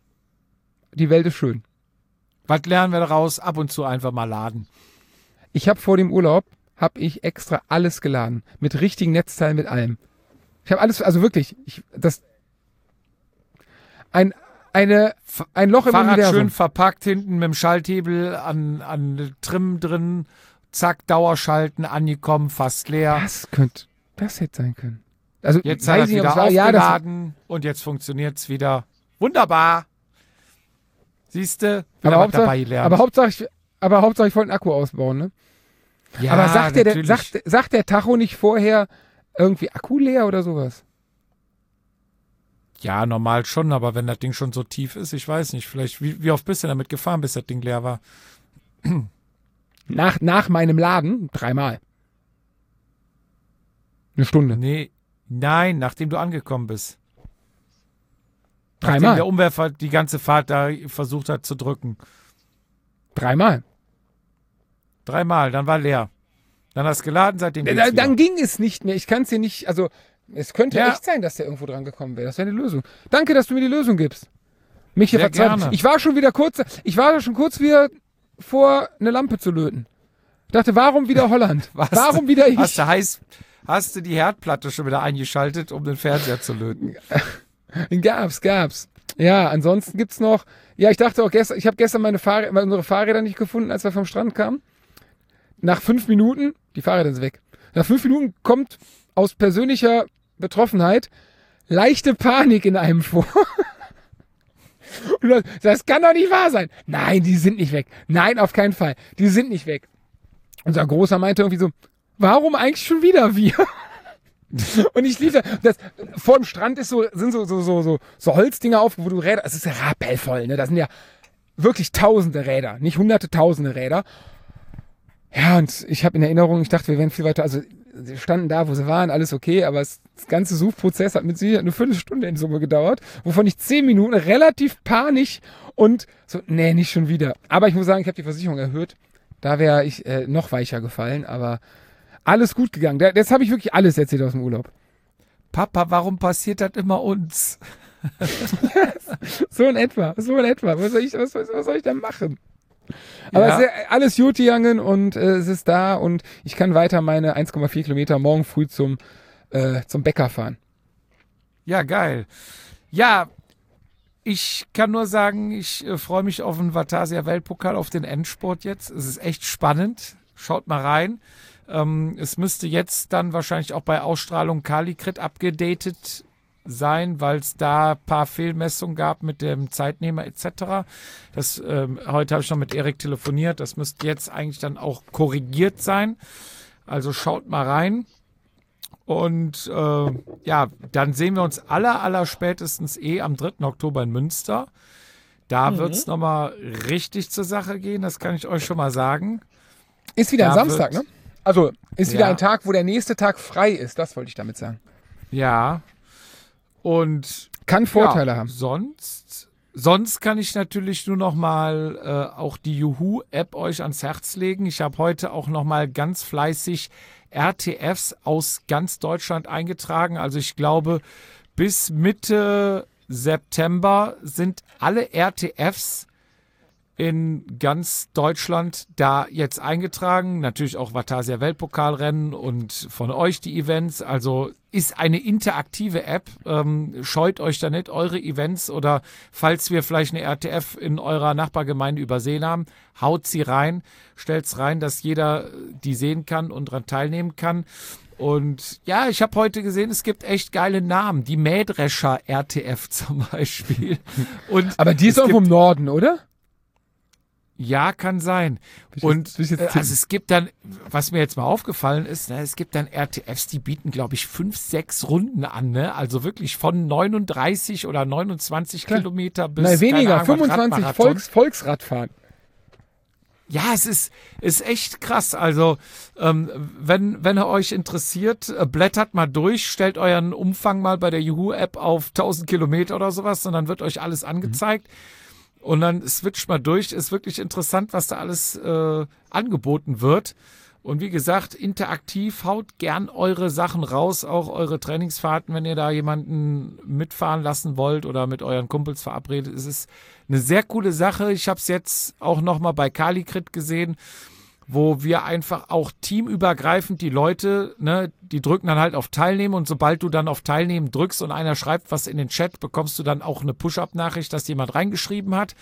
Die Welt ist schön. Was lernen wir daraus? Ab und zu einfach mal laden. Ich habe vor dem Urlaub, extra alles geladen. Mit richtigen Netzteilen, mit allem. Ich habe alles, also wirklich, ein Loch im Fahrrad Universum. Schön verpackt hinten mit dem Schalthebel an Trim drin. Zack, Dauerschalten, angekommen, fast leer. Das hätte sein können. Also jetzt hat er wieder aufgeladen und jetzt funktioniert es wieder. Wunderbar. Siehste, aber Hauptsache ich wollte einen Akku ausbauen, ne? Ja, aber sagt der Tacho nicht vorher irgendwie Akku leer oder sowas? Ja, normal schon, aber wenn das Ding schon so tief ist, ich weiß nicht, vielleicht, wie oft bist du damit gefahren, bis das Ding leer war? Nach meinem Laden 3-mal. Eine Stunde. Nein, nachdem du angekommen bist. 3-mal. Nachdem der Umwerfer die ganze Fahrt da versucht hat zu drücken. 3-mal. 3-mal, dann war leer. Dann hast du geladen, seitdem dann ging es nicht mehr. Ich kann es dir nicht, also es könnte echt sein, dass der irgendwo dran gekommen wäre. Das wäre eine Lösung. Danke, dass du mir die Lösung gibst. Mich hier verzweifelt. Ich war schon kurz wieder vor, eine Lampe zu löten. Ich dachte, warum wieder Holland? Warum wieder ich? Hast du die Herdplatte schon wieder eingeschaltet, um den Fernseher zu löten? Gab's. Ja, ansonsten gibt's noch. Ja, ich dachte auch ich habe gestern unsere Fahrräder nicht gefunden, als wir vom Strand kamen. Nach 5 Minuten, die Fahrräder sind weg. Nach 5 Minuten kommt aus persönlicher Betroffenheit leichte Panik in einem vor. Und das kann doch nicht wahr sein. Nein, die sind nicht weg. Nein, auf keinen Fall. Die sind nicht weg. Unser Großer meinte irgendwie so, warum eigentlich schon wieder wir? Und ich lief da, vor dem Strand sind so Holzdinger auf, wo du Räder, es ist ja rappelvoll, ne? Da sind ja wirklich tausende Räder, nicht hunderte, tausende Räder. Ja, und ich habe in Erinnerung, ich dachte, wir wären viel weiter, also sie standen da, wo sie waren, alles okay, aber das ganze Suchprozess hat mit Sicherheit eine Viertelstunde in Summe gedauert, wovon ich 10 Minuten relativ panisch und so, nee, nicht schon wieder. Aber ich muss sagen, ich habe die Versicherung erhöht, da wäre ich noch weicher gefallen, aber alles gut gegangen. Jetzt habe ich wirklich alles erzählt aus dem Urlaub. Papa, warum passiert das immer uns? So in etwa. Was soll ich denn machen? Aber es ist alles gut gegangen und es ist da und ich kann weiter meine 1,4 Kilometer morgen früh zum Bäcker fahren. Ja, geil. Ja, ich kann nur sagen, ich freue mich auf den Vatasia Weltpokal, auf den Endspurt jetzt. Es ist echt spannend. Schaut mal rein. Es müsste jetzt dann wahrscheinlich auch bei Ausstrahlung Kalikrit abgedatet sein, weil es da ein paar Fehlmessungen gab mit dem Zeitnehmer etc. Heute habe ich noch mit Erik telefoniert. Das müsste jetzt eigentlich dann auch korrigiert sein. Also schaut mal rein. Und dann sehen wir uns aller spätestens am 3. Oktober in Münster. Da wird es nochmal richtig zur Sache gehen, das kann ich euch schon mal sagen. Ist wieder ein Samstag, ne? Also ist wieder ein Tag, wo der nächste Tag frei ist, das wollte ich damit sagen. Ja, und kann Vorteile haben. Sonst kann ich natürlich nur noch mal auch die Juhu-App euch ans Herz legen. Ich habe heute auch noch mal ganz fleißig RTFs aus ganz Deutschland eingetragen. Also ich glaube, bis Mitte September sind alle RTFs in ganz Deutschland da jetzt eingetragen. Natürlich auch Vatasia Weltpokalrennen und von euch die Events. Also ist eine interaktive App. Scheut euch da nicht eure Events oder falls wir vielleicht eine RTF in eurer Nachbargemeinde übersehen haben, haut sie rein, stellt's rein, dass jeder die sehen kann und daran teilnehmen kann. Und ja, ich habe heute gesehen, es gibt echt geile Namen. Die Mähdrescher RTF zum Beispiel. Aber die ist auch vom Norden, oder? Ja, kann sein. Und also es gibt dann, was mir jetzt mal aufgefallen ist, es gibt dann RTFs, die bieten, glaube ich, 5, 6 Runden an, ne? Also wirklich von 39 oder 29 Kilometer bis nein, weniger, 25 Volksradfahren. Ja, es ist echt krass. Also wenn er euch interessiert, blättert mal durch, stellt euren Umfang mal bei der Juhu-App auf 1000 Kilometer oder sowas und dann wird euch alles angezeigt. Und dann switcht mal durch. Ist wirklich interessant, was da alles angeboten wird. Und wie gesagt, interaktiv, haut gern eure Sachen raus, auch eure Trainingsfahrten, wenn ihr da jemanden mitfahren lassen wollt oder mit euren Kumpels verabredet. Es ist eine sehr coole Sache. Ich habe es jetzt auch nochmal bei Kalikrit gesehen, wo wir einfach auch teamübergreifend die Leute, ne, die drücken dann halt auf Teilnehmen und sobald du dann auf Teilnehmen drückst und einer schreibt was in den Chat, bekommst du dann auch eine Push-Up-Nachricht, dass jemand reingeschrieben hat.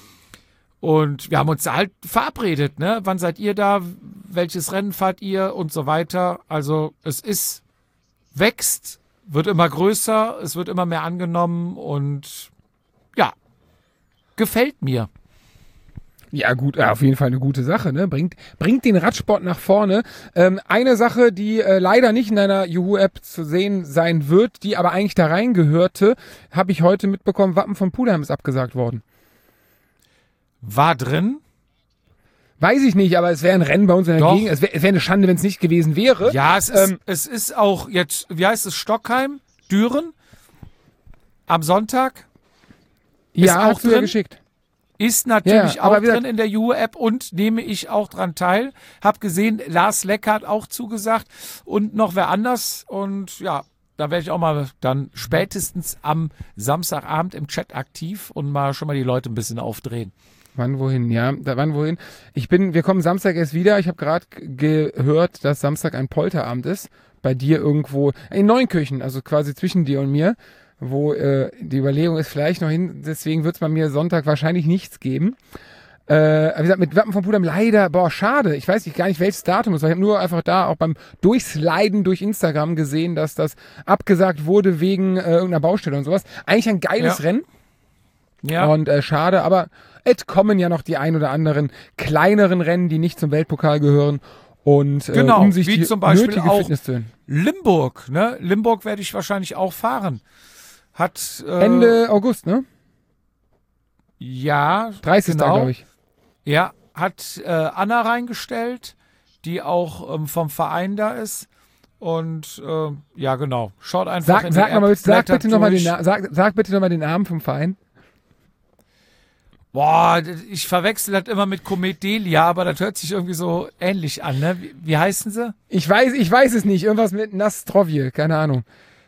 Und wir haben uns halt verabredet, ne? Wann seid ihr da? Welches Rennen fahrt ihr? Und so weiter. Also es wächst, wird immer größer, es wird immer mehr angenommen und ja, gefällt mir. Ja gut, auf jeden Fall eine gute Sache, ne? Bringt den Radsport nach vorne. Eine Sache, die leider nicht in deiner Juhu-App zu sehen sein wird, die aber eigentlich da reingehörte, habe ich heute mitbekommen, Wappen von Pulheim ist abgesagt worden. War drin? Weiß ich nicht, aber es wäre ein Rennen bei uns in der Gegend. Es wäre eine Schande, wenn es nicht gewesen wäre. Ja, es ist auch jetzt, wie heißt es, Stockheim, Düren am Sonntag? Ja, hast du ja geschickt. Ist natürlich auch drin in der Juhu-App und nehme ich auch dran teil. Hab gesehen, Lars Lecker hat auch zugesagt und noch wer anders. Und ja, da werde ich auch mal dann spätestens am Samstagabend im Chat aktiv und mal schon mal die Leute ein bisschen aufdrehen. Wann, wohin? Ja, wann, wohin? Wir kommen Samstag erst wieder. Ich habe gerade gehört, dass Samstag ein Polterabend ist. Bei dir irgendwo in Neunkirchen, also quasi zwischen dir und mir, wo die Überlegung ist, vielleicht noch hin. Deswegen wird es bei mir Sonntag wahrscheinlich nichts geben. Wie gesagt, mit Wappen von Pudam leider, schade. Ich weiß gar nicht, welches Datum ist, weil ich habe nur einfach da auch beim Durchsliden durch Instagram gesehen, dass das abgesagt wurde wegen irgendeiner Baustelle und sowas. Eigentlich ein geiles Rennen. Ja. Und schade, aber es kommen ja noch die ein oder anderen kleineren Rennen, die nicht zum Weltpokal gehören. Und genau, um sich wie die zum Beispiel nötige auch Fitness zu hören. Limburg, ne? Limburg werde ich wahrscheinlich auch fahren. Hat Ende August, ne? Ja. 30. Genau. glaube ich. Ja, hat Anna reingestellt, die auch vom Verein da ist. Und ja, genau. Schaut einfach in die App. Sag bitte nochmal den Namen vom Verein. Boah, ich verwechsel das immer mit Komet Delia, aber das hört sich irgendwie so ähnlich an, ne? Wie heißen sie? Ich weiß es nicht. Irgendwas mit Nastrovje, keine Ahnung.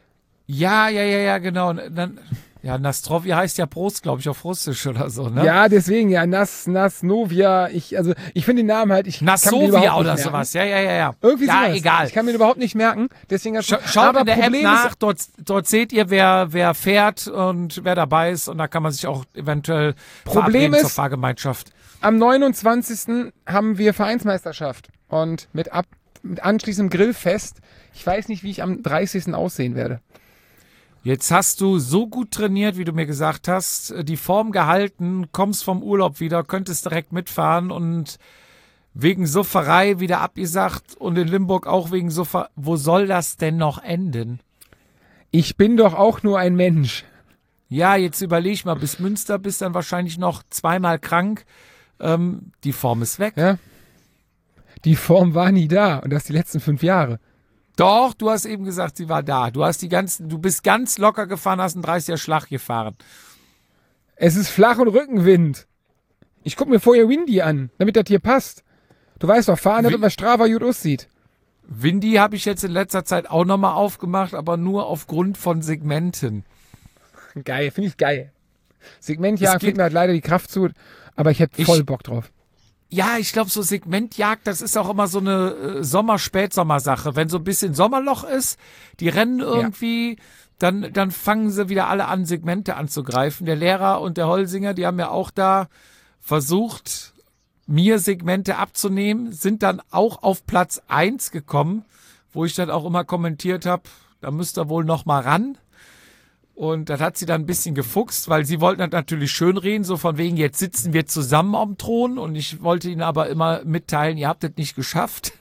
Ja, genau. Dann, ja, Nastrovje heißt ja Prost, glaube ich, auf Russisch oder so, ne? Ja, deswegen, ja, Nasnovia. Ich finde den Namen halt, Nassovia oder sowas, ja. Irgendwie ja, sowas. Egal. Ich kann mir überhaupt nicht merken. Deswegen Schaut in der App nach, dort seht ihr, wer fährt und wer dabei ist und da kann man sich auch eventuell verabreden zur Fahrgemeinschaft. Am 29. haben wir Vereinsmeisterschaft und mit anschließendem Grillfest. Ich weiß nicht, wie ich am 30. aussehen werde. Jetzt hast du so gut trainiert, wie du mir gesagt hast, die Form gehalten, kommst vom Urlaub wieder, könntest direkt mitfahren und wegen Sufferei wieder abgesagt und in Limburg auch wegen Sufferei. Wo soll das denn noch enden? Ich bin doch auch nur ein Mensch. Ja, jetzt überleg mal, bis Münster bist dann wahrscheinlich noch zweimal krank. Die Form ist weg. Ja. Die Form war nie da und das die letzten 5 Jahre. Doch, du hast eben gesagt, sie war da. Du bist ganz locker gefahren, hast einen 30er Schlag gefahren. Es ist Flach- und Rückenwind. Ich gucke mir vorher Windy an, damit das hier passt. Du weißt doch, fahren, damit man Strava gut aussieht. Windy habe ich jetzt in letzter Zeit auch nochmal aufgemacht, aber nur aufgrund von Segmenten. Geil, finde ich geil. Segmentjagd fehlt mir halt leider die Kraft zu, aber ich hätte voll Bock drauf. Ja, ich glaube, so Segmentjagd, das ist auch immer so eine Spätsommer-Sache. Wenn so ein bisschen Sommerloch ist, die rennen irgendwie, dann fangen sie wieder alle an, Segmente anzugreifen. Der Lehrer und der Holsinger, die haben ja auch da versucht, mir Segmente abzunehmen, sind dann auch auf Platz 1 gekommen, wo ich dann auch immer kommentiert habe, da müsst ihr wohl noch mal ran. Und das hat sie dann ein bisschen gefuchst, weil sie wollten das natürlich schönreden, so von wegen, jetzt sitzen wir zusammen am Thron. Und ich wollte ihnen aber immer mitteilen, ihr habt das nicht geschafft.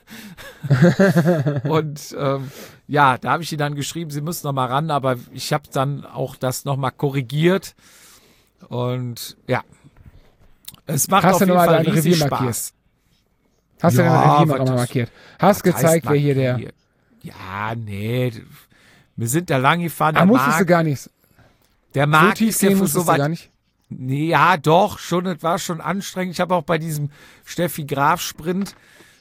Und ja, da habe ich ihnen dann geschrieben, sie müssen noch mal ran. Aber ich habe dann auch das noch mal korrigiert. Und ja, es macht auf jeden Fall riesig Spaß. Hast du dein Revier mal markiert? Hast gezeigt, wer hier der... Ja, nee... Wir sind da lang gefahren. Musstest du gar nicht. Der Marc so ist ja für so weit. Gar nicht? Nee, ja, doch, schon, das war schon anstrengend. Ich habe auch bei diesem Steffi Graf Sprint,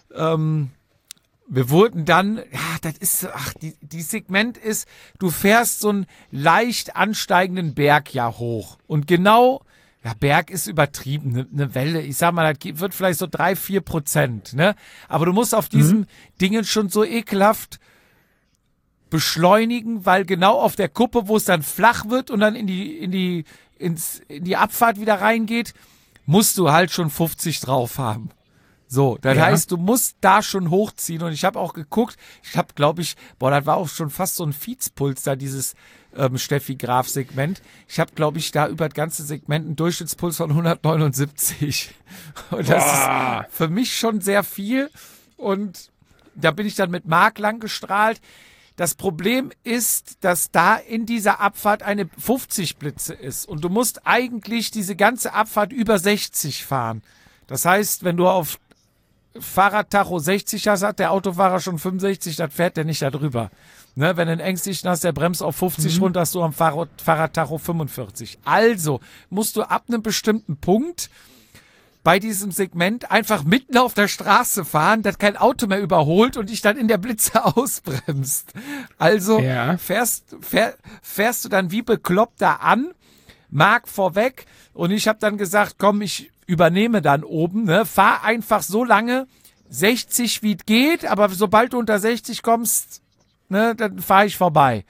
wir wurden dann, ja, das ist, die Segment ist, du fährst so einen leicht ansteigenden Berg ja hoch. Und genau, ja, Berg ist übertrieben, eine Welle, ich sag mal, das wird vielleicht so 3-4%, ne? Aber du musst auf diesem Dingen schon so ekelhaft beschleunigen, weil genau auf der Kuppe, wo es dann flach wird und dann in die Abfahrt wieder reingeht, musst du halt schon 50 drauf haben. So, das heißt, du musst da schon hochziehen und ich habe auch geguckt, ich habe, glaube ich, das war auch schon fast so ein Fietspuls da, dieses Steffi Graf Segment. Ich habe, glaube ich, da über das ganze Segment einen Durchschnittspuls von 179. Und das ist für mich schon sehr viel und da bin ich dann mit Marc lang gestrahlt. Das Problem ist, dass da in dieser Abfahrt eine 50-Blitze ist und du musst eigentlich diese ganze Abfahrt über 60 fahren. Das heißt, wenn du auf Fahrradtacho 60 hast, hat der Autofahrer schon 65, dann fährt der nicht da drüber. Ne, wenn du einen Ängstlichen hast, der bremst auf 50 runter, hast du am Fahrradtacho 45. Also musst du ab einem bestimmten Punkt bei diesem Segment einfach mitten auf der Straße fahren, dass kein Auto mehr überholt und dich dann in der Blitze ausbremst. Also fährst du dann wie bekloppt da an, Marc vorweg und ich habe dann gesagt, komm, ich übernehme dann oben, ne, fahr einfach so lange 60 wie es geht, aber sobald du unter 60 kommst, ne, dann fahre ich vorbei.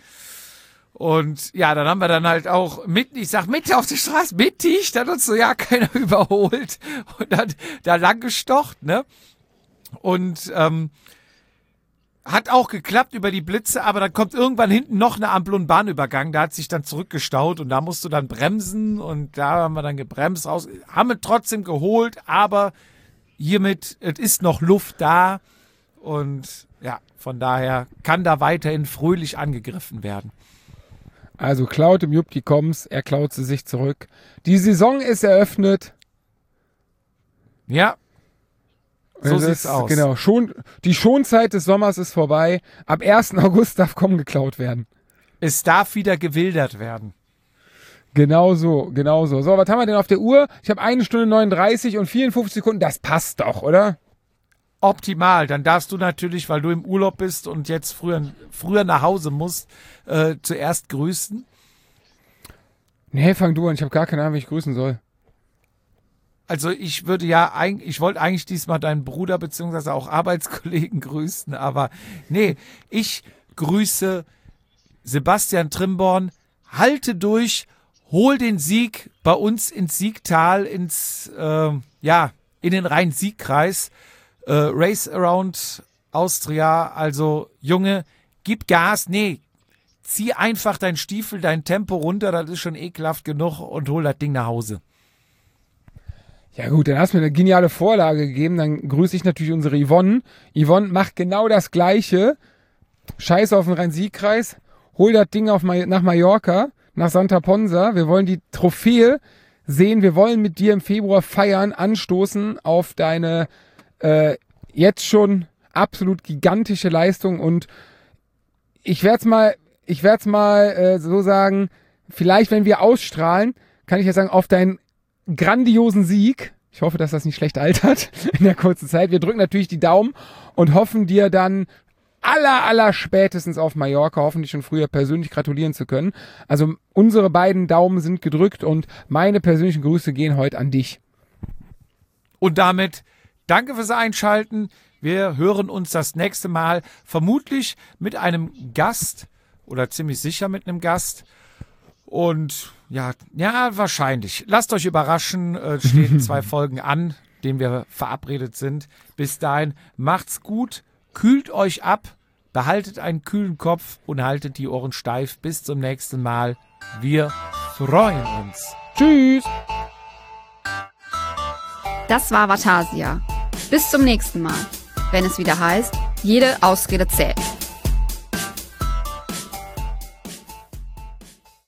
Und ja, dann haben wir dann halt auch Mitte auf der Straße, mittig, dann uns so ja keiner überholt und dann da lang gestocht, ne? Und hat auch geklappt über die Blitze, aber dann kommt irgendwann hinten noch eine Ampel und Bahnübergang, da hat sich dann zurückgestaut und da musst du dann bremsen und da haben wir dann gebremst, haben wir trotzdem geholt, aber hiermit, es ist noch Luft da und ja, von daher kann da weiterhin fröhlich angegriffen werden. Also klaut im Jupp die Koms, er klaut sie sich zurück. Die Saison ist eröffnet. Ja, so sieht's aus. Genau, die Schonzeit des Sommers ist vorbei. Ab 1. August darf Kom geklaut werden. Es darf wieder gewildert werden. Genau so. So, was haben wir denn auf der Uhr? Ich habe 1 Stunde 39 und 54 Sekunden. Das passt doch, oder? Optimal. Dann darfst du natürlich, weil du im Urlaub bist und jetzt früher nach Hause musst, zuerst grüßen. Nee, fang du an. Ich habe gar keine Ahnung, wie ich grüßen soll. Also ich wollte eigentlich diesmal deinen Bruder beziehungsweise auch Arbeitskollegen grüßen, aber nee, ich grüße Sebastian Trimborn, halte durch, hol den Sieg bei uns ins Siegtal, in den Rhein-Sieg-Kreis, Race Around Austria, also Junge, gib Gas, zieh einfach dein Stiefel, dein Tempo runter, das ist schon ekelhaft genug und hol das Ding nach Hause. Ja gut, dann hast du mir eine geniale Vorlage gegeben, dann grüße ich natürlich unsere Yvonne. Yvonne macht genau das Gleiche. Scheiß auf den Rhein-Sieg-Kreis, hol das Ding nach Mallorca, nach Santa Ponsa. Wir wollen die Trophäe sehen, wir wollen mit dir im Februar feiern, anstoßen auf deine jetzt schon absolut gigantische Leistung und ich werde es mal so sagen, vielleicht wenn wir ausstrahlen, kann ich ja sagen, auf deinen grandiosen Sieg. Ich hoffe, dass das nicht schlecht altert in der kurzen Zeit. Wir drücken natürlich die Daumen und hoffen dir dann aller spätestens auf Mallorca, hoffentlich schon früher persönlich gratulieren zu können. Also unsere beiden Daumen sind gedrückt und meine persönlichen Grüße gehen heute an dich. Und damit danke fürs Einschalten. Wir hören uns das nächste Mal vermutlich mit einem Gast oder ziemlich sicher mit einem Gast. Und ja, wahrscheinlich. Lasst euch überraschen. Stehen 2 Folgen an, denen wir verabredet sind. Bis dahin, macht's gut, kühlt euch ab, behaltet einen kühlen Kopf und haltet die Ohren steif. Bis zum nächsten Mal. Wir freuen uns. Tschüss. Das war Vatasia. Bis zum nächsten Mal, wenn es wieder heißt, jede Ausrede zählt.